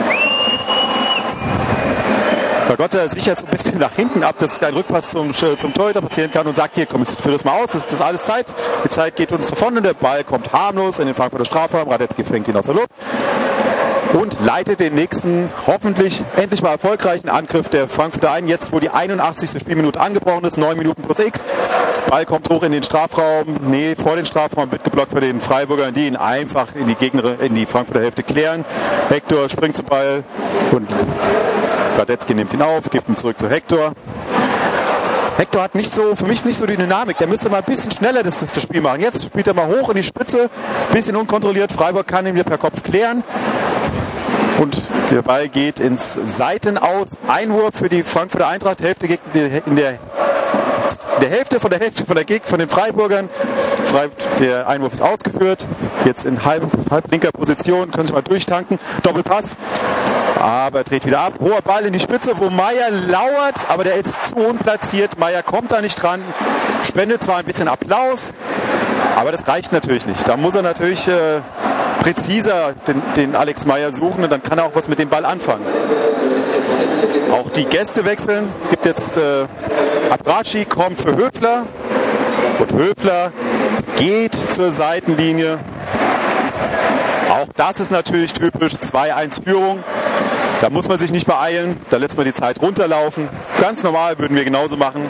Bagotta sichert so ein bisschen nach hinten ab, dass kein Rückpass zum, zum Torhüter passieren kann und sagt, hier, komm, jetzt führ das mal aus, das ist alles Zeit. Die Zeit geht uns davon und der Ball kommt harmlos in den Frankfurter Strafraum. Radetzky fängt ihn aus der Luft und leitet den nächsten, hoffentlich endlich mal erfolgreichen Angriff der Frankfurter ein. Jetzt, wo die einundachtzigste Spielminute angebrochen ist, neun Minuten plus X. Ball kommt hoch in den Strafraum, nee, vor den Strafraum, wird geblockt von den Freiburgern, die ihn einfach in die Gegner, in die Frankfurter Hälfte klären. Hector springt zum Ball und Radetzky nimmt ihn auf, gibt ihn zurück zu Hector. Hector hat nicht so, für mich nicht so die Dynamik. Der müsste mal ein bisschen schneller das, das Spiel machen. Jetzt spielt er mal hoch in die Spitze, bisschen unkontrolliert. Freiburg kann ihn wieder per Kopf klären. Und der Ball geht ins Seitenaus. Einwurf für die Frankfurter Eintracht. Hälfte in der, in der Hälfte von der Hälfte von der Gegend von den Freiburgern. Der Einwurf ist ausgeführt. Jetzt in halb, halb linker Position. Können Sie mal durchtanken. Doppelpass. Aber er dreht wieder ab. Hoher Ball in die Spitze, wo Meyer lauert, aber der ist zu unplatziert. Meyer kommt da nicht dran. Spendet zwar ein bisschen Applaus, aber das reicht natürlich nicht. Da muss er natürlich äh, präziser den, den Alex Meyer suchen und dann kann er auch was mit dem Ball anfangen. Auch die Gäste wechseln. Es gibt jetzt äh, Abraci kommt für Höfler und Höfler geht zur Seitenlinie. Auch das ist natürlich typisch, zwei eins Führung. Da muss man sich nicht beeilen, da lässt man die Zeit runterlaufen. Ganz normal würden wir genauso machen.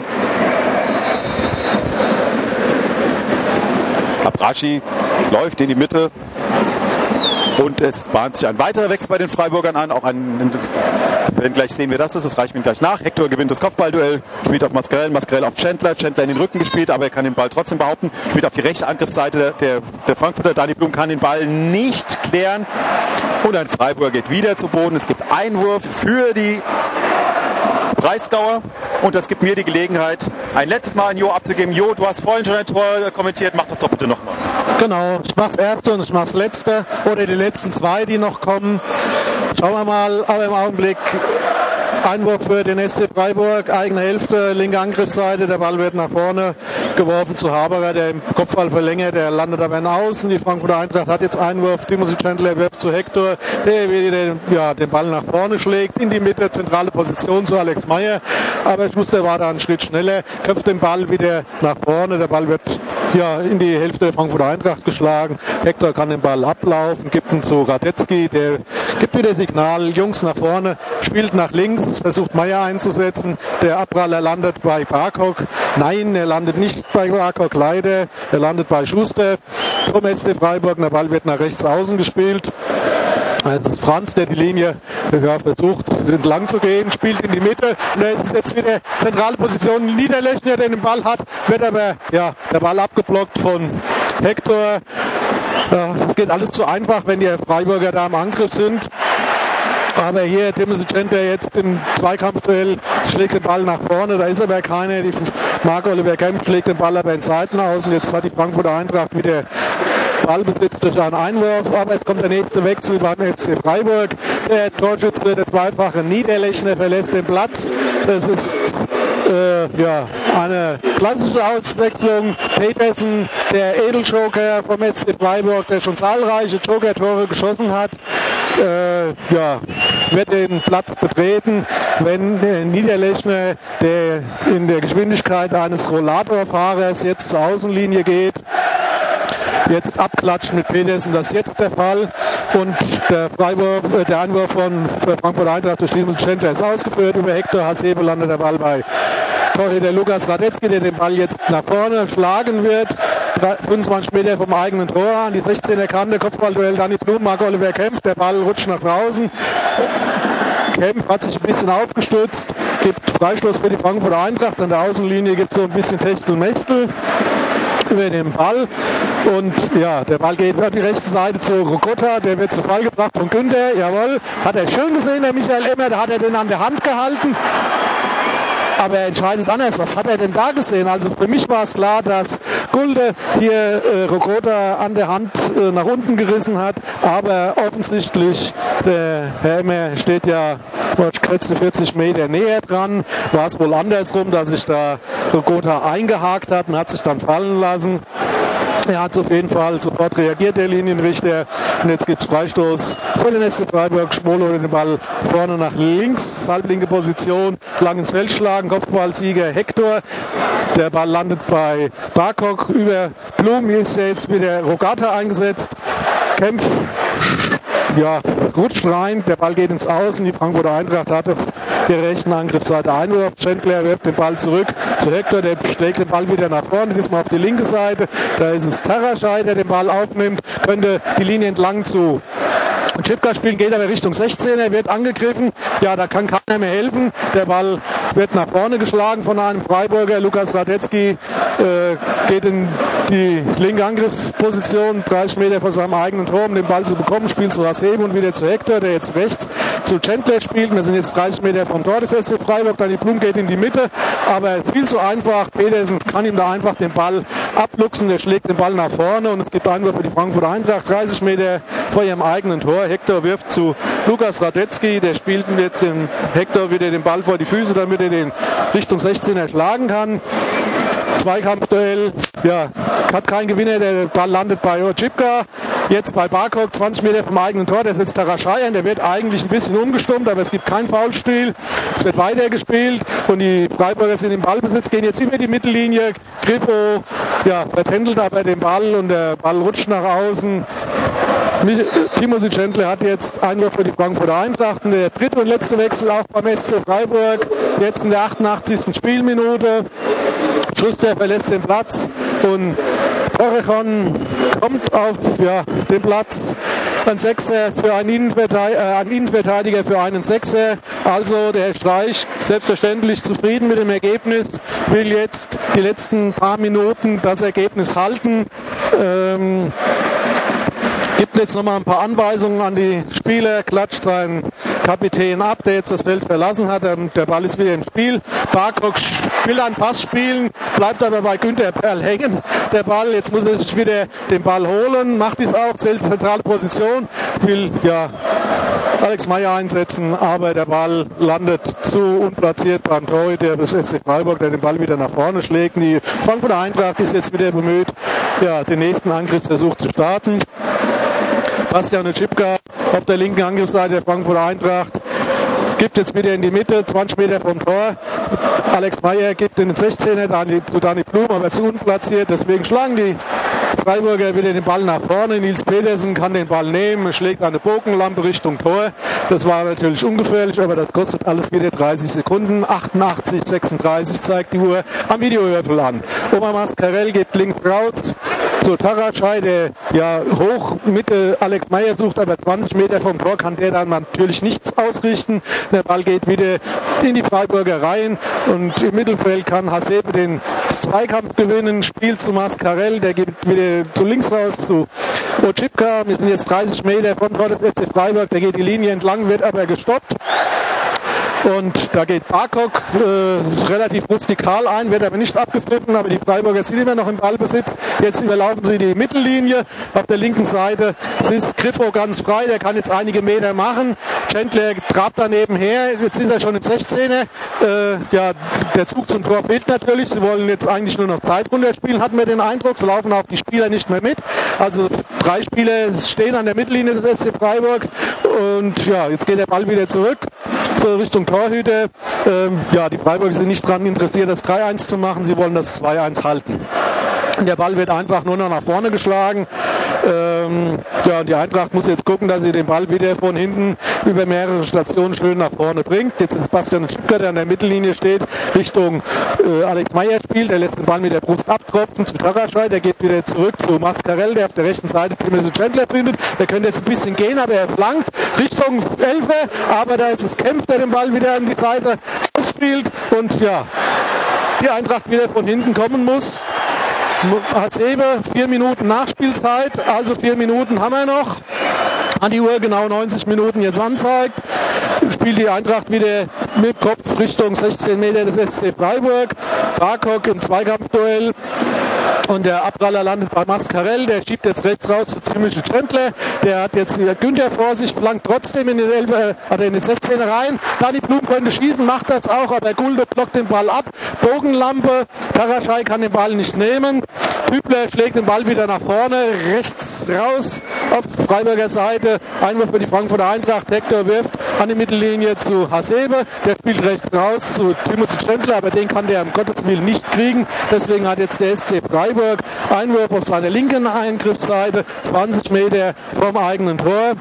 Abraci läuft in die Mitte. Und es bahnt sich ein weiterer Wechsel bei den Freiburgern an. Auch ein, wenn gleich sehen wir das ist, das reicht mir gleich nach. Hector gewinnt das Kopfballduell, spielt auf Mascarell, Mascarell auf Chandler, Chandler in den Rücken gespielt, aber er kann den Ball trotzdem behaupten. Spielt auf die rechte Angriffsseite der, der Frankfurter. Dani Blum kann den Ball nicht klären. Und ein Freiburger geht wieder zu Boden. Es gibt Einwurf für die Breisgauer. Und das gibt mir die Gelegenheit, ein letztes Mal an Jo abzugeben. Jo, du hast vorhin schon ein Tor kommentiert, mach das doch bitte nochmal. Genau, ich mach's erste und ich mach's letzte oder die letzten zwei, die noch kommen. Schauen wir mal, aber im Augenblick Einwurf für den S C Freiburg, eigene Hälfte, linke Angriffsseite, der Ball wird nach vorne geworfen zu Haberer, der im Kopfball verlängert, der landet aber in Außen. Die Frankfurter Eintracht hat jetzt Einwurf, Timothy Chandler wirft zu Hector, der wieder ja, den Ball nach vorne schlägt, in die Mitte, zentrale Position zu Alex Meyer, aber Schuster war da einen Schritt schneller, köpft den Ball wieder nach vorne, der Ball wird ja, in die Hälfte der Frankfurter Eintracht geschlagen. Hector kann den Ball ablaufen, gibt ihn zu Radetzky, der gibt wieder Signal, Jungs nach vorne, spielt nach links, versucht Meyer einzusetzen. Der Abpraller landet bei Barkok. Nein, er landet nicht bei Barkok, leider. Er landet bei Schuster vom S C Freiburg. Der Ball wird nach rechts außen gespielt. Es ist Franz, der die Linie ja, versucht entlang zu gehen, spielt in die Mitte. Und da ist es jetzt wieder zentrale Position. Niederlechner, der den Ball hat, wird aber ja, der Ball abgeblockt von Hector. Das geht alles zu einfach, wenn die Freiburger da im Angriff sind. Aber hier Timothy Chandler jetzt im Zweikampfduell schlägt den Ball nach vorne, da ist aber keiner. Die Marc-Oliver Kempf schlägt den Ball aber in Seiten aus und jetzt hat die Frankfurter Eintracht wieder Ballbesitz durch einen Einwurf, aber es kommt der nächste Wechsel beim S C Freiburg. Der Torschütze, der zweifache Niederlechner, verlässt den Platz. Das ist äh, ja, eine klassische Auswechslung. Petersen, der Edeljoker vom S C Freiburg, der schon zahlreiche Joker-Tore geschossen hat, äh, ja, wird den Platz betreten, wenn der Niederlechner, der in der Geschwindigkeit eines Rollatorfahrers jetzt zur Außenlinie geht, jetzt abklatscht mit Petersen, das ist jetzt der Fall und der Freiwurf, äh, der Einwurf von Frankfurt Eintracht durch Timothy Chandler ist ausgeführt, über Hector Hasebe landet der Ball bei Torhüter Lukas Radetzky, der den Ball jetzt nach vorne schlagen wird, fünfundzwanzig Meter vom eigenen Tor an die sechzehner Kante, Kopfballduell Danny Blum, Marc-Oliver Kempf, der Ball rutscht nach draußen. Kempf hat sich ein bisschen aufgestützt, gibt Freistoß für die Frankfurter Eintracht, an der Außenlinie gibt es so ein bisschen Techtel-Mechtel über den Ball und ja, der Ball geht auf die rechte Seite zu Rokotta, der wird zu Fall gebracht von Günther, jawohl, hat er schön gesehen, der Michael Emmer, da hat er den an der Hand gehalten, aber entscheidend anders, was hat er denn da gesehen? Also für mich war es klar, dass Gulde hier äh, Rokotta an der Hand äh, nach unten gerissen hat, aber offensichtlich, der Herr Emmer steht ja vierzig Meter näher dran, war es wohl andersrum, dass sich da Rokotta eingehakt hat und hat sich dann fallen lassen. Er hat auf jeden Fall sofort reagiert, der Linienrichter. Und jetzt gibt es Freistoß für den S C Freiburg. Schmolo den Ball vorne nach links, halblinke Position, lang ins Feld schlagen, Kopfballsieger Hector. Der Ball landet bei Barkok über Blum. Hier ist jetzt wieder Rogatta eingesetzt. Kempf ja, rutscht rein, der Ball geht ins Außen, die Frankfurter Eintracht hatte der rechten Angriffsseite Einwurf. Chandler wirft den Ball zurück zu Hector, der schlägt den Ball wieder nach vorne, diesmal auf die linke Seite. Da ist es Taraschei, der den Ball aufnimmt, könnte die Linie entlang zu Chipka spielen, geht aber Richtung sechzehner, wird angegriffen. Ja, da kann keiner mehr helfen. Der Ball wird nach vorne geschlagen von einem Freiburger. Lukas Radetzky äh, geht in die linke Angriffsposition, dreißig Meter vor seinem eigenen Tor, um den Ball zu bekommen. Spielt zu Hasebe und wieder zu Hector, der jetzt rechts zu Chandler spielt. Wir sind jetzt dreißig Meter vom Tor des S C Freiburg. Dann die Blum geht in die Mitte, aber viel zu einfach. Petersen kann ihm da einfach den Ball abluchsen. Der schlägt den Ball nach vorne und es gibt Einwurf für die Frankfurter Eintracht. dreißig Meter vor ihrem eigenen Tor. Hector wirft zu Lukas Radetzky, der spielt jetzt den Hector wieder den Ball vor die Füße, damit er den Richtung sechzehner schlagen kann. Zweikampfduell, ja, hat kein Gewinner, der Ball landet bei Ochipka, jetzt bei Barkok, zwanzig Meter vom eigenen Tor, der setzt Taraschei an, der wird eigentlich ein bisschen umgestummt, aber es gibt kein Foulspiel, es wird weitergespielt und die Freiburger sind im Ballbesitz, gehen jetzt über die Mittellinie, Griffo, ja, vertändelt aber den Ball und der Ball rutscht nach außen. Timothy Chandler hat jetzt Einwurf für die Frankfurter Eintracht. Der dritte und letzte Wechsel auch beim S C Freiburg. Jetzt in der achtundachtzigsten Spielminute. Schuster verlässt den Platz und Torrejon kommt auf ja, den Platz. Ein Sechser für einen Innenverteidiger, äh, ein Innenverteidiger für einen Sechser. Also der Herr Streich selbstverständlich zufrieden mit dem Ergebnis, will jetzt die letzten paar Minuten das Ergebnis halten. Ähm, Gibt jetzt noch mal ein paar Anweisungen an die Spieler, klatscht seinen Kapitän ab, der jetzt das Feld verlassen hat. Der Ball ist wieder im Spiel. Barkok will einen Pass spielen, bleibt aber bei Günther Perl hängen. Der Ball, jetzt muss er sich wieder den Ball holen, macht dies auch, zentrale Position, will ja Alex Meyer einsetzen, aber der Ball landet zu unplatziert beim Torhüter des S C Freiburg, der den Ball wieder nach vorne schlägt. Die Frankfurter Eintracht ist jetzt wieder bemüht, ja, den nächsten Angriffsversuch zu starten. Bastian Oczipka auf der linken Angriffsseite der Frankfurter Eintracht gibt jetzt wieder in die Mitte, zwanzig Meter vom Tor. Alex Meyer gibt in den sechzehner zu Dani Blum, aber zu unplatziert. Deswegen schlagen die Freiburger wieder den Ball nach vorne. Nils Petersen kann den Ball nehmen, schlägt eine Bogenlampe Richtung Tor. Das war natürlich ungefährlich, aber das kostet alles wieder dreißig Sekunden. achtundachtzig sechsunddreißig zeigt die Uhr am Videohörfel an. Omar Mascarell geht links raus zu Taracay, der ja hoch Mitte Alex Meyer sucht, aber zwanzig Meter vom Tor kann der dann natürlich nichts ausrichten. Der Ball geht wieder in die Freiburger Reihen und im Mittelfeld kann Hasebe den Zweikampf gewinnen, spielt zu Mascarell, der geht wieder zu links raus zu Oczipka. Wir sind jetzt dreißig Meter vom Tor des S C Freiburg, der geht die Linie entlang, wird aber gestoppt. Und da geht Barkok äh, relativ rustikal ein, wird aber nicht abgepfiffen, aber die Freiburger sind immer noch im Ballbesitz. Jetzt überlaufen sie die Mittellinie. Auf der linken Seite ist Griffo ganz frei, der kann jetzt einige Meter machen. Chandler trabt daneben her, jetzt ist er schon im sechzehner. Äh, ja, der Zug zum Tor fehlt natürlich. Sie wollen jetzt eigentlich nur noch Zeit runterspielen, hatten wir den Eindruck. So laufen auch die Spieler nicht mehr mit. Also drei Spieler stehen an der Mittellinie des S C Freiburgs. Und ja, jetzt geht der Ball wieder zurück zur Richtung Torhüter. Ähm, ja, die Freiburger sind nicht daran interessiert, das drei eins zu machen. Sie wollen das zwei eins halten. Und der Ball wird einfach nur noch nach vorne geschlagen. Ähm, ja, die Eintracht muss jetzt gucken, dass sie den Ball wieder von hinten über mehrere Stationen schön nach vorne bringt. Jetzt ist Bastian Oczipka, der an der Mittellinie steht, Richtung äh, Alex Meyer spielt. Der lässt den Ball mit der Brust abtropfen zu Taracay. Der geht wieder zurück zu Mascarell, der auf der rechten Seite Timothy Chandler findet. Der könnte jetzt ein bisschen gehen, aber er flankt Richtung Elfer. Aber da ist es Kempf, der den Ball wieder an die Seite ausspielt. Und ja, die Eintracht wieder von hinten kommen muss. Hasebe, vier Minuten Nachspielzeit, also vier Minuten haben wir noch. An die Uhr genau neunzig Minuten jetzt anzeigt. Spielt die Eintracht wieder mit Kopf Richtung sechzehn Meter des S C Freiburg. Barkok im Zweikampfduell. Und der Abpraller landet bei Mascarell, der schiebt jetzt rechts raus zu Timothy Chandler. Der hat jetzt wieder Günther vor sich, flankt trotzdem in den, Elfer, also in den sechzehner rein. Dani Blum könnte schießen, macht das auch, aber Gulde blockt den Ball ab. Bogenlampe, Taracay kann den Ball nicht nehmen. Hübler schlägt den Ball wieder nach vorne, rechts raus auf Freiburger Seite. Einwurf für die Frankfurter Eintracht. Hector wirft an die Mittellinie zu Hasebe. Der spielt rechts raus zu Timothy Chandler, aber den kann der um Gottes Willen nicht kriegen. Deswegen hat jetzt der S C Freiburg Einwurf auf seiner linken Eingriffsseite, zwanzig Meter vom eigenen Tor.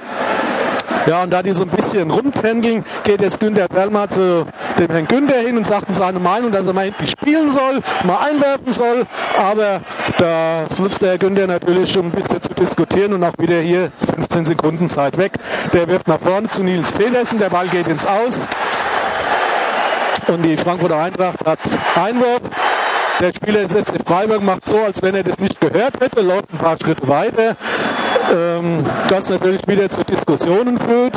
Ja, und da die so ein bisschen rumtändeln, geht jetzt Günther Perlmann zu dem Herrn Günther hin und sagt ihm seine Meinung, dass er mal endlich spielen soll, mal einwerfen soll. Aber das nutzt der Günther natürlich, um ein bisschen zu diskutieren und auch wieder hier fünfzehn Sekunden Zeit weg. Der wirft nach vorne zu Nils Petersen, der Ball geht ins Aus. Und die Frankfurter Eintracht hat Einwurf. Der Spieler des S C Freiburg macht so, als wenn er das nicht gehört hätte, läuft ein paar Schritte weiter, ähm, das natürlich wieder zu Diskussionen führt.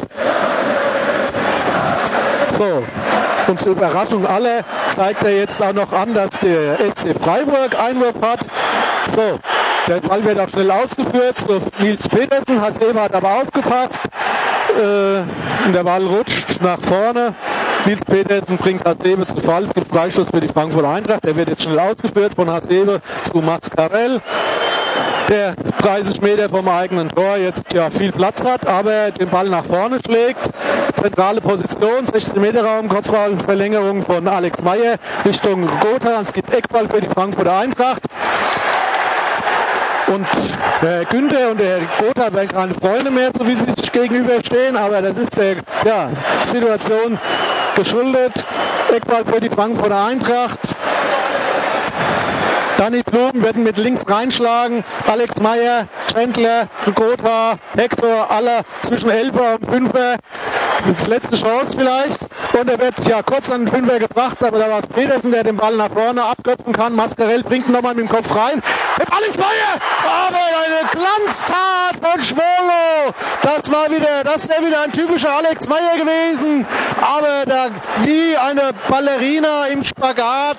So, und zur Überraschung aller zeigt er jetzt auch noch an, dass der S C Freiburg Einwurf hat. So, der Ball wird auch schnell ausgeführt zu Nils Petersen. Hasebe hat aber aufgepasst. Äh, und der Ball rutscht nach vorne. Nils Petersen bringt Hasebe zu Fall. Es gibt Freistoß für die Frankfurter Eintracht. Der wird jetzt schnell ausgeführt von Hasebe zu Mascarell, der dreißig Meter vom eigenen Tor jetzt ja viel Platz hat, aber den Ball nach vorne schlägt. Zentrale Position, sechzehn Meter Raum, Kopfballverlängerung von Alex Meyer Richtung Gotha. Es gibt Eckball für die Frankfurter Eintracht. Und der Günther und der Gotha werden keine Freunde mehr, so wie sie sich gegenüberstehen, aber das ist der ja, Situation geschuldet. Eckball für die Frankfurter Eintracht. Dani Blum wird mit links reinschlagen. Alex Meyer, Chandler, Gotha, Hector, aller zwischen Elfer und Fünfer. Das letzte Chance vielleicht. Und er wird ja kurz an den Fünfer gebracht, aber da war es Petersen, der den Ball nach vorne abköpfen kann. Mascarell bringt ihn nochmal mit dem Kopf rein. Mit Alex Meyer! Aber eine Glanztat von Schwolo! Das war wieder, das wäre wieder ein typischer Alex Meyer gewesen. Aber da wie eine Ballerina im Spagat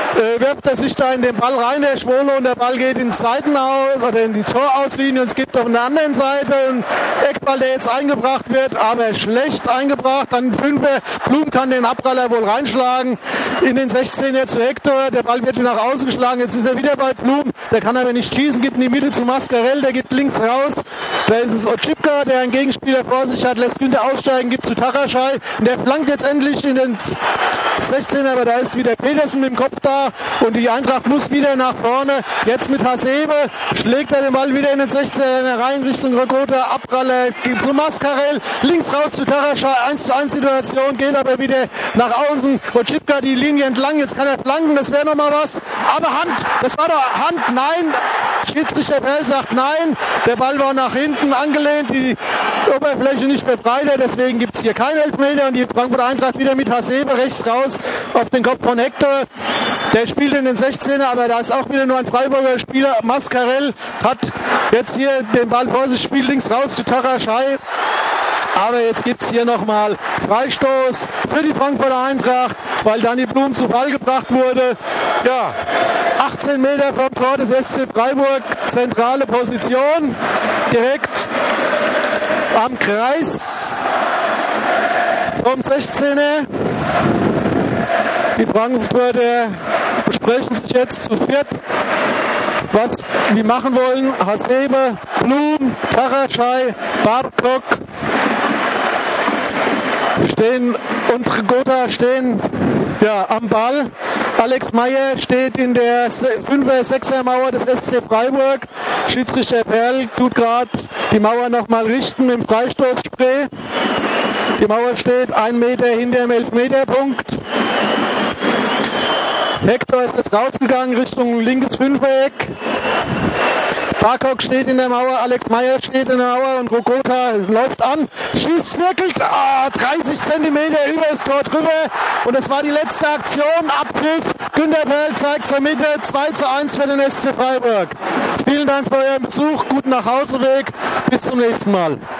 äh, wirft er sich da in den Ball rein, der Schwolo, und der Ball geht ins Seitenaus oder in die Torauslinie, und es gibt auf der anderen Seite einen Eckball, der jetzt eingebracht wird, aber schlecht eingebracht. Dann Fünfer, Blum kann den Abpraller wohl reinschlagen in den sechzehner zu Hector. Der Ball wird nach außen geschlagen, jetzt ist er wieder bei Blum, der kann aber nicht schießen, gibt in die Mitte zu Mascarell, der gibt links raus. Da ist es Otschipka, der einen Gegenspieler vor sich hat, lässt Günther aussteigen, gibt zu Taraschai, und der flankt jetzt endlich in den sechzehner, aber da ist wieder Petersen mit dem Kopf da, und die Eintracht muss wieder nach vorne. Jetzt mit Hasebe schlägt er den Ball wieder in den sechzehner rein Richtung Rogota, Abpraller zu Mascarell, links raus zu Taraschai, eins zu eins Situation, geht aber wieder nach außen. Otschipka die Linie entlang, jetzt kann er flanken, das wäre nochmal was, aber Hand, das war doch Hand, nein, Schiedsrichter Perl sagt nein, der Ball war nach hinten angelehnt, die Oberfläche nicht mehr breiter, deswegen gibt es hier keinen Elfmeter, und die Frankfurter Eintracht wieder mit Hasebe rechts raus auf den Kopf von Hector. Der spielt in den sechzehner, aber da ist auch wieder nur ein Freiburger Spieler. Mascarell hat jetzt hier den Ball vor sich, spielt links raus zu Taraschai. Aber jetzt gibt es hier nochmal Freistoß für die Frankfurter Eintracht, weil Danny Blum zu Fall gebracht wurde. Ja, achtzehn Meter vom Tor des S C Freiburg, zentrale Position, direkt am Kreis vom sechzehner. Die Frankfurter besprechen sich jetzt zu viert, was wir machen wollen. Hasebe, Blum, Taraschai, Bartok stehen und Rogota stehen ja, am Ball. Alex Meyer steht in der fünfer sechser Mauer des S C Freiburg. Schiedsrichter Perl tut gerade die Mauer nochmal richten mit dem Freistoßspray. Die Mauer steht ein Meter hinter dem Elfmeterpunkt. Hector ist jetzt rausgegangen Richtung linkes Fünfereck. Barkok steht in der Mauer, Alex Meyer steht in der Mauer, und Rogota läuft an, schießt wirklich oh, dreißig Zentimeter über das Tor drüber, und das war die letzte Aktion. Abpfiff, Günther Perl zeigt zur Mitte, zwei zu eins für den S C Freiburg. Vielen Dank für euren Besuch, guten Nachhauseweg, bis zum nächsten Mal.